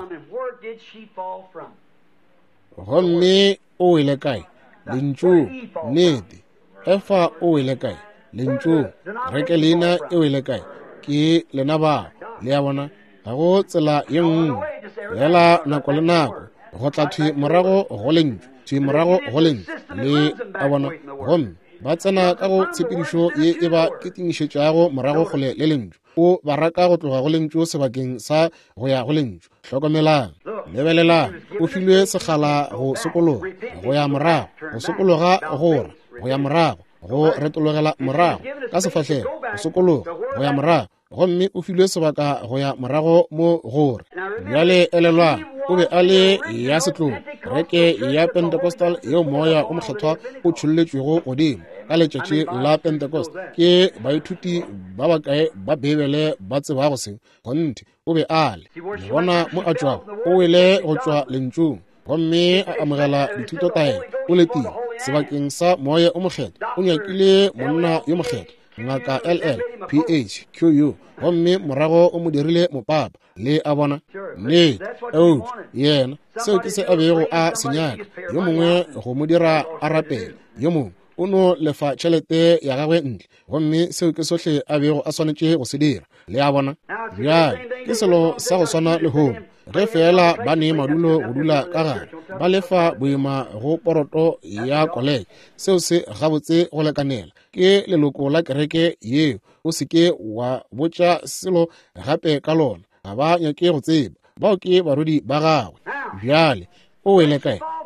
gomme o wele kae lentšu nnete efa o wele kae lentšu reke leina e wele kae ke lena bao le a bona ga go tsela ye nngwe fela nako le nako go tla thwe morago go lentšu thwe morago go lentšu le a bona gomme ba tsena ka go tshepedišo ye e ba ketimišetšago morago go le lentšu o ba raka go tloga go lentšu sebakeng sa go ya go lentšu hlokomelang lebelelang o filwe sekgala go sekologa go ya morago go sekologa gore go ya morago go retologela morago ka sefahlego go sekologa go ya morago gomme o filwe sebaka go ya morago mo gore bjale elelwang o be a le ya setlogo reke ya Pentecostal yeo moya o mokgethwa o tšholletšwego godimo ka letšatši la Pentecost ke baithuti ba bakae ba bebele ba tsebago se gonte o be a le bona mo a tšwago o wele go tšwa lentšung gomme a amogela dithutotaelo o letile sebakeng sa moya o mokgetho o nyakile monna yo mokgetho ngaka LL PhQ gomme morago o mo dirile mopapa le a bona ne yena seo ke se a bego a senyaka yo mongwe go mo dira a rapela yo mongwe o no lefa tšhelete ya gagwe ntle gomme seo ke sohle a bego a swanetše go se dira le a bona bjale ke selo sa go swana le home ge fela ba ne madulo go dula ka gare ba lefa boima go poroto ya kolege seo se gabotse go lekanela ke leloko la kereke yeo o seke wa botša selo gape ka lona ga ba nyake go tseba bao ke barodi ba gagwe bjale o wele kae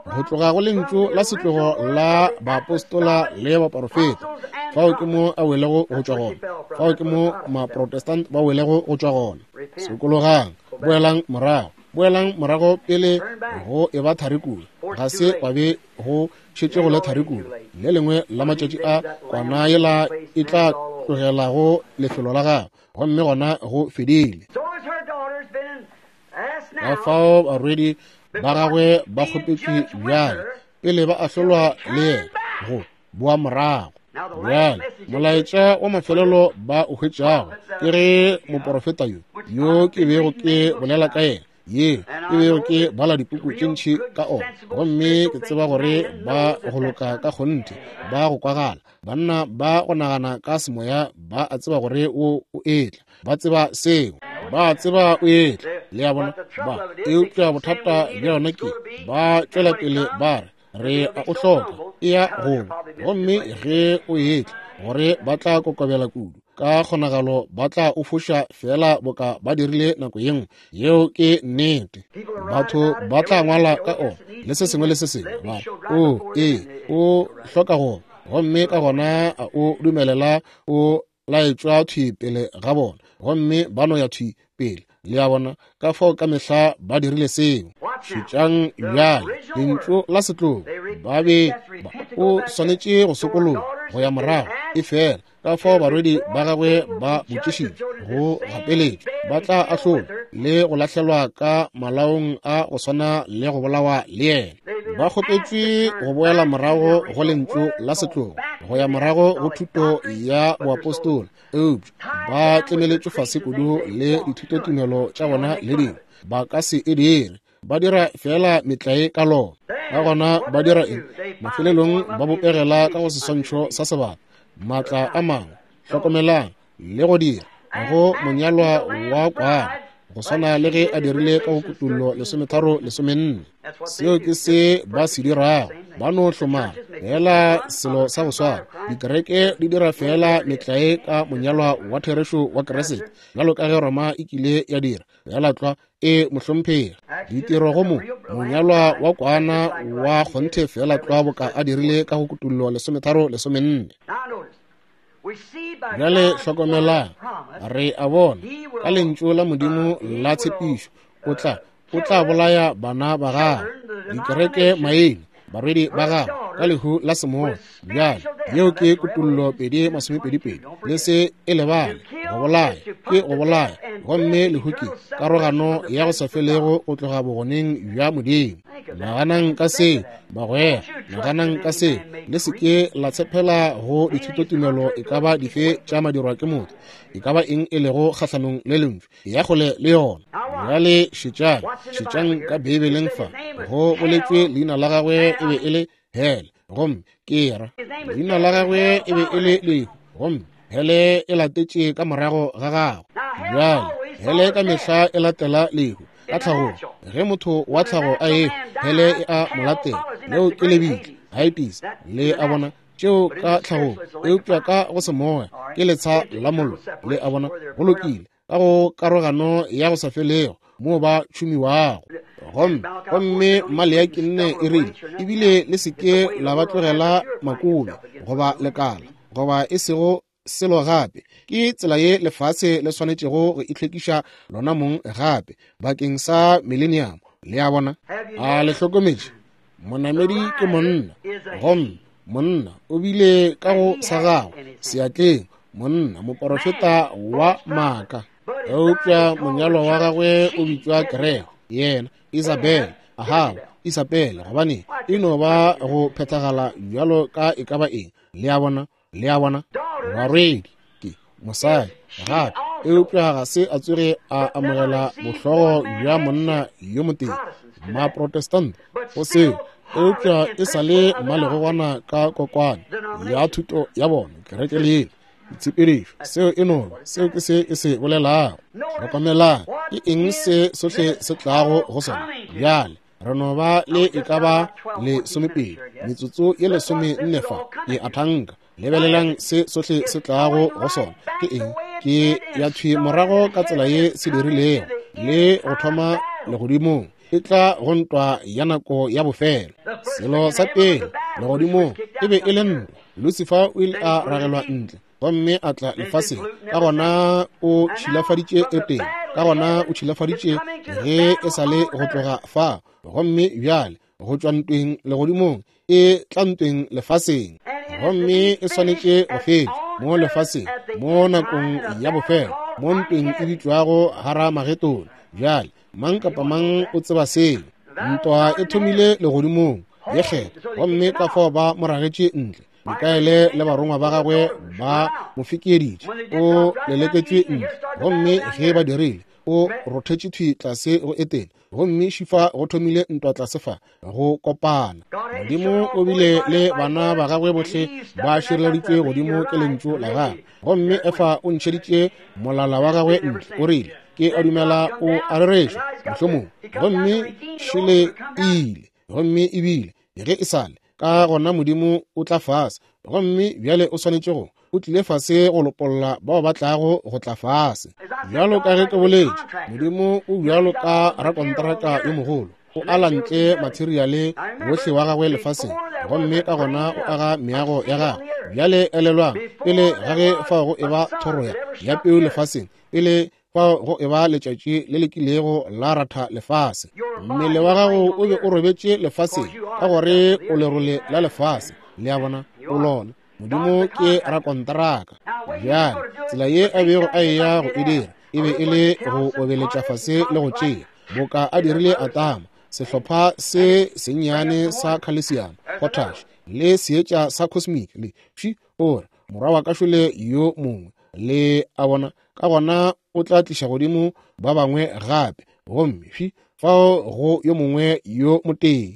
go tloga go lentšu la setlogo la baapostola le baprofeta fao ke mo a welego go tšwa gona, fao ke mo maprotestant ba welego go tšwa gona. Sekologang boelang morago pele go e ba tharikulo, ga se wa be go šetše go le tharikulo. Le lengwe la matšatši a kwana yela e tla tlogelago lefelo la gago, gomme gona go fedile. Ka fao barwedi ba gagwe ba kgopetše bjale pele ba ahlolwa le go boa morago. Bjale molaetša wa mafelelo ba o hwetšago ke ge moprofeta yo ke bego ke bolela ka yena, ye ke bego ke bala dipuku tše ntšhi ka ona, gomme ke tseba gore ba goloka ka kgonte, ba go kwagala, banna ba go nagana ka semoya, ba a tseba gore o etla, ba tseba seo, ba tseba o etla. Le a bona ba eupša bothata bja yona ke ba tšwela pele ba re a o hloka e ya gomme ge o etla gore ba tla kokobela kudu ka kgonagalo, ba tla o foša fela boka ba dirile nako yengwe yeo ke nnete. Batho ba tla ngwala ka ona le se sengwe le se sengwe ba o hloka gomme ka gona a o dumelela o laetšwa thwi pele ga bona, gomme ba no ya thwi pele. Le a bona ka fao ka mehla ba dirile seo. Šutšang bjale lentšu la setlogo ba be o swanetše go sokologa go ya morago e fela. Ka fao barwedi ba gagwe ba botšišitše go gapeletšwa, ba tla ahlola le go lahlelwa ka malaong a go swana le go bolawa le yena. Ba kgopetšwe go boela morago go lentšu la setlogo go ya morago go thuto ya boapostola, ba tlemeletšwe fase kudu le dithutotumelo tša bona le dingwe ba ka se e dire, ba dira fela metlae ka lona. Ka gona ba dira mafelelong ba bopegela ka go seswantšho sa sebata, maatla a mangwe, hlokomelang le go dira go monyalwa wa kwana, go swana le ge a dirile ka go kutullo 13:14. Seo ke se ba se dirago, ba no hlomana fela selo sa go swara. Dikereke di dira fela metlae ka monyalwa wa therešo wa Keresete, bjalo ka ge Roma e kile ya dira fela tlwa e mohlomphega. Ditiro go monyalwa wa kwana wa kgonthe fela tlwa boka a dirile ka go kutullo 13:14. Bjale hlokomela re a bona ka lentšu la Modimo la tshepišo o tla bolaya bana ba gago, dikereke maeng, barwedi ba gago ka lehu la semoya bjale yeo ke kutullo 2:22 le se e lebale go bolaya ke go bolaya, gomme lehu ke karogano ya go sa felego go tloga bogoneng bja Modimo. Naganang ka se bagwera, naganang ka se le seke la tshepela go dithutotumelo e ka ba dife tša madirwa ke motho, e ka ba eng e lego kgahlanong le lentšu ya gole le yona. Bjale šetšang ka Bibeleng fa go boletšwe leina la gagwe e be e le Hele, gomme ke ra leina la gagwe e be e le Lehu, gomme Hele e latetše ka morago ga gago. Bjale Hele ka mehla e latela Lehu ka tlhagong, ge motho wa tlhago a Hele e a molatela, leo ke lebile haipisa le a bona tšeo ka tlhagong eupša ka go semoya ke letsha la mollo le a bona go lokile ka go karogano ya go sa felego moo ba tšhomiwago. Gomme malea ke nne e rile ebile le seke la ba tlogela makolo goba lekala goba e sego selo gape, ke tsela ye lefase le swanetšego go itlhwekiša lona mong gape bakeng sa millennium. Le a bona a le hlokometše monamedi ke monna, gomme monna o bile ka go sa gago seatleng, monna moprofeta wa maaka. Eupša monyalo wa gagwe o bitšwa Kerego, yena Isabela gobane e no ba go phethagala bjalo ka e ka ba eng. Le a bona barwedi ke mosadi gape eupša ga se a tsoge a amogela bohlogo bja monna yo moteng. Maprotestant go seo eupša e sa le mmalegogwana ka kokwana ya thuto ya bona kereke le yena ditshepedišo seo e no seo ke se e se bolelago. Hlokomelang ke eng se sohle se tlago go sona. Bjale re no ba le e ka ba le 12 metsotso ye 14 fa e athanka. Lebelelang se sohle se tlago go sona ke eng, ke ya thwi morago ka tsela ye se dirilego le go thoma legodimong e tla go ntwa ya nako ya bofelo. selo sa pele legodimong e be e le ntwa. Lucifer o ile a ragelwa ntle gomme a tla lefaseng, ka gona o tšhilafaditše eteng, ka gona o tšhilafaditše ge e sa le go tloga fa, gomme bjale go tšwa ntweng legodimong e tla ntweng lefaseng, gomme e swanetše go fetša mo lefaseng mo nakong ya bofelo mo ntweng e bitšwago hara magetone. Bjale mang kapa mang o tseba selo, ntwa e thomile legodimong ye kgetha, gomme ka fao ba mo ragetše ntle. Mikaele le barongwa ba gagwe ba mo fekeditše, o leleketšwe ntle, gomme ge ba dirile o rothetše thwi tlase go etela, gomme šifa go thomile ntwa tlase fa go kopana. Modimo o bile le bana ba gagwe bohle ba šireleditšwe godimo ke lentšu la gagwe, gomme efa o ntšheditše molala wa gagwe ntle, o rile ke a dumela o arerešwe mohlomong, gomme šele ile, gomme ebile ge e sale ka gona Modimo o tla fase, gomme bjale o swanetše go o tlile fase go lopolola bao ba tlago go tla fase. Bjalo ka ge ke boletše, Modimo o bjalo ka rakonteraka yo mogolo, o ala ntle materiale bohle wa gagwe lefaseng, gomme ka gona o aga meago ya gagwe. Bjale elelwang pele ga ge fa go eba thoroya ya peu lefaseng, pele fa go eba letšatši le lekilego la ratha lefase, mmele wa gago o be o robetše lefaseng ka gore o lerole la lefase le a bona o lona. Modimo ke rakonteraka. Bjale tsela ye a bego a eya go e dira e be e le go obeletša fase le go tšea. Boka a dirile Atama sehlopha se sennyane sa calcium, potash le seetša sa cosmic le pši ore morwa wa kašole yo mongwe le a bona ka gona o tla tliša godimo ba bangwe gape, gomme pši fao go yo mongwe yo motee.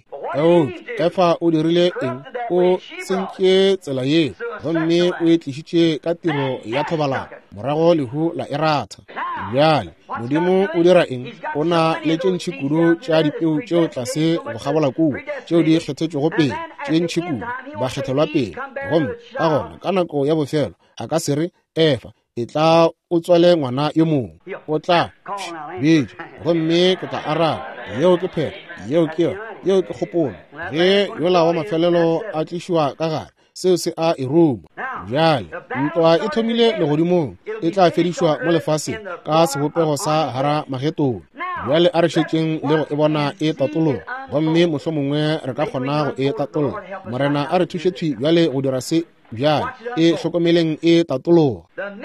Efa o dirile eng? O sentše tsela ye, gomme o e tlišitše ka tiro ya thobalano morago lehu la eratha. Bjale Modimo o dira eng? O na le tše ntšhi kudu tša dipeu tšeo tlase go gabola kudu, tšeo di kgethetšwego pele, tše ntšhi kudu ba kgethelwa pele, gomme ka gona ka nako ya bofelo a ka se re efa e tla o tswale ngwana yo mongwe, o tla beja, gomme ke tla araba yeo ke phela, yeo ke yona, yeo ke kgopolo, ge yola wa mafelelo a tlišiwa ka gare, seo se a eruma. Bjale ntwa e thomile legodimong e tla fedišwa mo lefaseng ka sebopego sa hara magetone. Bjale a re šetšeng le go e bona e tatologa, gomme mohlomongwe re ka kgona go e tatologa. Morena a re thuše thwi bjale go dira se bjale e hlokomeleng e tatologa.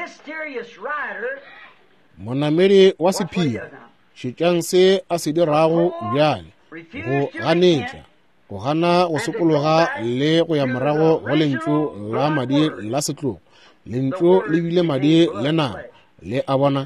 Monamedi wa sephiri šetšang se a se dirago bjale go ganetša, go gana go sokologa le go ya morago go lentšu la madi la setlogo. Lentšu le bile madi le namo le a bona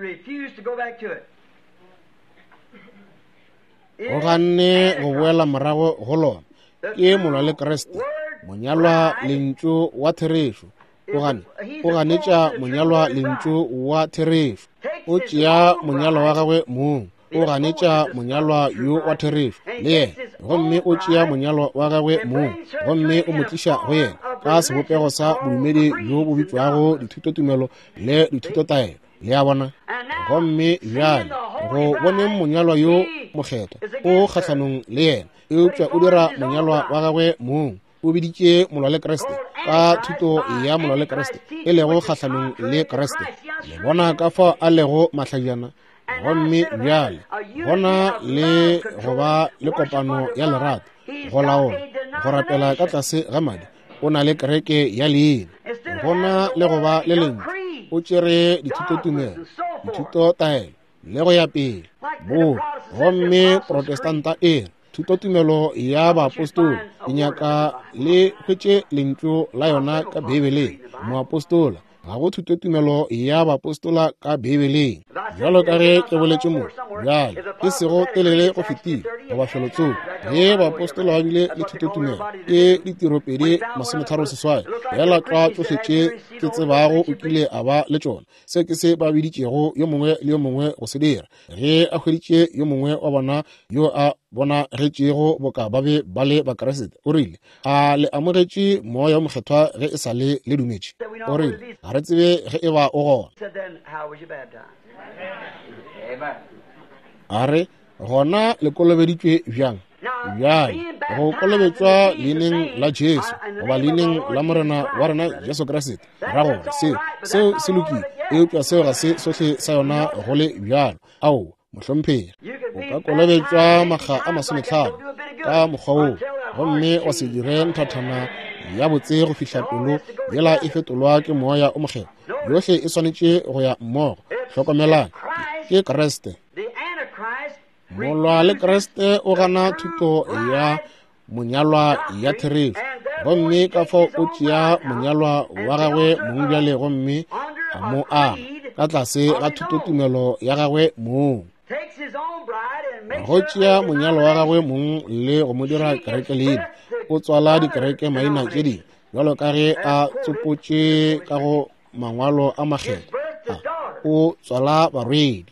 go ganne go boela morago go lona. Ke molwa le Kriste, monyalwa lentšu wa therešo, o ganetša monyalwa lentšu wa therešo, o tšea monyalwa wa gagwe mong, o ganetša monyalwa yo wa therešo le yena, gomme o tšea monyalwa wa gagwe mong, gomme o mo tliša go yena ka sebopego sa bodumedi jo bo bitšwago dithutotumelo le dithutotaelo le a bona. Gomme bjale go boneng monyalwa yo mokgetho o kgahlanong le yena, eupša o dira monyalwa wa gagwe mong, o biditše molwa le Kriste ka thuto ya molwa le Kriste e lego kgahlanong le Kriste. Le bona ka fao a lego mahlajana, gomme bjale bona le go ba le kopano ya lerato, go laola, go rapela ka tlase ga madi, o na le kereke ya leina, bona le go ba le lentšu, o tšere dithutotumelo, dithutotaelo le go ya pele bo. Gomme Protestanta e re thutotumelo ya baapostoli e nyaka le hwetše lentšu la yona ka Bibeleng. Moapostola ga go thutotumelo ya baapostola ka Bibeleng, bjalo ka ge ke boletše mo bjale e sego telele go fetile go bafelotsong. Ge baapostola ba bile le thutotumelo e ditiropedi 36 fela tla tšohle tše ke tsebago o kile a ba le tšona, se ke se ba biditšego yo mongwe le yo mongwe go se dira. Ge a hweditše yo mongwe wa bona yo a bona getšego boka ba be ba le bakeresete, o rile a le amogetše moya wa mokgethwa ge e sa le dumetše, o rile ga re tsebe ge e ba o gona. A re gona le kolobeditšwe bjang, bjale go kolobetswa leineng la Jesu goba leineng la morena wa rena Jesu Kriste ra gore seo se lokile eupša seo ga se sohle sa yona go le bjalo ao mohlomphegi o ka kolobetswa makga a 50 ka mokgwa woo gomme o se dire nthathana ya botse go fihla pelo yela e fetolwa ke moya o mokgelo yohle e swanetše go ya mmogo hlokomelang ke Kriste molwa le Kriste o gana thuto ya monyalwa ya therefo gomme ka fao o tšea monyalwa wa gagwe mong bjale gomme a mo aga ka tlase ga thutotumelo ya gagwe moo go tšea monyalo wa gagwe mong le go mo dira kereke leina o tswala dikereke maina tše dingwe bjalo ka ge a tsopotše ka go mangwalo a magelo o tswala barwedi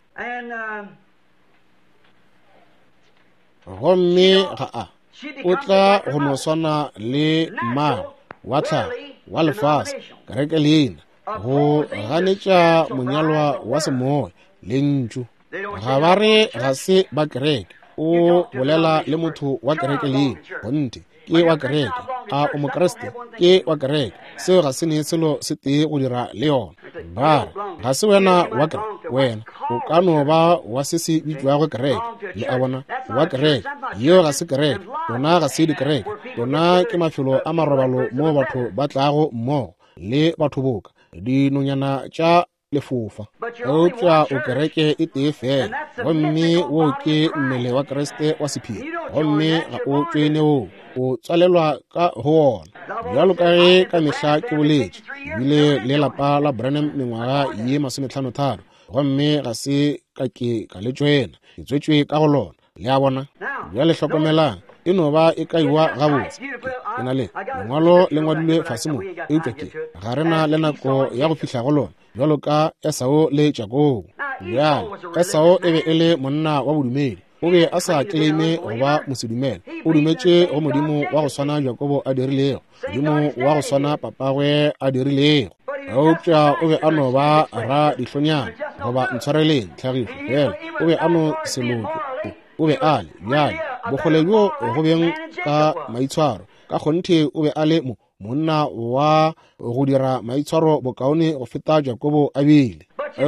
gomme ga a o tla go no swana le mang wa tlhago wa lefase kereke leina go ganetša monyalwa wa semoya le ntšu ga ba re ga se ba kereke o bolela le motho wa kereke leina gonte ke wa kereke a o mokriste ke wa kereke seo ga se ne selo se tee go dira le yona ba ga se wena wa kereke wena o ka no ba wa se se bitšwago kereke le a bona wa kereke yeo ga se kereke yona ga se dikereke yona ke mafelo a marobalo mo batho ba tlago mmogo le batho boka dinonyana tša lefofa eupša o kereke e tee fela gomme wo ke mmele wa Kriste wa sephiri gomme ga o tšwene woo o tswalelwa ka go wona bjalo ka ge ka mehla ke boletše ebile le lapa la Branham mengwaga ye 53 gomme ga se ka ke ka le tšwena ke tswetšwe ka go lona le a bona bjale hlokomelang e no ba e kaiwa gabotse ke na le lengwalo le ngwadilwe fase mo eupša ke ga rena le nako ya go fihla go lona bjalo ka Esau le Jakobo bjale Esau e be e le monna wa bodumedi o be a sa claime go ba mosedumela o dumetše go modimo wa go swana Jakobo a dirilego modimo wa go swana papagwe a dirilego eupša o be a no ba ra dihlonyana goba ntshwareleng tlhagišo fela o be a no seloke o be a le bjale bogole bjo go beng ka maitshwaro ka kgonthe o be a le monna wa go dira maitshwaro bokaone go feta Jakobo a bile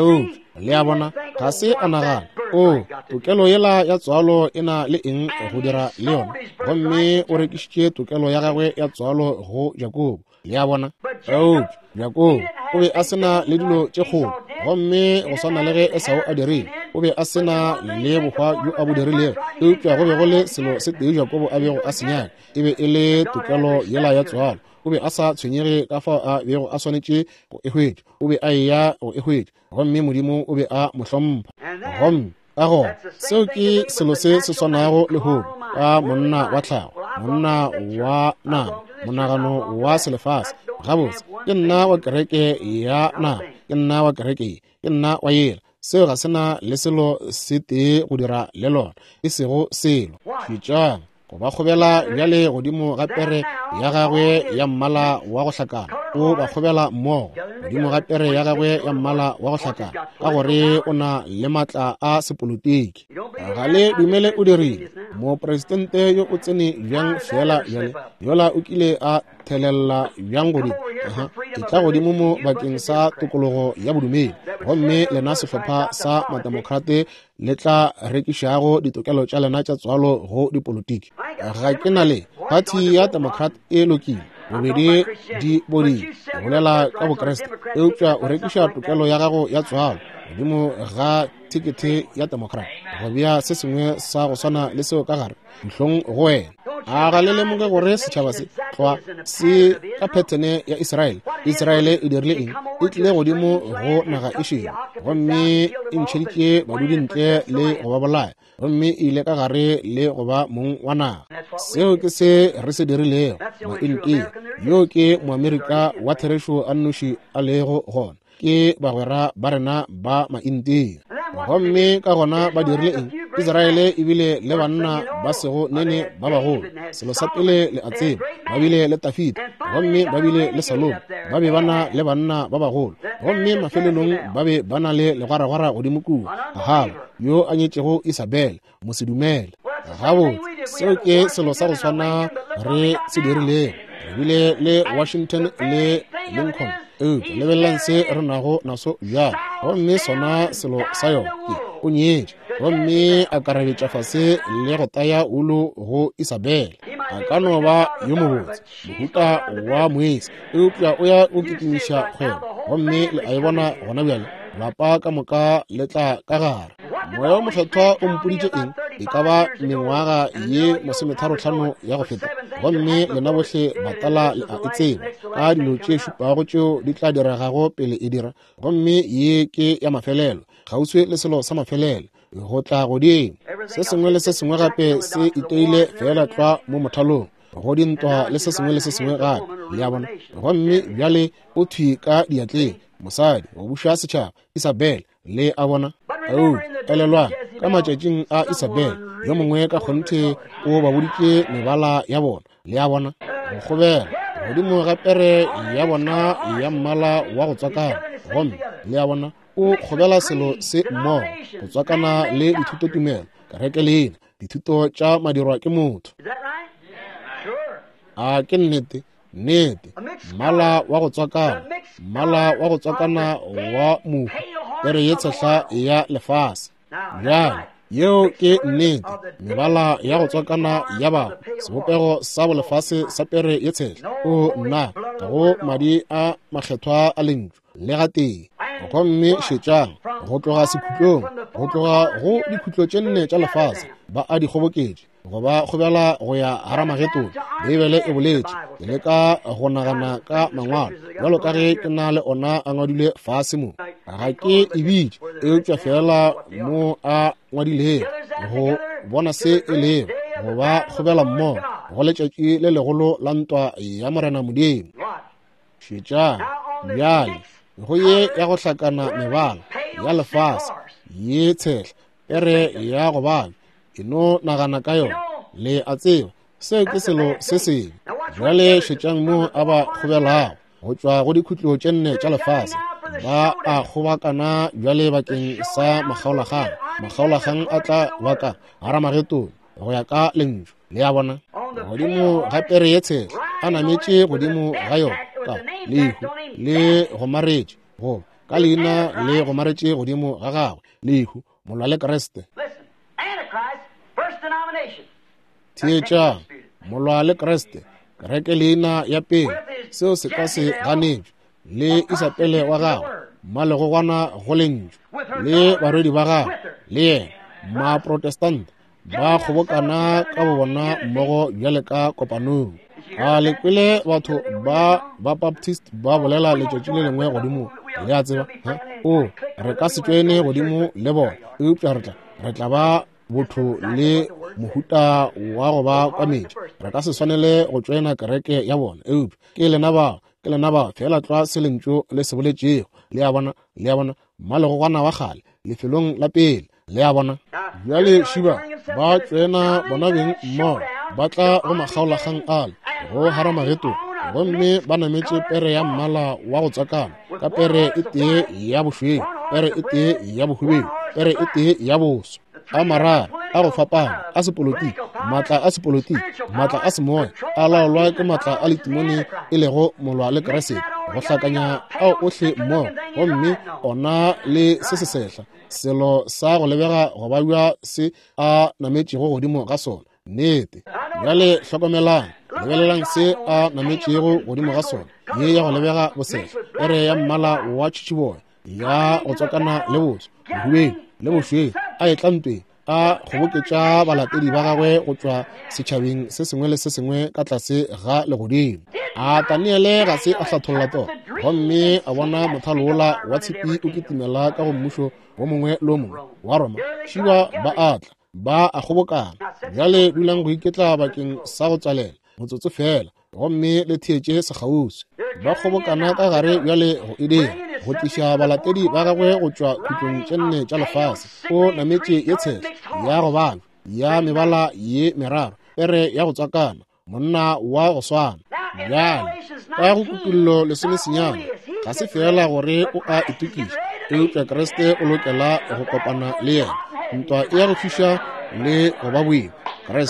le a bona ga se a nagana tokelo yela ya tswalo e na le eng go dira le yona gomme o rekišitše tokelo ya gagwe ya tswalo go Jakobo le a bona Jakobo o be a sena le dilo tše kgolo gomme go swana le ge Esau a dirile o be a sena le bokgwa bjo a bo dirilego eupša go be go le selo se tee Jakobo a bego a senyaka e be e le tokelo yela ya tswalo o be a sa tshwenyege ka fao a bego a swanetše go ehwetša o be a eya go ehwetša gomme modimo o be a mohlompha gomme ka go seo ke selo se se swanago le holo ka monna wa tlhago monna wa nama monagano wa selefase gabotse ke nna wa kereke ya nama ke nna wa kereke ke nna wa yela seo ga sena le selo se tee go dira le lona e sego selo šitšang go ba kgobela bjale godimo ga pere ya gagwe ya mmala wa go hlakana o ba kgobela mmogo godimo ga pere ya gagwe ya mmala wa go hlakana ka gore o na le maatla a sepolotiki ga le dumele o dirile moporesidente yo o tsene bjang fela bjale yola o kile a thelela bjang godimo e tla godimo mo bakeng sa tokologo ya bodumedi gomme lena sehlopha sa mademokrate le tla rekišago ditokelo tša lena tša tswalo go dipolotiki ga ke na le party ya democrat e lokile bobedi di bodi o bolela ka bokreste eupša o rekiša tokelo ya gago ya tswalo godimo ga tikete ya democrat go bea se sengwe sa go swana le seo ka gare dihlong go wena a ga le lemoge gore setšhaba se tlwa se ka phethene ya Israele e dirile eng e tlile godimo go naga e šele gomme e ntšheditše badudi ntle le go ba bolaya gomme e ile ka gare le go ba mong wa naga seo ke se re se dirilego maenti yo ke moamerika wa therešo a nnoši a lego gona ke bagwera ba rena ba maenti gomme ka gona ba dirile eng Israele e bile le banna ba sego nene ba bagolo selo sa pele le a tseba ba bile le Dafidi gomme ba bile le Salomo ba be bana le banna ba bagolo gomme mafelelong ba be bana le legwaragwara godimo kudu Ahab yo a nyetšego Isabel mosedumela gabotse seo ke selo sa go swana re se dirileng re bile le Washington le Lincoln lebelelang se re nago naso bjang gomme sona selo sa yo o nyetše gomme a karabetša fase le go taya ulo go Isabela a ka no ba yo mobotse mohuta wa moesi eupša o ya o kitimiša kgwebo gomme le a e bona gona bjale lapa ka moka le tla ka gare moya wa mokgethwa o mpoditše eng e ka ba mengwaga ye 35 ya go feta gomme lena bohle batala le a etseba ka dilo tše šupago tšeo di tla diragago pele e dira gomme ye ke ya mafelelo kgauswe le selo sa mafelelo go tla godimo se sengwe le se sengwe gape se iteile fela tla mo mothalong go dintwa le se sengwe le se sengwe gape le ya bona gomme bjale o thwi ka diatleng mosadi o buša setšhaba Isabela le a bona elelwana ka matšatšing a Isabela yo mongwe ka kgonthe o ba boditše mebala ya bona le a bona go kgobela godimo ga pere ya bona ya mmala wa go tswakana gomme le a bona o kgobela selo se mmogo go tswakana le dithuto tumelo kereke lena dithuto tša madirwa ke motho a ke nnete mmala wa go tswakana wa mohu pere ye tshehla ya lefase bjale yeo ke nnete mebala ya go tswakana ya ba sebopego sa bolefase sa pere ye tshehla o nna ka go madi a makgethwa a lentšu le ga teng gomme šetšang go tloga sekhutlong go tloga go dikhutlo tše nne tša lefase ba a di kgoboketše go ba kgobela go ya Haramagetoni Bibele e boletše le ka go nagana ka mangwalo jalo ka ge ke na le ona a ngwadilwe fase mo ga ke ebitše eupša fela mo a ngwadileng go bona se e lego go ba kgobela mmogo go letšatši le legolo la ntwa ya Morena Modimo šetšang bjale go ye ya go hlakana mebala ya lefase ye tshehla pere ya go bana eno nagana ka yona le a tseba seo ke selo se sengwe jale šetšang mo a ba kgobelago go tšwa go dikhutlo tše nne tša lefase ba a kgobakana bjale bakeng sa makgaolakgang a tla baka Haramagetoni go ya ka lentšu le a bona godimo ga pere ye tshehla a nametše godimo ga yona ka lehu le go maretše go ka leina le go maretše godimo ga gagwe lehu molwa le Kriste thietšang molwa le Kriste kereke leina ya pele seo se ka se ganetšwe le Isabela wa gagwe mmalegogwana go lentšu le barwedi ba gagwe le yena maprotestante ba kgobokana ka bona mmogo bjale ka kopanong a lekwele batho ba Baptist ba bolela letšatši le lengwe godimo le a tseba re ka se tšwene godimo le bona eupša re tla ba botho le mohuta wa go ba kwametše re ka se swanele go tšwena kereke ya bona eupša ke lena ba fela tla selentšo le se boletšego le a bona mmalegogwana wa kgale lefelong la pele le a bona bjale šiba ba tšwena bona beng mmogo ba tla go makgaolakgang ale go Haramagetoni gomme ba nametše pere ya mmala wa go tswakana ka pere e tee ya bošweng pere e tee ya bohubeng pere e tee ya boso a marara a go fapana a sepolotiki maatla a semoya a laolwa ke maatla a letimone e lego molwa le Kriste go hlakanya ao ohle mmogo gomme ona le se se sehla selo sa go lebega go ba bja se a nametšego godimo ga sona nnete bjale hlokomelang lebelelang se a nametšego godimo ga sona ye ya go lebega bosehla pere ya mmala wa tšhitšiboya ya go tswakana le boso bohubeng le bošweng a etlantweng a kgoboketša balatedi ba gagwe go tšwa setšhabeng se sengwe le se sengwe ka tlase ga legodimo a Daniele ga se a hlatholla tota gomme a bona mothalo wola wa tshepi o kitimela ka go mmušo wo mongwe le o mongwe wa Roma šiba ba atla ba a kgobokana bjale dulang go iketla bakeng sa go tswalela motsotso fela gomme le thietše sekgauswi ba kgobokana ka gare bjale go edeng go tliša balatedi ba gagwe go tšwa khutlong tše nne tša lefase o nametše ye tshehla ya go bana ya mebala ye meraro pere ya go tswakana monna wa go swana bjale ka go kutullo lesomesenyana ga se fela gore o a itukiša eupša Kriste o lokela go kopana le yena ntwa e ya go fiša le go ba boima Kriste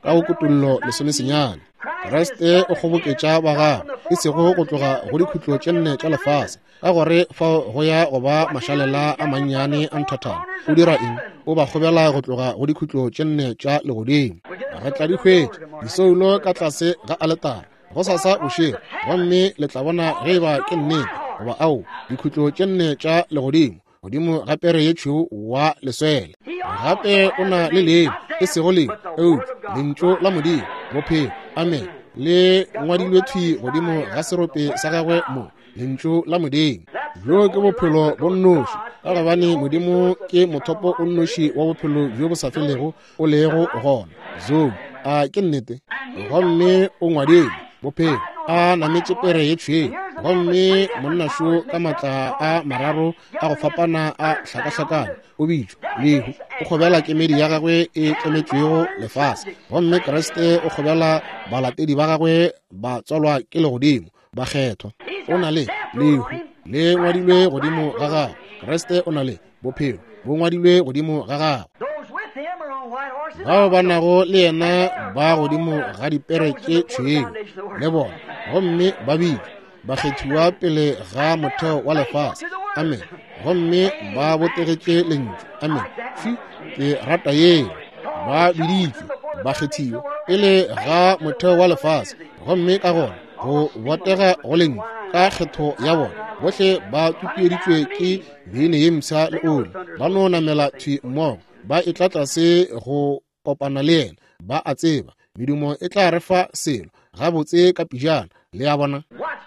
ka go kutullo lesomesenyane. Kreste o kgoboketša ba gagwe e sego go tloga go dikhutlo tše nne tša lefase, ka gore fa go ya go ba mašalela a mannyane a nthathana o dira eng? O ba kgobela go tloga go dikhutlo tše nne tša legodimo. Re tla di hwetša disoulo ka tlase ga aletara go sasa bošego, gomme le tla bona ge ba ke nnete goba ao dikhutlo tše nne tša legodimo godimo ga pere ye tšhweu wa leswele. Gape o na le leo e sego leo lentšu la modimo bophelo, amen, le ngwadilwe thwi godimo ga serope sa gagwe mo lentšu la modimo. Bjo ke bophelo bo nnoši, ka gobane modimo ke mothopo o nnoši wa bophelo bjo bo sa felego o lego gona. Zo a ke nnete, gomme o ngwadile bophelo a nametše pere ye tšhweu, gomme monnašo ka matla a mararo a go fapana a hlakahlakane o bitšo lehu o kgobela kemedi ya gagwe e tlemetšwego lefase, gomme Kreste o kgobela balatedi ba gagwe ba tswalwa ke legodimo ba kgethwa. O na le lehu le ngwadilwe godimo ga gagwe. Kreste o na le bophelo bo ngwadilwe godimo ga gagwe. Bao ba nago le yena ba godimo ga dipere tše tšhweu le bona, gomme ba bile ba kgethiwa pele ga motheo wa lefase, amen, gomme ba botegetše lentšu, amen. Ke rata yeo ba biditšwe ba kgethiwa pele ga motheo wa lefase, gomme ka gona go botega go lentšu ka kgetho ya bona bohle ba tutueditšwe ke bene ye msa le ole, ba no namela thwi mmogo, ba e tla tlase go kopana le yena, ba a tseba medumo e tla refa selo gabotse ka pijana le ya bona.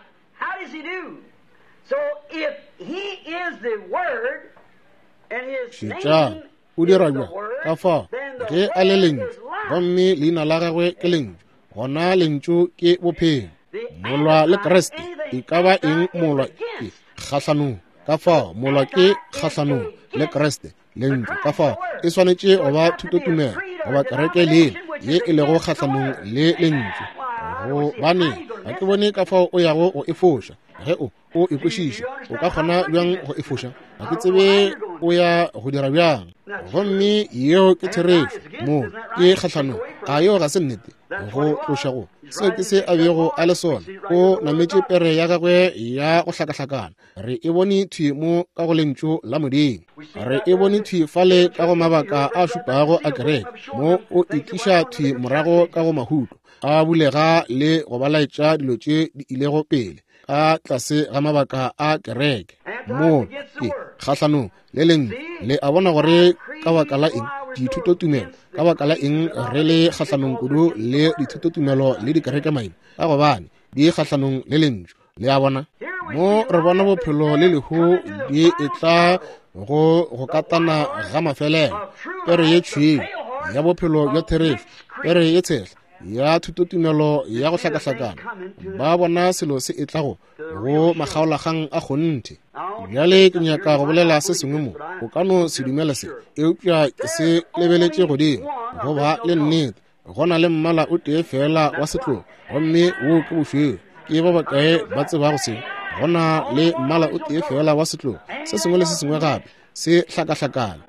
Šetšana o dira bjang ka fao ge a le lentšu, gomme leina la gagwe ke lentšu, gona lentšu ke bophelo. Molwa le Kreste e ka ba eng? Molwa ke kgahlanong ka fao, molwa ke kgahlanong le Kreste lentšu ka fao e swanetše go ba thutotumelo goba kereke le ye e lego kgahlanong le lentšu, gobane ga ke bone ka fao o yago go e foša. Ge o ekwešiša o ka kgona bjang go e foša, ga ke tsebe o ya go dira bjang. Gomme yeo ke therešo mo ke kgahlanong ga yo ga se nnete go tlošago seo ke se a bego a le sona. O nametše pere ya gagwe ya go hlakahlakana, re e bone thwi mo ka go lentšu la modimo, re e bone thwi fale ka go mabaka a šupago a kereke, mo o itliša thwi morago ka go mahutlo a bulega le go balaetša dilo tše di ilego pele ka tlase ga mabaka a kereke. Mo ke kgahlanong le leng le a bona gore ka baka la eng dithutotumelo, ka baka la eng re le kgahlanong kudu le dithutotumelo le dikereke maina, ka gobane di kgahlanong le lentšu le a bona. Mo re bona bophelo le lehu di e tla go katana ga mafelelo, pere ye tšhweu ya bophelo bja therešo, pere ye tshehla ya thutotumelo ya go hlakahlakana, ba bona selo se e tlago go makgaolakgang a kgonthe. Bjale ke nyaka go bolela se sengwe mo o ka no se dumela se eupša ke se lebeletše godimo, goba le nnete go na le mmala o tee fela wa setlogo, gomme wo ke bošweu. Ke ba bakae ba tseba go se go na le mmala o tee fela wa setlogo, se sengwe le se sengwe gape se hlakahlakana.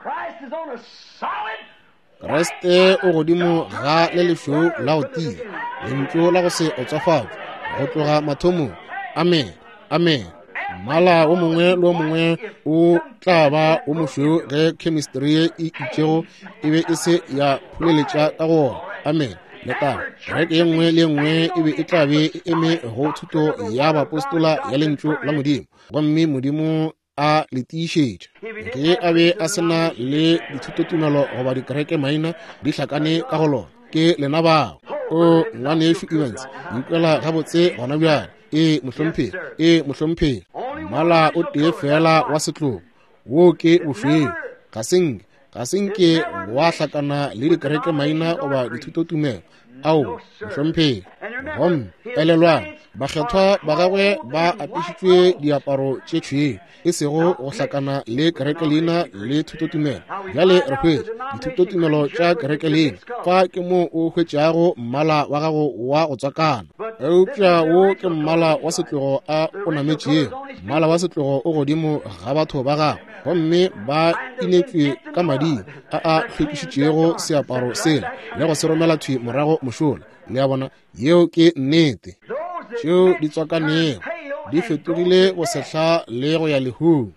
Kreste o godimo ga le lešweu la go tia, lentšu la go se otswafatšwa go tloga mathomong, amen, amen. Mmala o mongwe le o mongwe o tla ba o mošweu ge chemistry e itšego e be e se ya phuleletša ka gona, amen. Le ka kereke ye nngwe le nngwe e be e tla be e eme go thuto ya bapostola ya lentšu la modimo, gomme modimo a le tiišetša. Ge a be a sena le dithutotumelo goba dikereke maina di hlakane ka go lona ke lena bao. O ngwane yešo Evans ikwela gabotse gona bjale, e mohlomphelo, mmala o tee fela wa setlogo wo ke bošweu, ga senke wa hlakana le dikereke maina goba dithutotumelo ao mohlomphelo. Gomme elelwang bakgethwa ba gagwe ba apešitšwe diaparo tše tšhweu e sego go hlakana le kereke leina le thutotumelo. Bjale re hwetše dithutotumelo tša kereke leina fa ke mo o hwetšago mmala wa gago wa go tswakana. eupša wo ke mmala wa setlogo a o nametšego. Mmala wa setlogo o godimo ga batho ba gago, gomme ba inetswe ka mading a hlwekišitšego seaparo sela le go se romela thwi morago mošola. Le a bona, yeo ke nnete. Tšeo di tswakanego di fetogile go sehla le go ya lehung.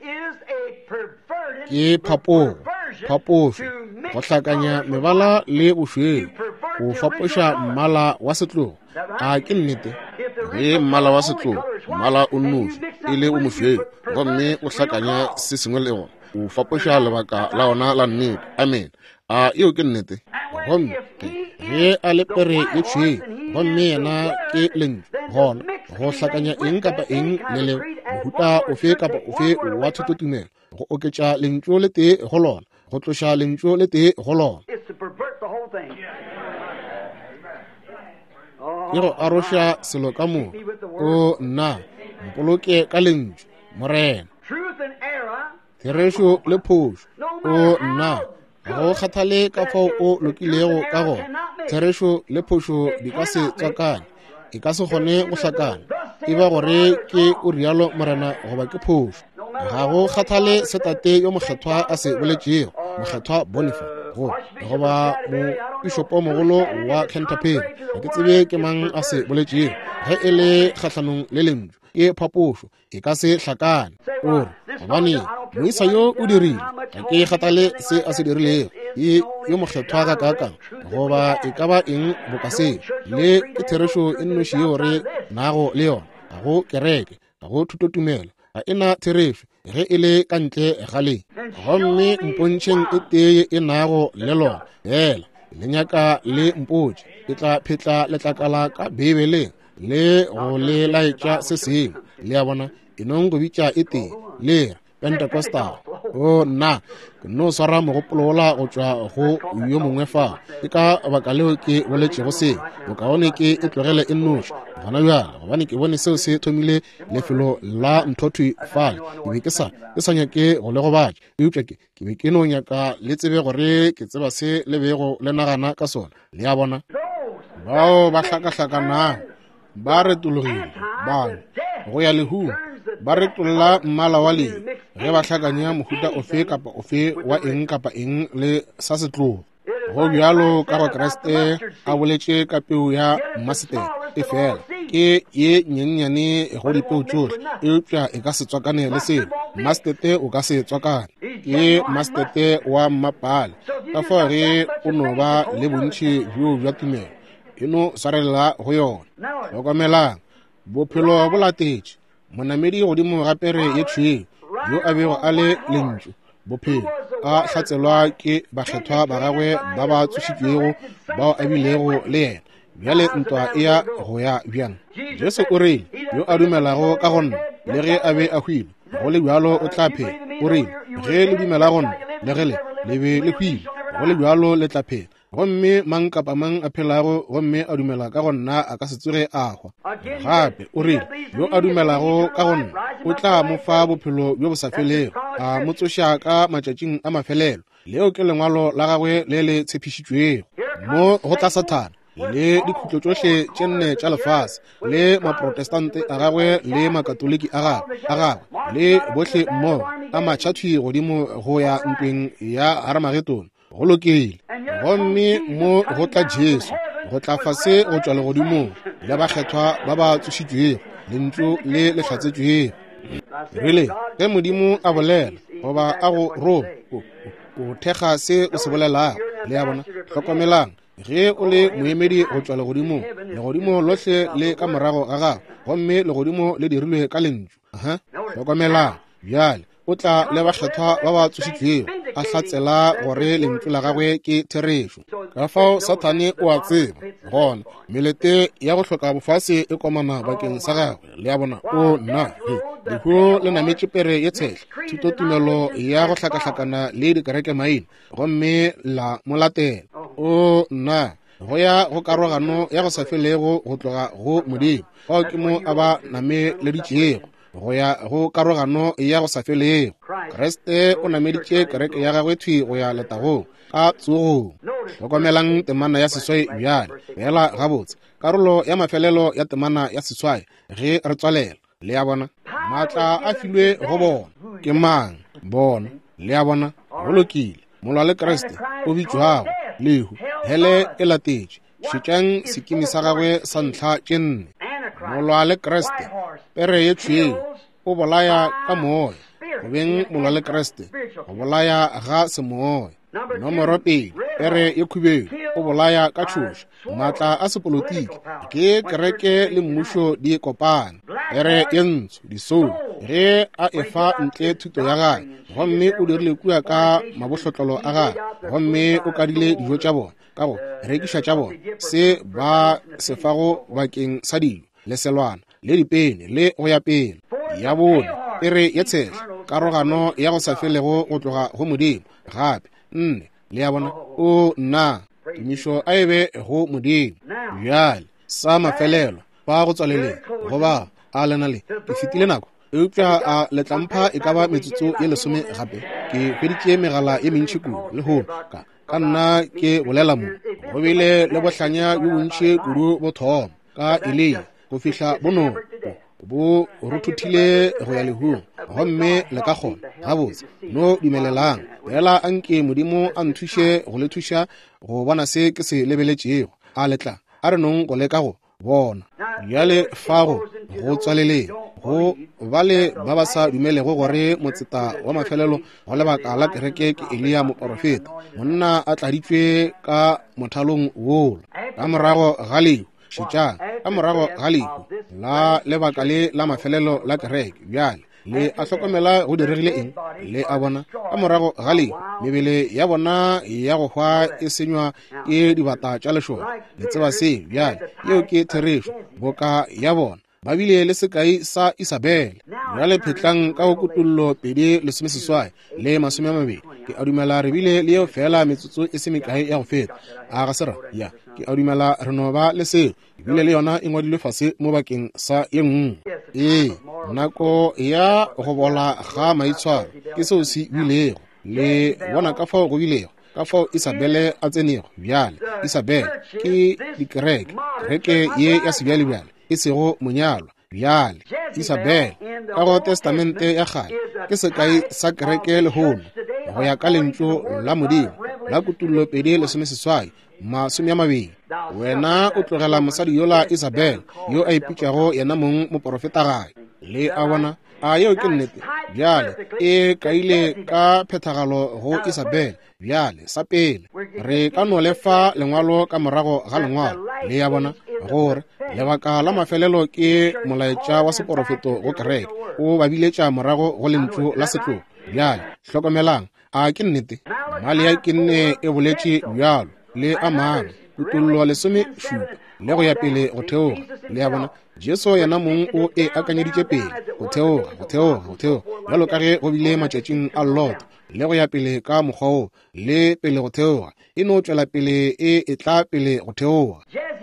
Ke phapošo go hlakanya mebala le bošweu, go fapoša mmala wa setlogo. A ke nnete? Ge mmala wa setlogo, mmala o nnoši e le o mošweu, gomme o hlakanya se sengwe le gona, o fapoša lebaka la ona la nnete. Amen. A eo ke nnete. Gomme ge a lepere ye tšhweu, gomme yena ke lentswe gona go hlakanya eng kapa eng le leo, mohuta ofe kapa ofe wa thutotumelo, go oketša lentswe le tee go lona, go tloša lentswe le tee go lona. Ke go aroša selo ka moka. O nna mpoloke ka lentswe, Morena. Therešo le phošo, o nna ga go kgathale ka fao o lokilego ka gona. Therešo le phošo di ka se tswakane, e ka se kgone go hlakana, e ba gore ke o rialo Morena goba ke phošo. Ga go kgathale setate yo mokgethwa a se boletšego, mokgethwa Boniface goba mopišopo mogolo wa Canterbury. Ga ke tsebe ke mang a se boletšego. Ge e le kgatlhanong le lentswe, ke phapošo e ka se hlakane. O re, gobane moisa yo o dirile, ga ke kgathale se a se dirilego, yo mokgethwa ka kakang, goba e ka ba eng bokaseng. Le ke therešo e nnoši yeo re nago le yona. Ga go kereke, ga go thutotumelo, ga ena therešo ge e le ka ntle ga le. Gomme mpontšheng e tee e nago le lona fela, le nyaka le mpotše, e tla phetla letlakala ka Bibeleng le go le laetša se sengwe. Le a bona, e nong go bitša e tee le Pentecostal. O nna ke no swara mogopolo wola go tšwa go yo mongwe fao, ke ka baka leo ke boletšego se bokaone ke e tlogele e nnoši gona bjala, gobane ke bone seo se thomile lefelo la nthothwi fale. Ke be ke sa nyake go le go batša, eupša ke be ke no nyaka le tsebe gore ke tseba se le bego le nagana ka sona. Le a bona, bao ba hlakahlakanang ba retologile bana go ya lehung, ba retolla mmala wa leng ge ba hlakanya mohuta ofe kapa ofe wa eng kapa eng le sa setlogo. Go bjalo ka go Kriste a boletše ka peu ya mmasete e fela, ke ye nyennyane go dipeu tšohle, eupša e ka se tswakane le selo. Mmasete o ka se tswakane, ke mmasete wa mmapale, ka fao ge o no ba le bontši bjo bja tumelo e no swarelela go yona. Hlokomelang, bophelo bo latetše monamedi godimo ga pere ye tšhweu, yo a bego a le lentswe. Bophelo a hlatselwa ke bakgethwa ba gagwe ba ba tsošitšwego, bao a bilego le yena. Bjale ntwa e ya go ya bjang. Jesu o rele, yo a dumelago ka gonna le ge a be a hwile, go le bjalo o tla phela. O rele, ge le dumela gonna le ge le be le hwile, go le bjalo le tla phela. Gomme mang kapa mang a phelago gomme a dumela ka gonna a ka se tsoge a hwa. Gape o rele, yo a dumelago ka gonna o tla mo fa bophelo bjo bo sa felego, a mo tsoša ka matšatšing a mafelelo. Leo ke lengwalo la gagwe le le tshepišitšwego. Mo go tla Sathane le dikhutlo tšohle tše nne tša lefase, le maprotestante a gagwe le makatoliki a gagwe le bohle mmogo a matšhathwi godimo go ya ntweng ya Armageddon. Go lokile, gomme mo go tla Jesu, go tla fase go tšwa legodimong le bakgethwa ba ba tsošitšwego, lentšu le lehlatsetšwego. Rile ge Modimo a bolela goba a go roma, o thekga se o se bolelago. Le a bona, hlokomelang, ge o le moemedi go tšwa legodimong, legodimo lohle le ka morago ga gago, gomme legodimo le dirilwe ka lentšu. Hlokomelang, bjale o tla le bakgethwa ba ba tsošitšwego, a hlatsela gore lentšu la gagwe ke therešo. Ka fao Sathane o a tseba gona melete ya go hloka bofase e komana bakeng sa gagwe. Le a bona, o nna lehuo le nametše pere ye tshehla, thutotumelo ya go hlakahlakana le dikereke maina, gomme la molatela. O nna go ya go karogano ya go sa felego go tloga go Modimo, fao ke mo a ba nameleditšego, go ya go karogano ya go sa felego. Kriste o nameditše kereke ya gagwe thwi go ya letagong ka tsogong. Tlhokomelang temana ya seswai bjale fela gabotse karolo ya mafelelo ya temana ya seswai ge re tswalela le ya bona maatla a filwe go bona ke mang bona le ya bona go lokile molwa le Kriste o bitšwago lehu hele e latetše šitšang sekimi sa gagwe sa ntlha tše nne. Molwa le Kriste pere ye tšhweu o bolaya ka moya go beng molwa le Kriste go bolaya ga semoya. Nomoro pedi pere ye khubeu o bolaya ka tšhošo maatla a sepolotiki ke kereke le mmušo di kopana. Pere ye ntsho disou ge a efa ntle thuto ya gae gomme o dirile kua ka mabohlotlolo a gae gomme o kadile dijo tša bona ka go rekiša tša bona se ba sefago bakeng sa dilo le selwana le dipene le go ya pele ya bone. Pere ye tshehla karogano ya go sa felego go tloga go modimo gape nne le ya bona o nna tumišo a ebe go modimo bjale sa mafelelo ba go tswaleleng goba a lena le ke fetile nako eupša a letlampha e ka ba metsotso ye 10 gape ke hweditše megala ye mentši kudu le go ka nna ke bolela mo go bile le bohlanya jo bontši kudu bo thoma ka Elia go fihla bono bo ruthuthile go ya lehung gomme le ka kgona gabotse no dumelelang fela anke modimo a nthuše go le thuša go bona se ke se lebeletšego a letla a re nong go leka go bona bjale fago go tswaleleng go bale ba ba sa dumelego gore motseta wa mafelelo go lebaka la kereke ke Elia moprofeta monna a tladitšwe ka mothalong woo ka morago ga leo šitšang ka morago ga lehu la lebaka le la mafelelo la kereke bjale le a hlokomela go diregile eng le a bona ka morago ga lehu mebele ya bona ya go hwa e senywa ke dibata tša lešoba le tseba se bjale yeo ke therešo boka ya bona ba bile le sekai sa Isabele bjale phetlang ka go kutullo 2:18 le 20 ke a dumela re bile le yeo fela metsotso e se mekae ya go feta a ga sera ya ke a dumela re no ba le seo ebile le yona e ngwadilwe fase mo bakeng sa ye nngwe nako ya go bola ga maitshwaro ke seo se bilego le bona ka fao go bilego ka fao Isabele a tsenego bjale Isabele ke kereke ye ya sebjalebjale e sego monyalwa bjale Isabele ka go testamente ya kgale ke sekai sa kereke lehono go ya ka lentšu la modimo la kutullo 2:18 20. Wena o tlogela mosadi yola Isabele yo a ipitšago yena mong moprofeta gae le a bona a yeo ke nnete bjale e kaile ka phethagalo go Isabele bjale sa pele re ka no lefa lengwalo ka morago ga lengwalo le ya bona gore lebaka la mafelelo ke molaetša wa seprofeto go kereke o babiletša morago go lentšu la setlogo bjale hlokomelang a ke nnete male ya ke nne e boletše bjalo le a maano kutullo 17 le go ya pele go theoga le ya bona Jesu yena mong o e akanyeditše pele go theoga bjalo ka ge go bile matšatšing a Lot le go ya pele ka mokgwao le pele go theoga e no tšwela pele e tla pele go theoga.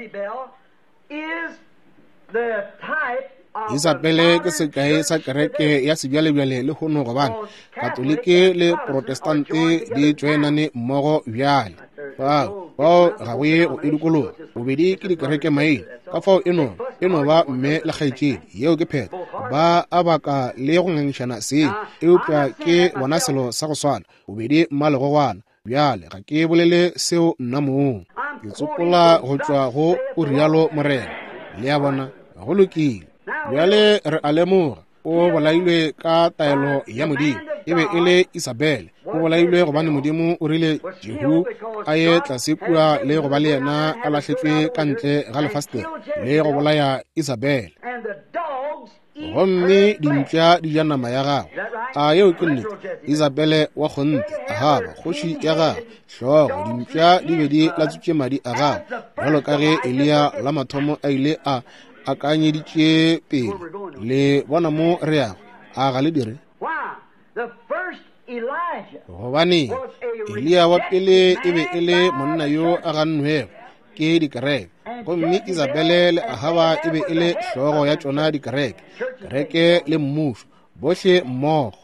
Isabele ke sekai sa kereke ya sebjalebjale le hono gobane katolike le protestante di tšwenane mmogo bjale bao ga go ye go edikologa bobedi ke dikereke maina ka fao eno ba mme le kgaetšedi yeo ke pheta ba a baka le go ngangišana se eupša ke bona selo sa go swana bobedi mmalegogwana bjale ga ke bolele seo nna mong ke tsopola go tšwa go o rialo morena le ya bona go lokile bjale re a lemoga o bolailwe ka taelo ya modimo e be e le Isabele o bolailwe gobane modimo o rile Jehu a ye tlase kua le go ba le yena a lahletswe ka ntle ga lefastere le go bolaya Isabele gomme dintša di ja nama ya gago a yeo ke nnete Isabele wa kgonte a gaba kgoši ya gago hlogo dintša di be di latsutše madi a gago jalo ka ge Elia la mathomo a ile a akanyeditše pele le bona mo reago a ga le dire gobane Elia wa pele e be e le monna yo a gannwego ke dikereke gomme Isabele le Ahaba e be e le hlogo ya tšona dikereke, kereke le mmušo bohle mmogo.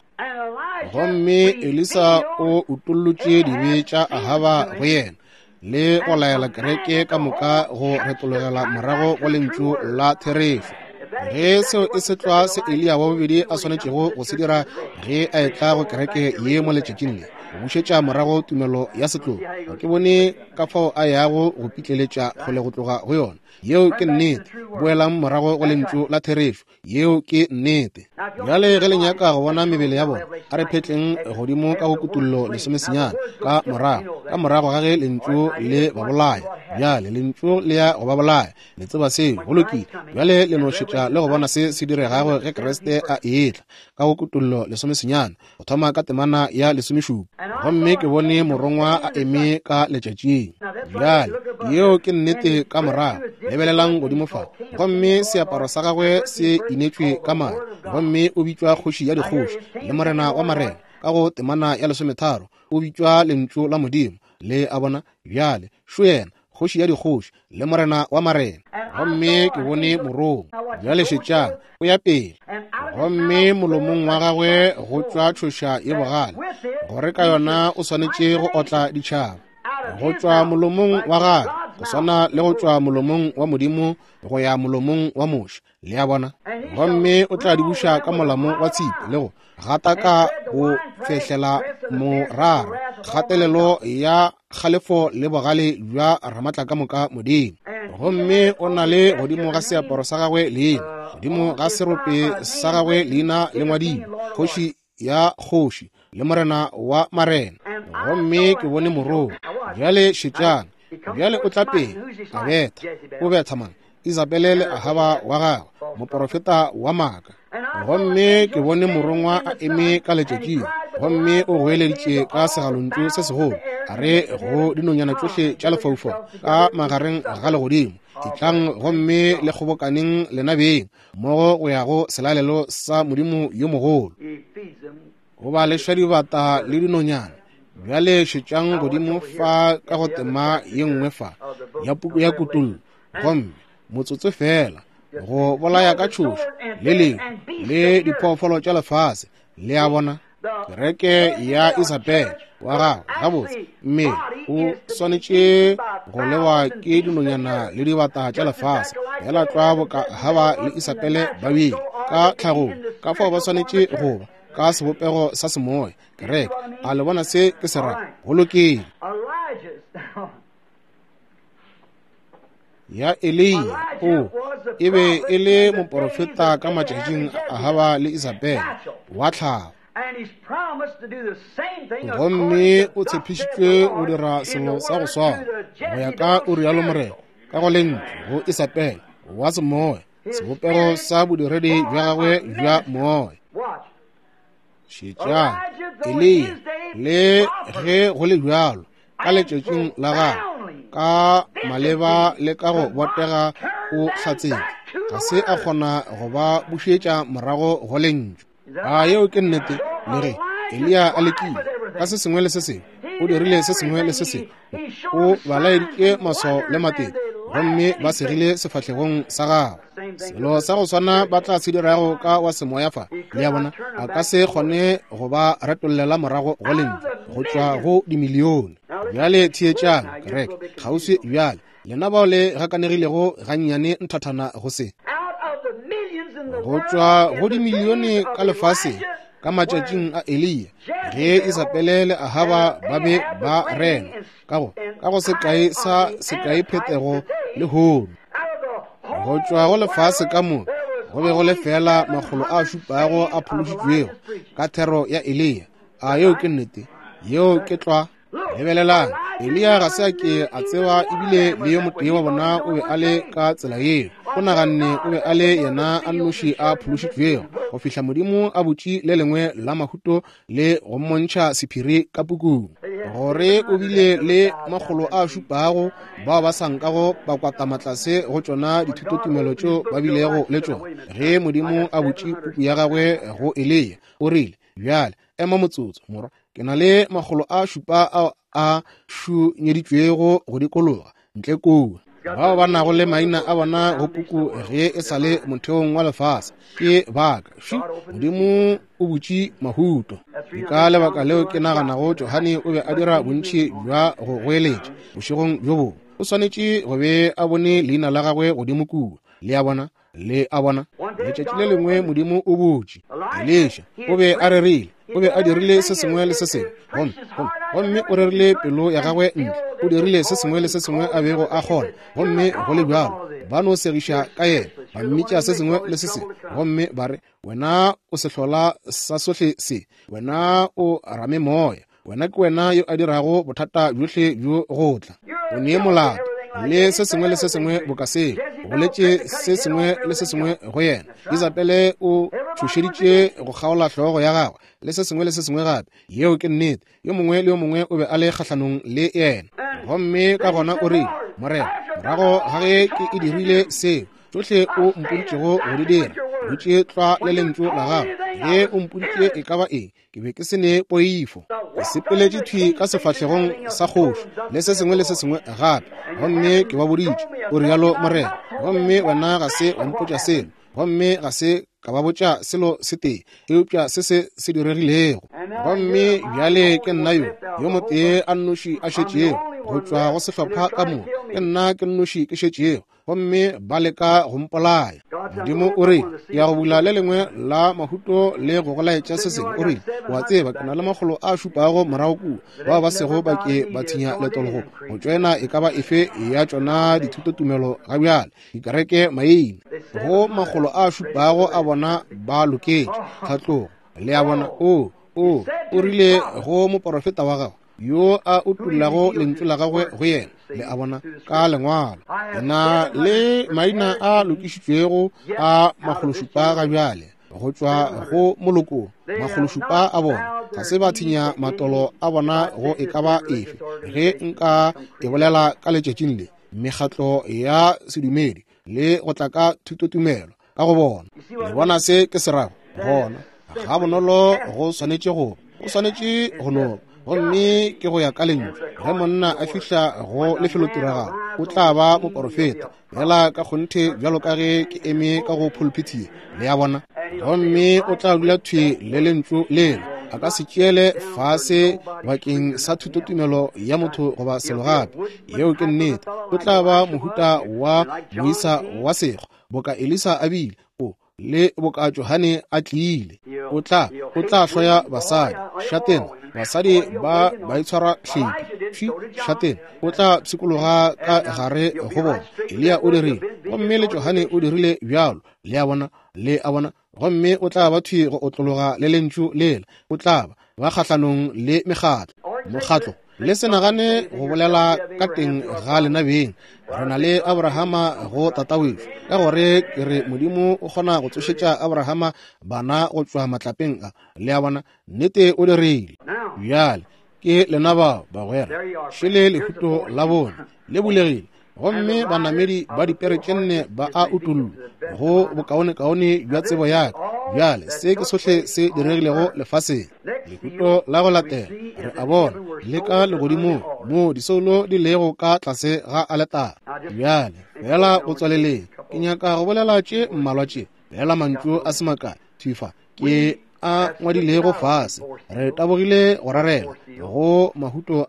Gomme Elisa o utullotše dibe tša Ahaba go yena le go laela kereke ka moka go retologela morago go lentšu la therešo. Ge seo e se tlwa se Elia wa bobedi a swanetšego go se dira ge a etla go kereke ye mo letšatšing le, go bušetša morago tumelo ya setlogo. Ga ke bone ka fao a yago go pitleletša go le go tloga go yona. Yeo ke nnete, boelang morago go lentšu la therešo, yeo ke nnete. Bjale ge le nyaka go bona mebele ya bona, a re phetleng godimo ka go kutullo lesomesenyana ka morago ga ge lentšu le ba bolaya. Bjale lentšu le ya go ba bolaya, le tseba seo go lokile. Bjale le no šetša le go bona se se diregago ge Kriste a etla ka go kutullo lesomesenyana go thoma ka temana ya lesomešupa. Gomme ke bone morongwa a eme ka letšatšing. Bjale yeo ke nnete ka morago, lebelelang godimo fa. Gomme seaparo sa gagwe se inetšwe ka mane, gomme o bitšwa kgoši ya dikgoši le morena wa marena. Ka go temana ya lesometharo o bitšwa lentšu la Modimo le a bona. Bjale šo yena kgoši ya dikgoši le morena wa marena. Gomme ke bone morong, bjale šetšang o ya pele. Gomme molomong wa gagwe go tšwa tšhoša ye bogale, gore ka yona o swanetše go otla ditšhaba. Go tšwa molomong wa gagwe go swana le go tšwa molomong wa Modimo go ya molomong wa moši, le a bona. Gomme o tla di buša ka molamo wa tshipi le go gata ka go fehlela moraro, kgatelelo ya kgalefo le bogale bja ramatla ka moka Modimo. Gomme o na le godimo ga seaparo sa gagwe leina, godimo ga serope sa gagwe leina le ngwadimo, kgoši ya kgoši le morena wa marena. Gomme ke bone morong, bjale šetšang, bjale o tla pele a betha, o betha mang Isabele le Ahaba wa gagwe, moprofeta wa maaka. Gomme ke bone morongwa a eme ka letšatšing, gomme o goeleditše ka segalontšu se segolo, a re go dinonyana tšohle tša lefaufau ka magareng ga legodimo, itlang gomme le kgobokaneng lenabeng mogo go ya go selalelo sa Modimo yo mogolo. Go ba lešwa dibata le dinonyana. Bjale šetšang godimo fa ka go tema ye nngwe fa ya puku ya kutullo, gomme motsotso fela go bolaya ka tšhošo le leng le diphoofolo tša lefase, le a bona. Kereke ya Isabele wa gagwe gabotse mmele o swanetše go lewa ke dinonyana le dibata tša lefase. Yala tšwa boka Ahaba le Isabele babedi ka tlhagong ka fao ba swanetše goba ka sebopego sa semoya. Kereke a le bona se ke sera go lokile. Ya Elia o e be e le moprofeta ka matšatšing a Ahaba le Isabele wa tlhago. Gomme o tshepišitšwe go dira selo sa go swana go ya ka o rialo morena ka go lentšu go Isabele wa semoya, sebopego sa bodiredi bja gagwe bja moya. Šetšang Elia le ge go le bjalo ka letšatšing la gagwe ka maleba le ka go botega o hlatseng, ga se a kgona go ba bušetša morago go lentšu. A yeo ke nnete le ge Elia a lekile ka se sengwe le se sengwe, o dirile se sengwe le se sengwe, o balaeditše maso le matete, gomme ba segile sefahlegong sa gagwe. Selo sa go swana ba tla se dirago ka wa semoya fa le a bona, a ka se kgone go ba retollela morago go lentšu go tšwa go dimilione. Bjale thietšang kereke kgauswi bjale lena bao le gakanegilego gannyane nthathana go se go tšwa go dimilione ka lefase ka matšatšing a Elia, ge Isabele le Ahaba ba be ba rena ka go sekai phethego le hono. Go tšwa go lefase ka moka go be go le fela makgolo a šupago a phološitšwego ka thero ya Elia. A yeo ke nnete, yeo ke tlwa. Lebelelang Elia ga se ke a tseba ebile le yo motee wa bona o be a le ka tsela yeo. O naganne o be a le yena a nnoši a phološitšwego go fihla Modimo a botši le lengwe la mahuto le go mmontšha sephiri ka pukung, gore o bile le makgolo a šupago bao ba sankago ba kwata matlase go tšona dithutotumelo tšo ba bilego le tšona. Ge Modimo a botši puku ya gagwe go Elia o rile, bjale ema motsotso morwa, ke na le makgolo a šupa a šunyeditšwego go dikologa ntle kua. Bao ba nago le maina a bona go puku ge e sale motheong wa lefase ke baka Modimo o butši mahuto. Ka lebaka leo ke naganago Johane o be a dira bontši jwa go goeletša bošegong jo bo. O swanetše go be a bone leina la gagwe godimo kua le a bona letšatši le lengwe Modimo o botše Elisha o be a rerile o be a dirile se sengwe le se sengwe gomme o rerile pelo ya gagwe ntle o dirile se sengwe le se sengwe a bego a kgona gomme go le bjalo ba no segiša ka yena ba mmitša se sengwe le se sengwe gomme ba re wena o sehlola sa sohle se wena o rame moya wena ke wena yo a dirago bothata bjohle bjo go tla o nee molato le se sengwe le se sengwe bokaseng go letše se sengwe le se sengwe go yena Izabele o tšhošeditše go kgaola hlogo ya gagwe le se sengwe le se sengwe gape yeo ke nnete yo mongwe le yo mongwe o be a le kgahlanong le yena gomme ka gona o rile morena morago ga ge ke e dirile seo tsohle o mpoditšego go di dira dutše tlwa le lentšu la gagwe ge o mpoditše e ka ba eng ke be ke se ne poifo ke sepeletše thwi ka sefatlhegong sa kgoši le se sengwe le se sengwe gape gomme ke ba boditše o rialo morena gomme wena ga se wa mpotša selo gomme ga se ka ba botša selo se tee eupša se diregilego gomme bjale ke nna yo motee a nnoši a šetšego go tšwa go sehlopha ka moo ke nna ke nnoši ke šetšego gomme ba leka go mpolaya Modimo o re ya go bula le lengwe la mahuto le go golaetša se sengwe o re wa tseba ke na le magolo a šupago morago kua ba sego ba ke ba thinya letologo go tšwena e ka ba efe ya tšona dithutotumelo ga bjale dikereke maina go magolo a šupago a bona ba loketše tlhatlogo le a bona o rile go moprofeta wa gago yo a utullago lentšu la gagwe go yena le a bona ka lengwalo na le maina a lokišitšwego a magološupa ga bjale go tšwa go moloko magološupa a bona ga se ba thinya matolo a bona go e ka ba efe ge nka e bolela ka letšatšing le mekgatlo ya sedumedi le go tla ka thutotumelo ka go bona le bona se ke serago gona ga bonolo go swanetše go no gomme ke go ya ka lentšu ge monna a fihla go lefelotiragalo o tla ba moprofeta fela ka kgonthe bjalo ka ge ke eme ka go pulpitie le ya bona gomme o tla dula thwe le lentšu lelo a ka se tšeele fase bakeng sa thutotumelo ya motho goba selo gape yeo ke nnete o tla ba mohuta wa moisa wa sego boka Elisa a bile le boka Johane a tlile o tla hloya basadi shateng basadi ba itshwara hlepi shateng o tla pshikologa ka gare go bona Elia o dirile gomme le Johane o dirile bjalo le a bona gomme o tla ba thwi go otlologa le lentšu lela o tla ba kgahlanong le mokgatlo le senagane go bolela ka teng ga lenabeng re na le Abrahama go tatawetšo ka gore ke re Modimo o kgona go tsošetša Abrahama bana go tšwa matlapeng a le a bona nnete o dirile bjale ke lena bagwera šele lehuto la bona le bulegile gomme banamedi ba dipere tše nne ba a utullo go bokaone-kaone bja tsebo yaka bjale se ke sohle se diregilego lefaseng lehuto la go latela re a bona le ka legodimo mo disolo di lego ka tlase ga aletara bjale fela go tswaleleng ke nyaka go bolela tše mmalwa tše fela mantšu a semakane thifa ke a ngwadilego fase re tabogile go rarela go mahuto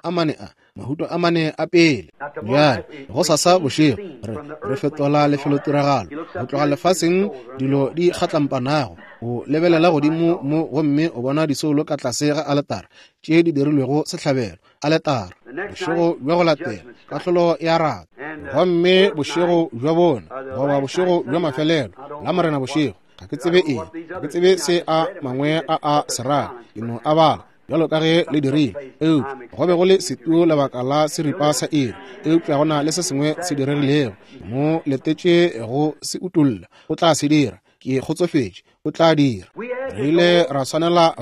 a mane a pele bjale go sasa bošego re fetola lefelotiragalo go tloga lefaseng dilo di kgatlampanago go lebelela godimo mo gomme o bona disolo ka tlase ga aletara tše di dirilwego sehlabelo aletara bošego bja go latela kahlolo ya rata gomme bošego bja bona goba bošego bja mafelelo la morena bošego ga ke tsebe se a mangwe a serala eno a bala bjalo ka ge le dirile go be go le setuo lebaka la seripa sa iri eupša gona le se sengwe se diregilego mo letetše go se utulla o tla se dira ke kgotsofetše o tla dira re ile ra swanela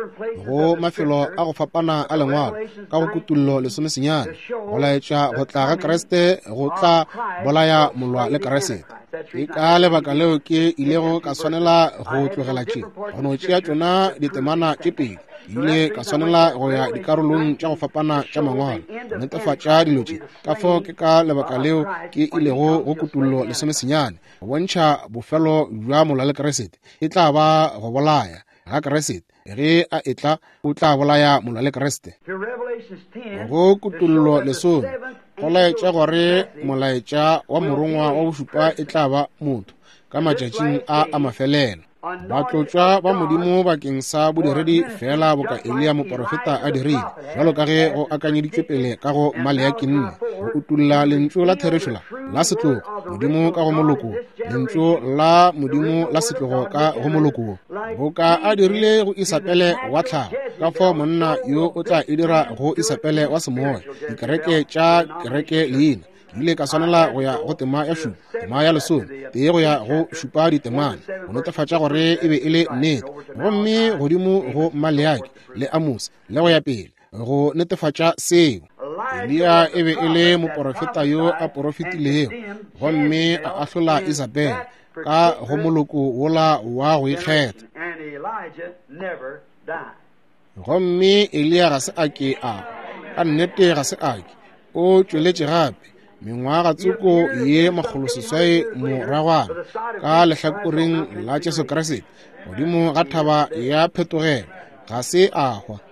go mafelo a go fapana a lengwalo ka go kutullo lesomesenyane go laetša go tla ga Kriste go tla bolaya molwa le Kriste ke ka lebaka leo ke ilego ka swanela go tlogela tše go no tšea tšona ditemana tše pedi ile ka swanela go ya dikarolong tša go fapana tša mangwalo go netefatša dilo tše ka fo ke ka lebaka leo ke ilego go kutullo lesomesenyane go bontšha bofelo bja molao le keresete e tla ba go bolaya ga keresete ge a etla o tla bolaya molao le keresete. Go kutullo lesome go laetša gore molaetša wa morongwa wa bošupa e tla ba motho ka matšatšing a mafelelo. Batlotšwa ba modimo bakeng sa bodiredi fela boka Elia moprofeta a dirile jalo ka ge go akanyeditšwe pele ka go Maleaki 4 go utulla lentšu la therešola la setlogo modimo ka go moloko lentšu la modimo la setlogo ka go moloko boka a dirile go Isapele wa tlhago ka fo monna yo o tla e dira go Isapele wa semoya dikereke tša kereke leina ile ka swanela go ya go tema ya šupa tema ya lesome tee go ya go šupa ditemane go netefatša gore e be e le nnete gomme godimo go Maleaki le Amos le go ya pele go netefatša seo. Elia e be e le moprofeta yo a profetilego gomme a ahlola Isapele ka go moloko wola wa go ikgetha gomme Elia ga se ake a ka nnete ga se ake o tšweletše gape mengwaga tsoko ye magoloseswai moragwana ka lehlakoreng la Jesu Kriste godimo ga thaba ya phetogelo ga se ahwa.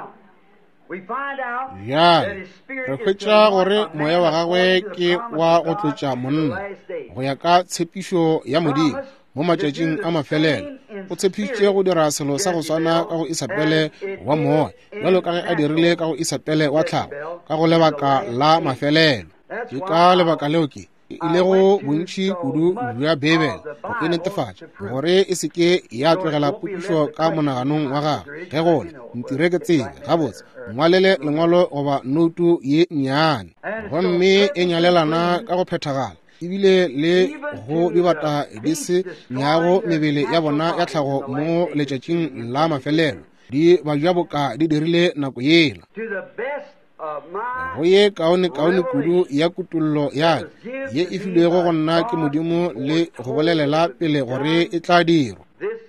Bjale re hwetša gore moya wa gagwe ke wa go tlotša monna go ya ka tshepišo ya modimo mo matšatšing a mafelelo o tshepišitše go dira selo sa go swana ka go Isapele wa moya jalo ka ge a dirile ka go Isapele wa tlhago ka go lebaka la mafelelo. Ke ka lebaka leo ke ile go bontši kudu bja Bebele go e netefatša gore e seke ya tlogela pukišo ka monaganong wa gagwe ge gole ntire ke tsebe gabotse ngwalele lengwalo goba noutu ye nnyane gomme e nyalelana ka go phethagala ebile le go dibata di se nyago mebele ya bona ya tlhago mo letšatšing la mafelelo di bja boka di dirile nako yela go ye kaone kudu ya kutullo ya ye e filwego go nna ke modimo le go bolelela pele gore e tla dirwa.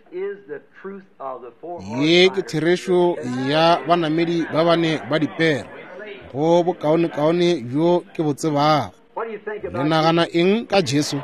Ye ke therešo ya banamedi ba bane ba dipere go bokaone bjo ke botsebago. Le nagana eng ka Jesu?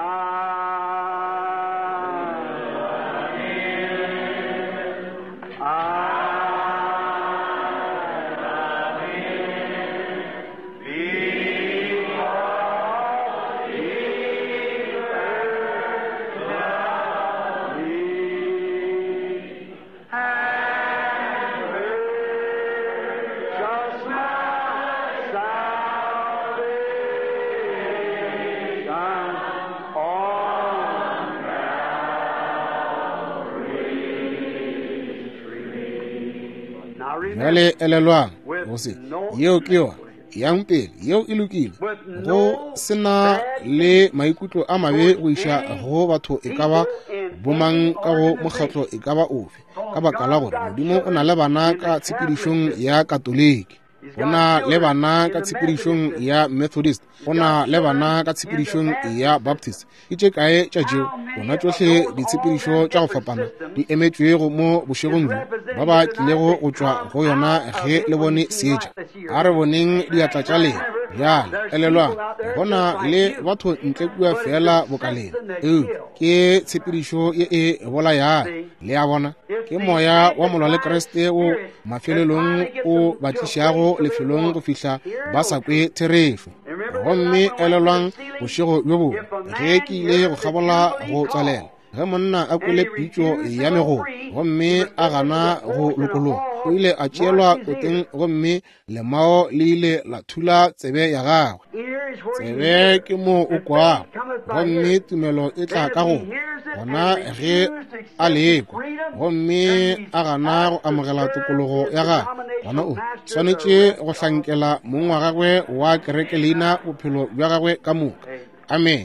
Bjale elelwang go se yeo ke yona yang pele yeo e lokile go sena le maikutlo a mabe go iša go batho e ka ba bomang ka go mokgatlo e ka ba ofe ka baka la gore modimo o na le bana ka tshepedišong ya katoliki go na le bana ka tshepedišong ya Methodist go na le bana ka tshepedišong ya Baptist ke tše kae tša tšeo gona tšohle ditshepedišo tša go fapana di emetšwego mo bošegong ba ba tlilego go tšwa go yona ge le bone seetša a re boneng diatla tša lena bjale elelwang gona le batho ntle kua fela bokaleng ke tshepedišo ye e bolayang le ya bona ke moya wa molao le Kriste o mafelelong o batlišago lefelong go fihla ba sa kwe therešo gomme elelwang bošego bjo bo ge ke ile go gabola go tswalela ge monna a kwele pitšo ya megolo gomme a gana go lokologa o ile a tšeelwa koteng gomme lemao le ile la thula tsebe ya gagwe tsebe ke mo o kwago gomme tumelo e tla ka go gona ge a lekwa gomme a gana go amogela tokologo ya gagwe gona o swanetše go hlankela mong wa gagwe wa kereke leina bophelo bja gagwe ka moka. Amen.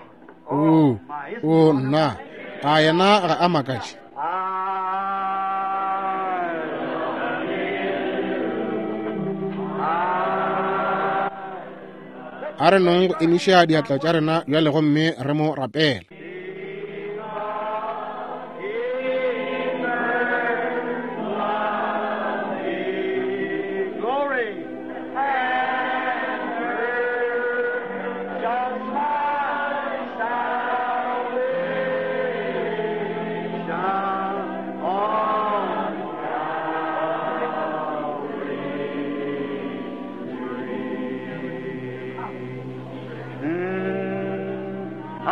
O nna a yena ga a makatše a re nong go emiša diatla tša rena bjale gomme re mo rapela.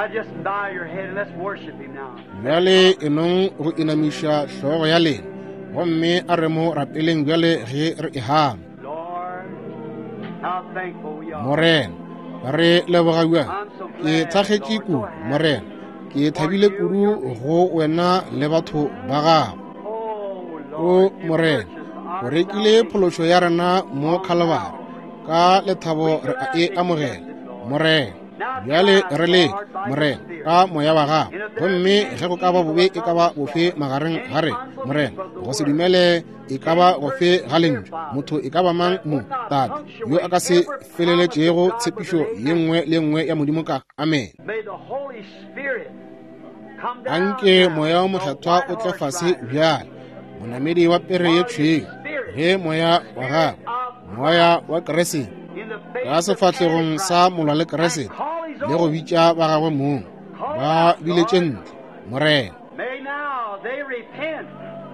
Now just bow your head and let's worship Him now. bjale enong go inamiša hlogo ya lena gomme a re mo rapeleng bjale ge re ehama. Lord, how thankful we are. Morena ba re leboga bjang ke thakgetše kudu morena ke thabile kudu go wena le batho ba gago. Oh, O morena o rekile phološo ya rena mo Calvary ka lethabo re a e amogela morena. Bjale re le morena ka moya wa gago gomme ge go ka ba bobe e ka ba bofe magareng ga re morena go se dumele e ka ba gofe ga lentšu motho e ka ba mang mo tata yo a ka se feleletšego tshepišo ye nngwe le nngwe ya modimo ka amen. may the Holy Spirit come down Anke moya wa mohlathwa o tle fase bjale monamedi wa pere ye tšhweng ge moya wa gago moya wa keresete in the face ka sefatlegong sa molwa le keresete le go bitša ba gagwe mong ba biletše ntle morena. May now they repent.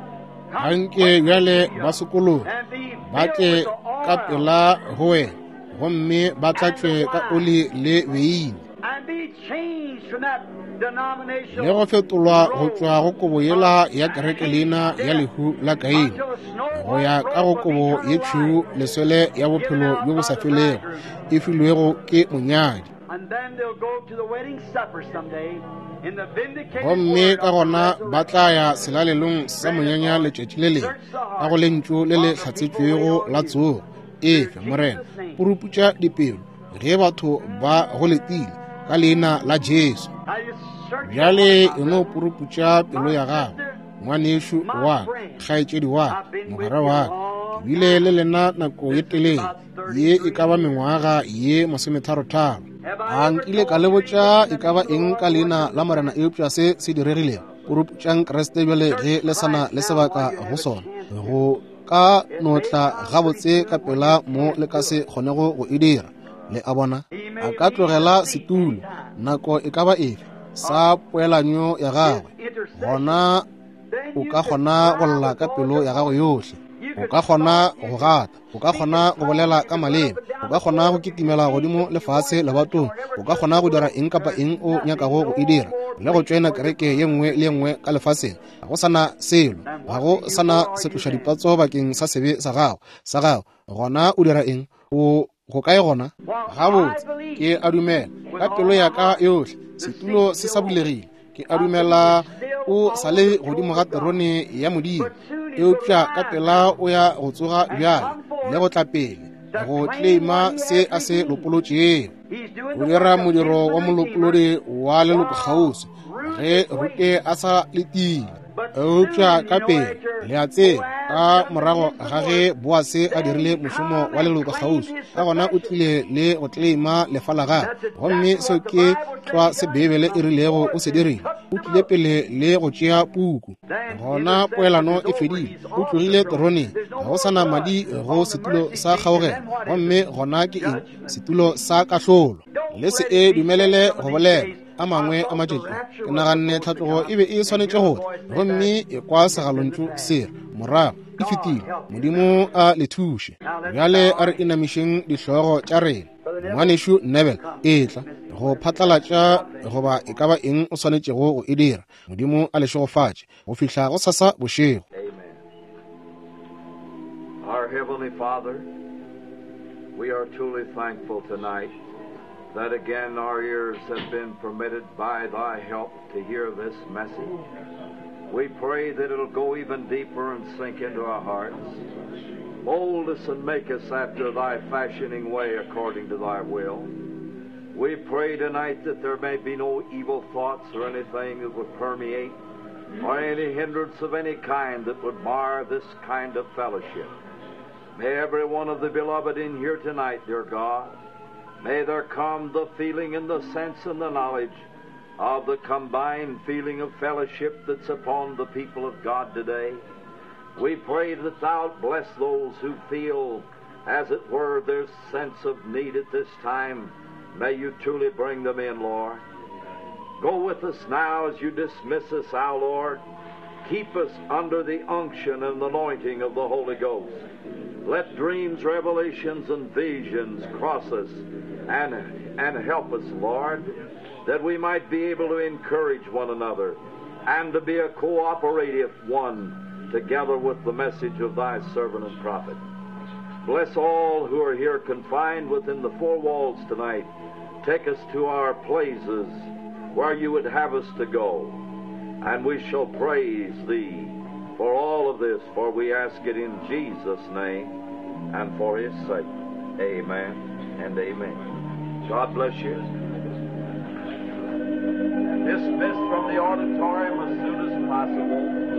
Anke bjale ba sekolo And be ba tle filled with ka the oil pela go wena gomme ba tlatšwe ka oli le beine and be changed from that denomination le go fetolwa go tšwa go kobo yela ya kereke leina ya lehu la Kaini until the snow go ya ka go kobo ye tšhuu leswele ya bophelo bjo bo sa felego e filwego ke monyadi. and then they'll go to the wedding supper someday in the vindicated Gomme word ka of gona the ba tla ya selalelong sa monyanya letšatši le leng ka go lentšu le le hlatsetšwego la tsogo efe morena puruputša dipelo ge batho ba go letile ka leina la Jesu. Now you search Bjale your e no puruputša pelo ya gago ngwanešo wa kgaetšedi wa mogare wa ke bile le lena nako ye telele ye e ka ba mengwaga ye 33. A nkile ka lebotša e ka ba eng ka leina la morena eupša se diregilego puruputšang Kreste bjale ge le sana le sebaka go sona go ka notla gabotse ka pela mo le ka se kgonego go e dira le a bona a ka tlogela setulo nako e ka ba efe sa poelanyo ya gagwe gona o ka kgona go lla ka pelo ya gago yohle o ka kgona go gata o ka kgona go bolela ka maleme o ka kgona go kitimela godimo lefatshe le batong o ka kgona go dira eng kapa eng o nyakago go e dira le go tšwena kereke ye nngwe le nngwe ka lefatsheng ga go sana selo ga go sana setloša dipatso bakeng sa sebe sa gago gona o dira eng o go kae gona gabotse ke a dumela ka pelo ya ka yohle setulo se sa bulegile ke a dumela o sa le godimo ga terone ya modimo eupša ka pela o ya go tsoga bjale le go tla pele go tleima se a se lopolotšego o dira modiro wa molopolodi wa leloko kgauswi ge rute a sa letile eupša ka pele le a tseba ka morago ga ge Boase a dirile mošomo wa leloko kgauswi ka gona o tlile le go tleima lefa la gagwe gomme seo ke tlwa sebebele e rilego o se dirile o tlile pele le go tšea puku gona poelano e fedile o tlogile teroneng ga go sana madi go setulo sa kgaogelo gomme gona ke eng setulo sa kahlolo le se e dumelele go bolela a mangwe a matšatši ke naganne tlhatlogo e be e swanetše gore gomme e kwa segalontšu sere morago e fetile modimo a le thuše bjale a re inamišeng dihlogo tša rena ngwanešo Nebel e tla go phatlalatša goba e ka ba eng o swanetšego go e dira modimo a lešogofatše go fihla go sasa bošego. Our Heavenly Father, we are truly thankful tonight that again our ears have been permitted by Thy help to hear this message. We pray that it'll go even deeper and sink into our hearts. Mold us and make us after Thy fashioning way according to Thy will. We pray tonight that there may be no evil thoughts or anything that would permeate or any hindrance of any kind that would mar this kind of fellowship. May every one of the beloved in here tonight, dear God, may there come the feeling and the sense and the knowledge of the combined feeling of fellowship that's upon the people of God today. We pray that Thou bless those who feel, as it were, their sense of need at this time. May You truly bring them in, Lord. Go with us now as You dismiss us, our Lord. Keep us under the unction and anointing of the Holy Ghost. Let dreams, revelations, and visions cross us and help us, Lord, that we might be able to encourage one another and to be a cooperative one together with the message of thy servant and prophet. Bless all who are here confined within the four walls tonight. Take us to our places where you would have us to go, and we shall praise thee for all of this, for we ask it in Jesus' name and for his sake. Amen and amen. God bless you. Dismissed from the auditorium as soon as possible.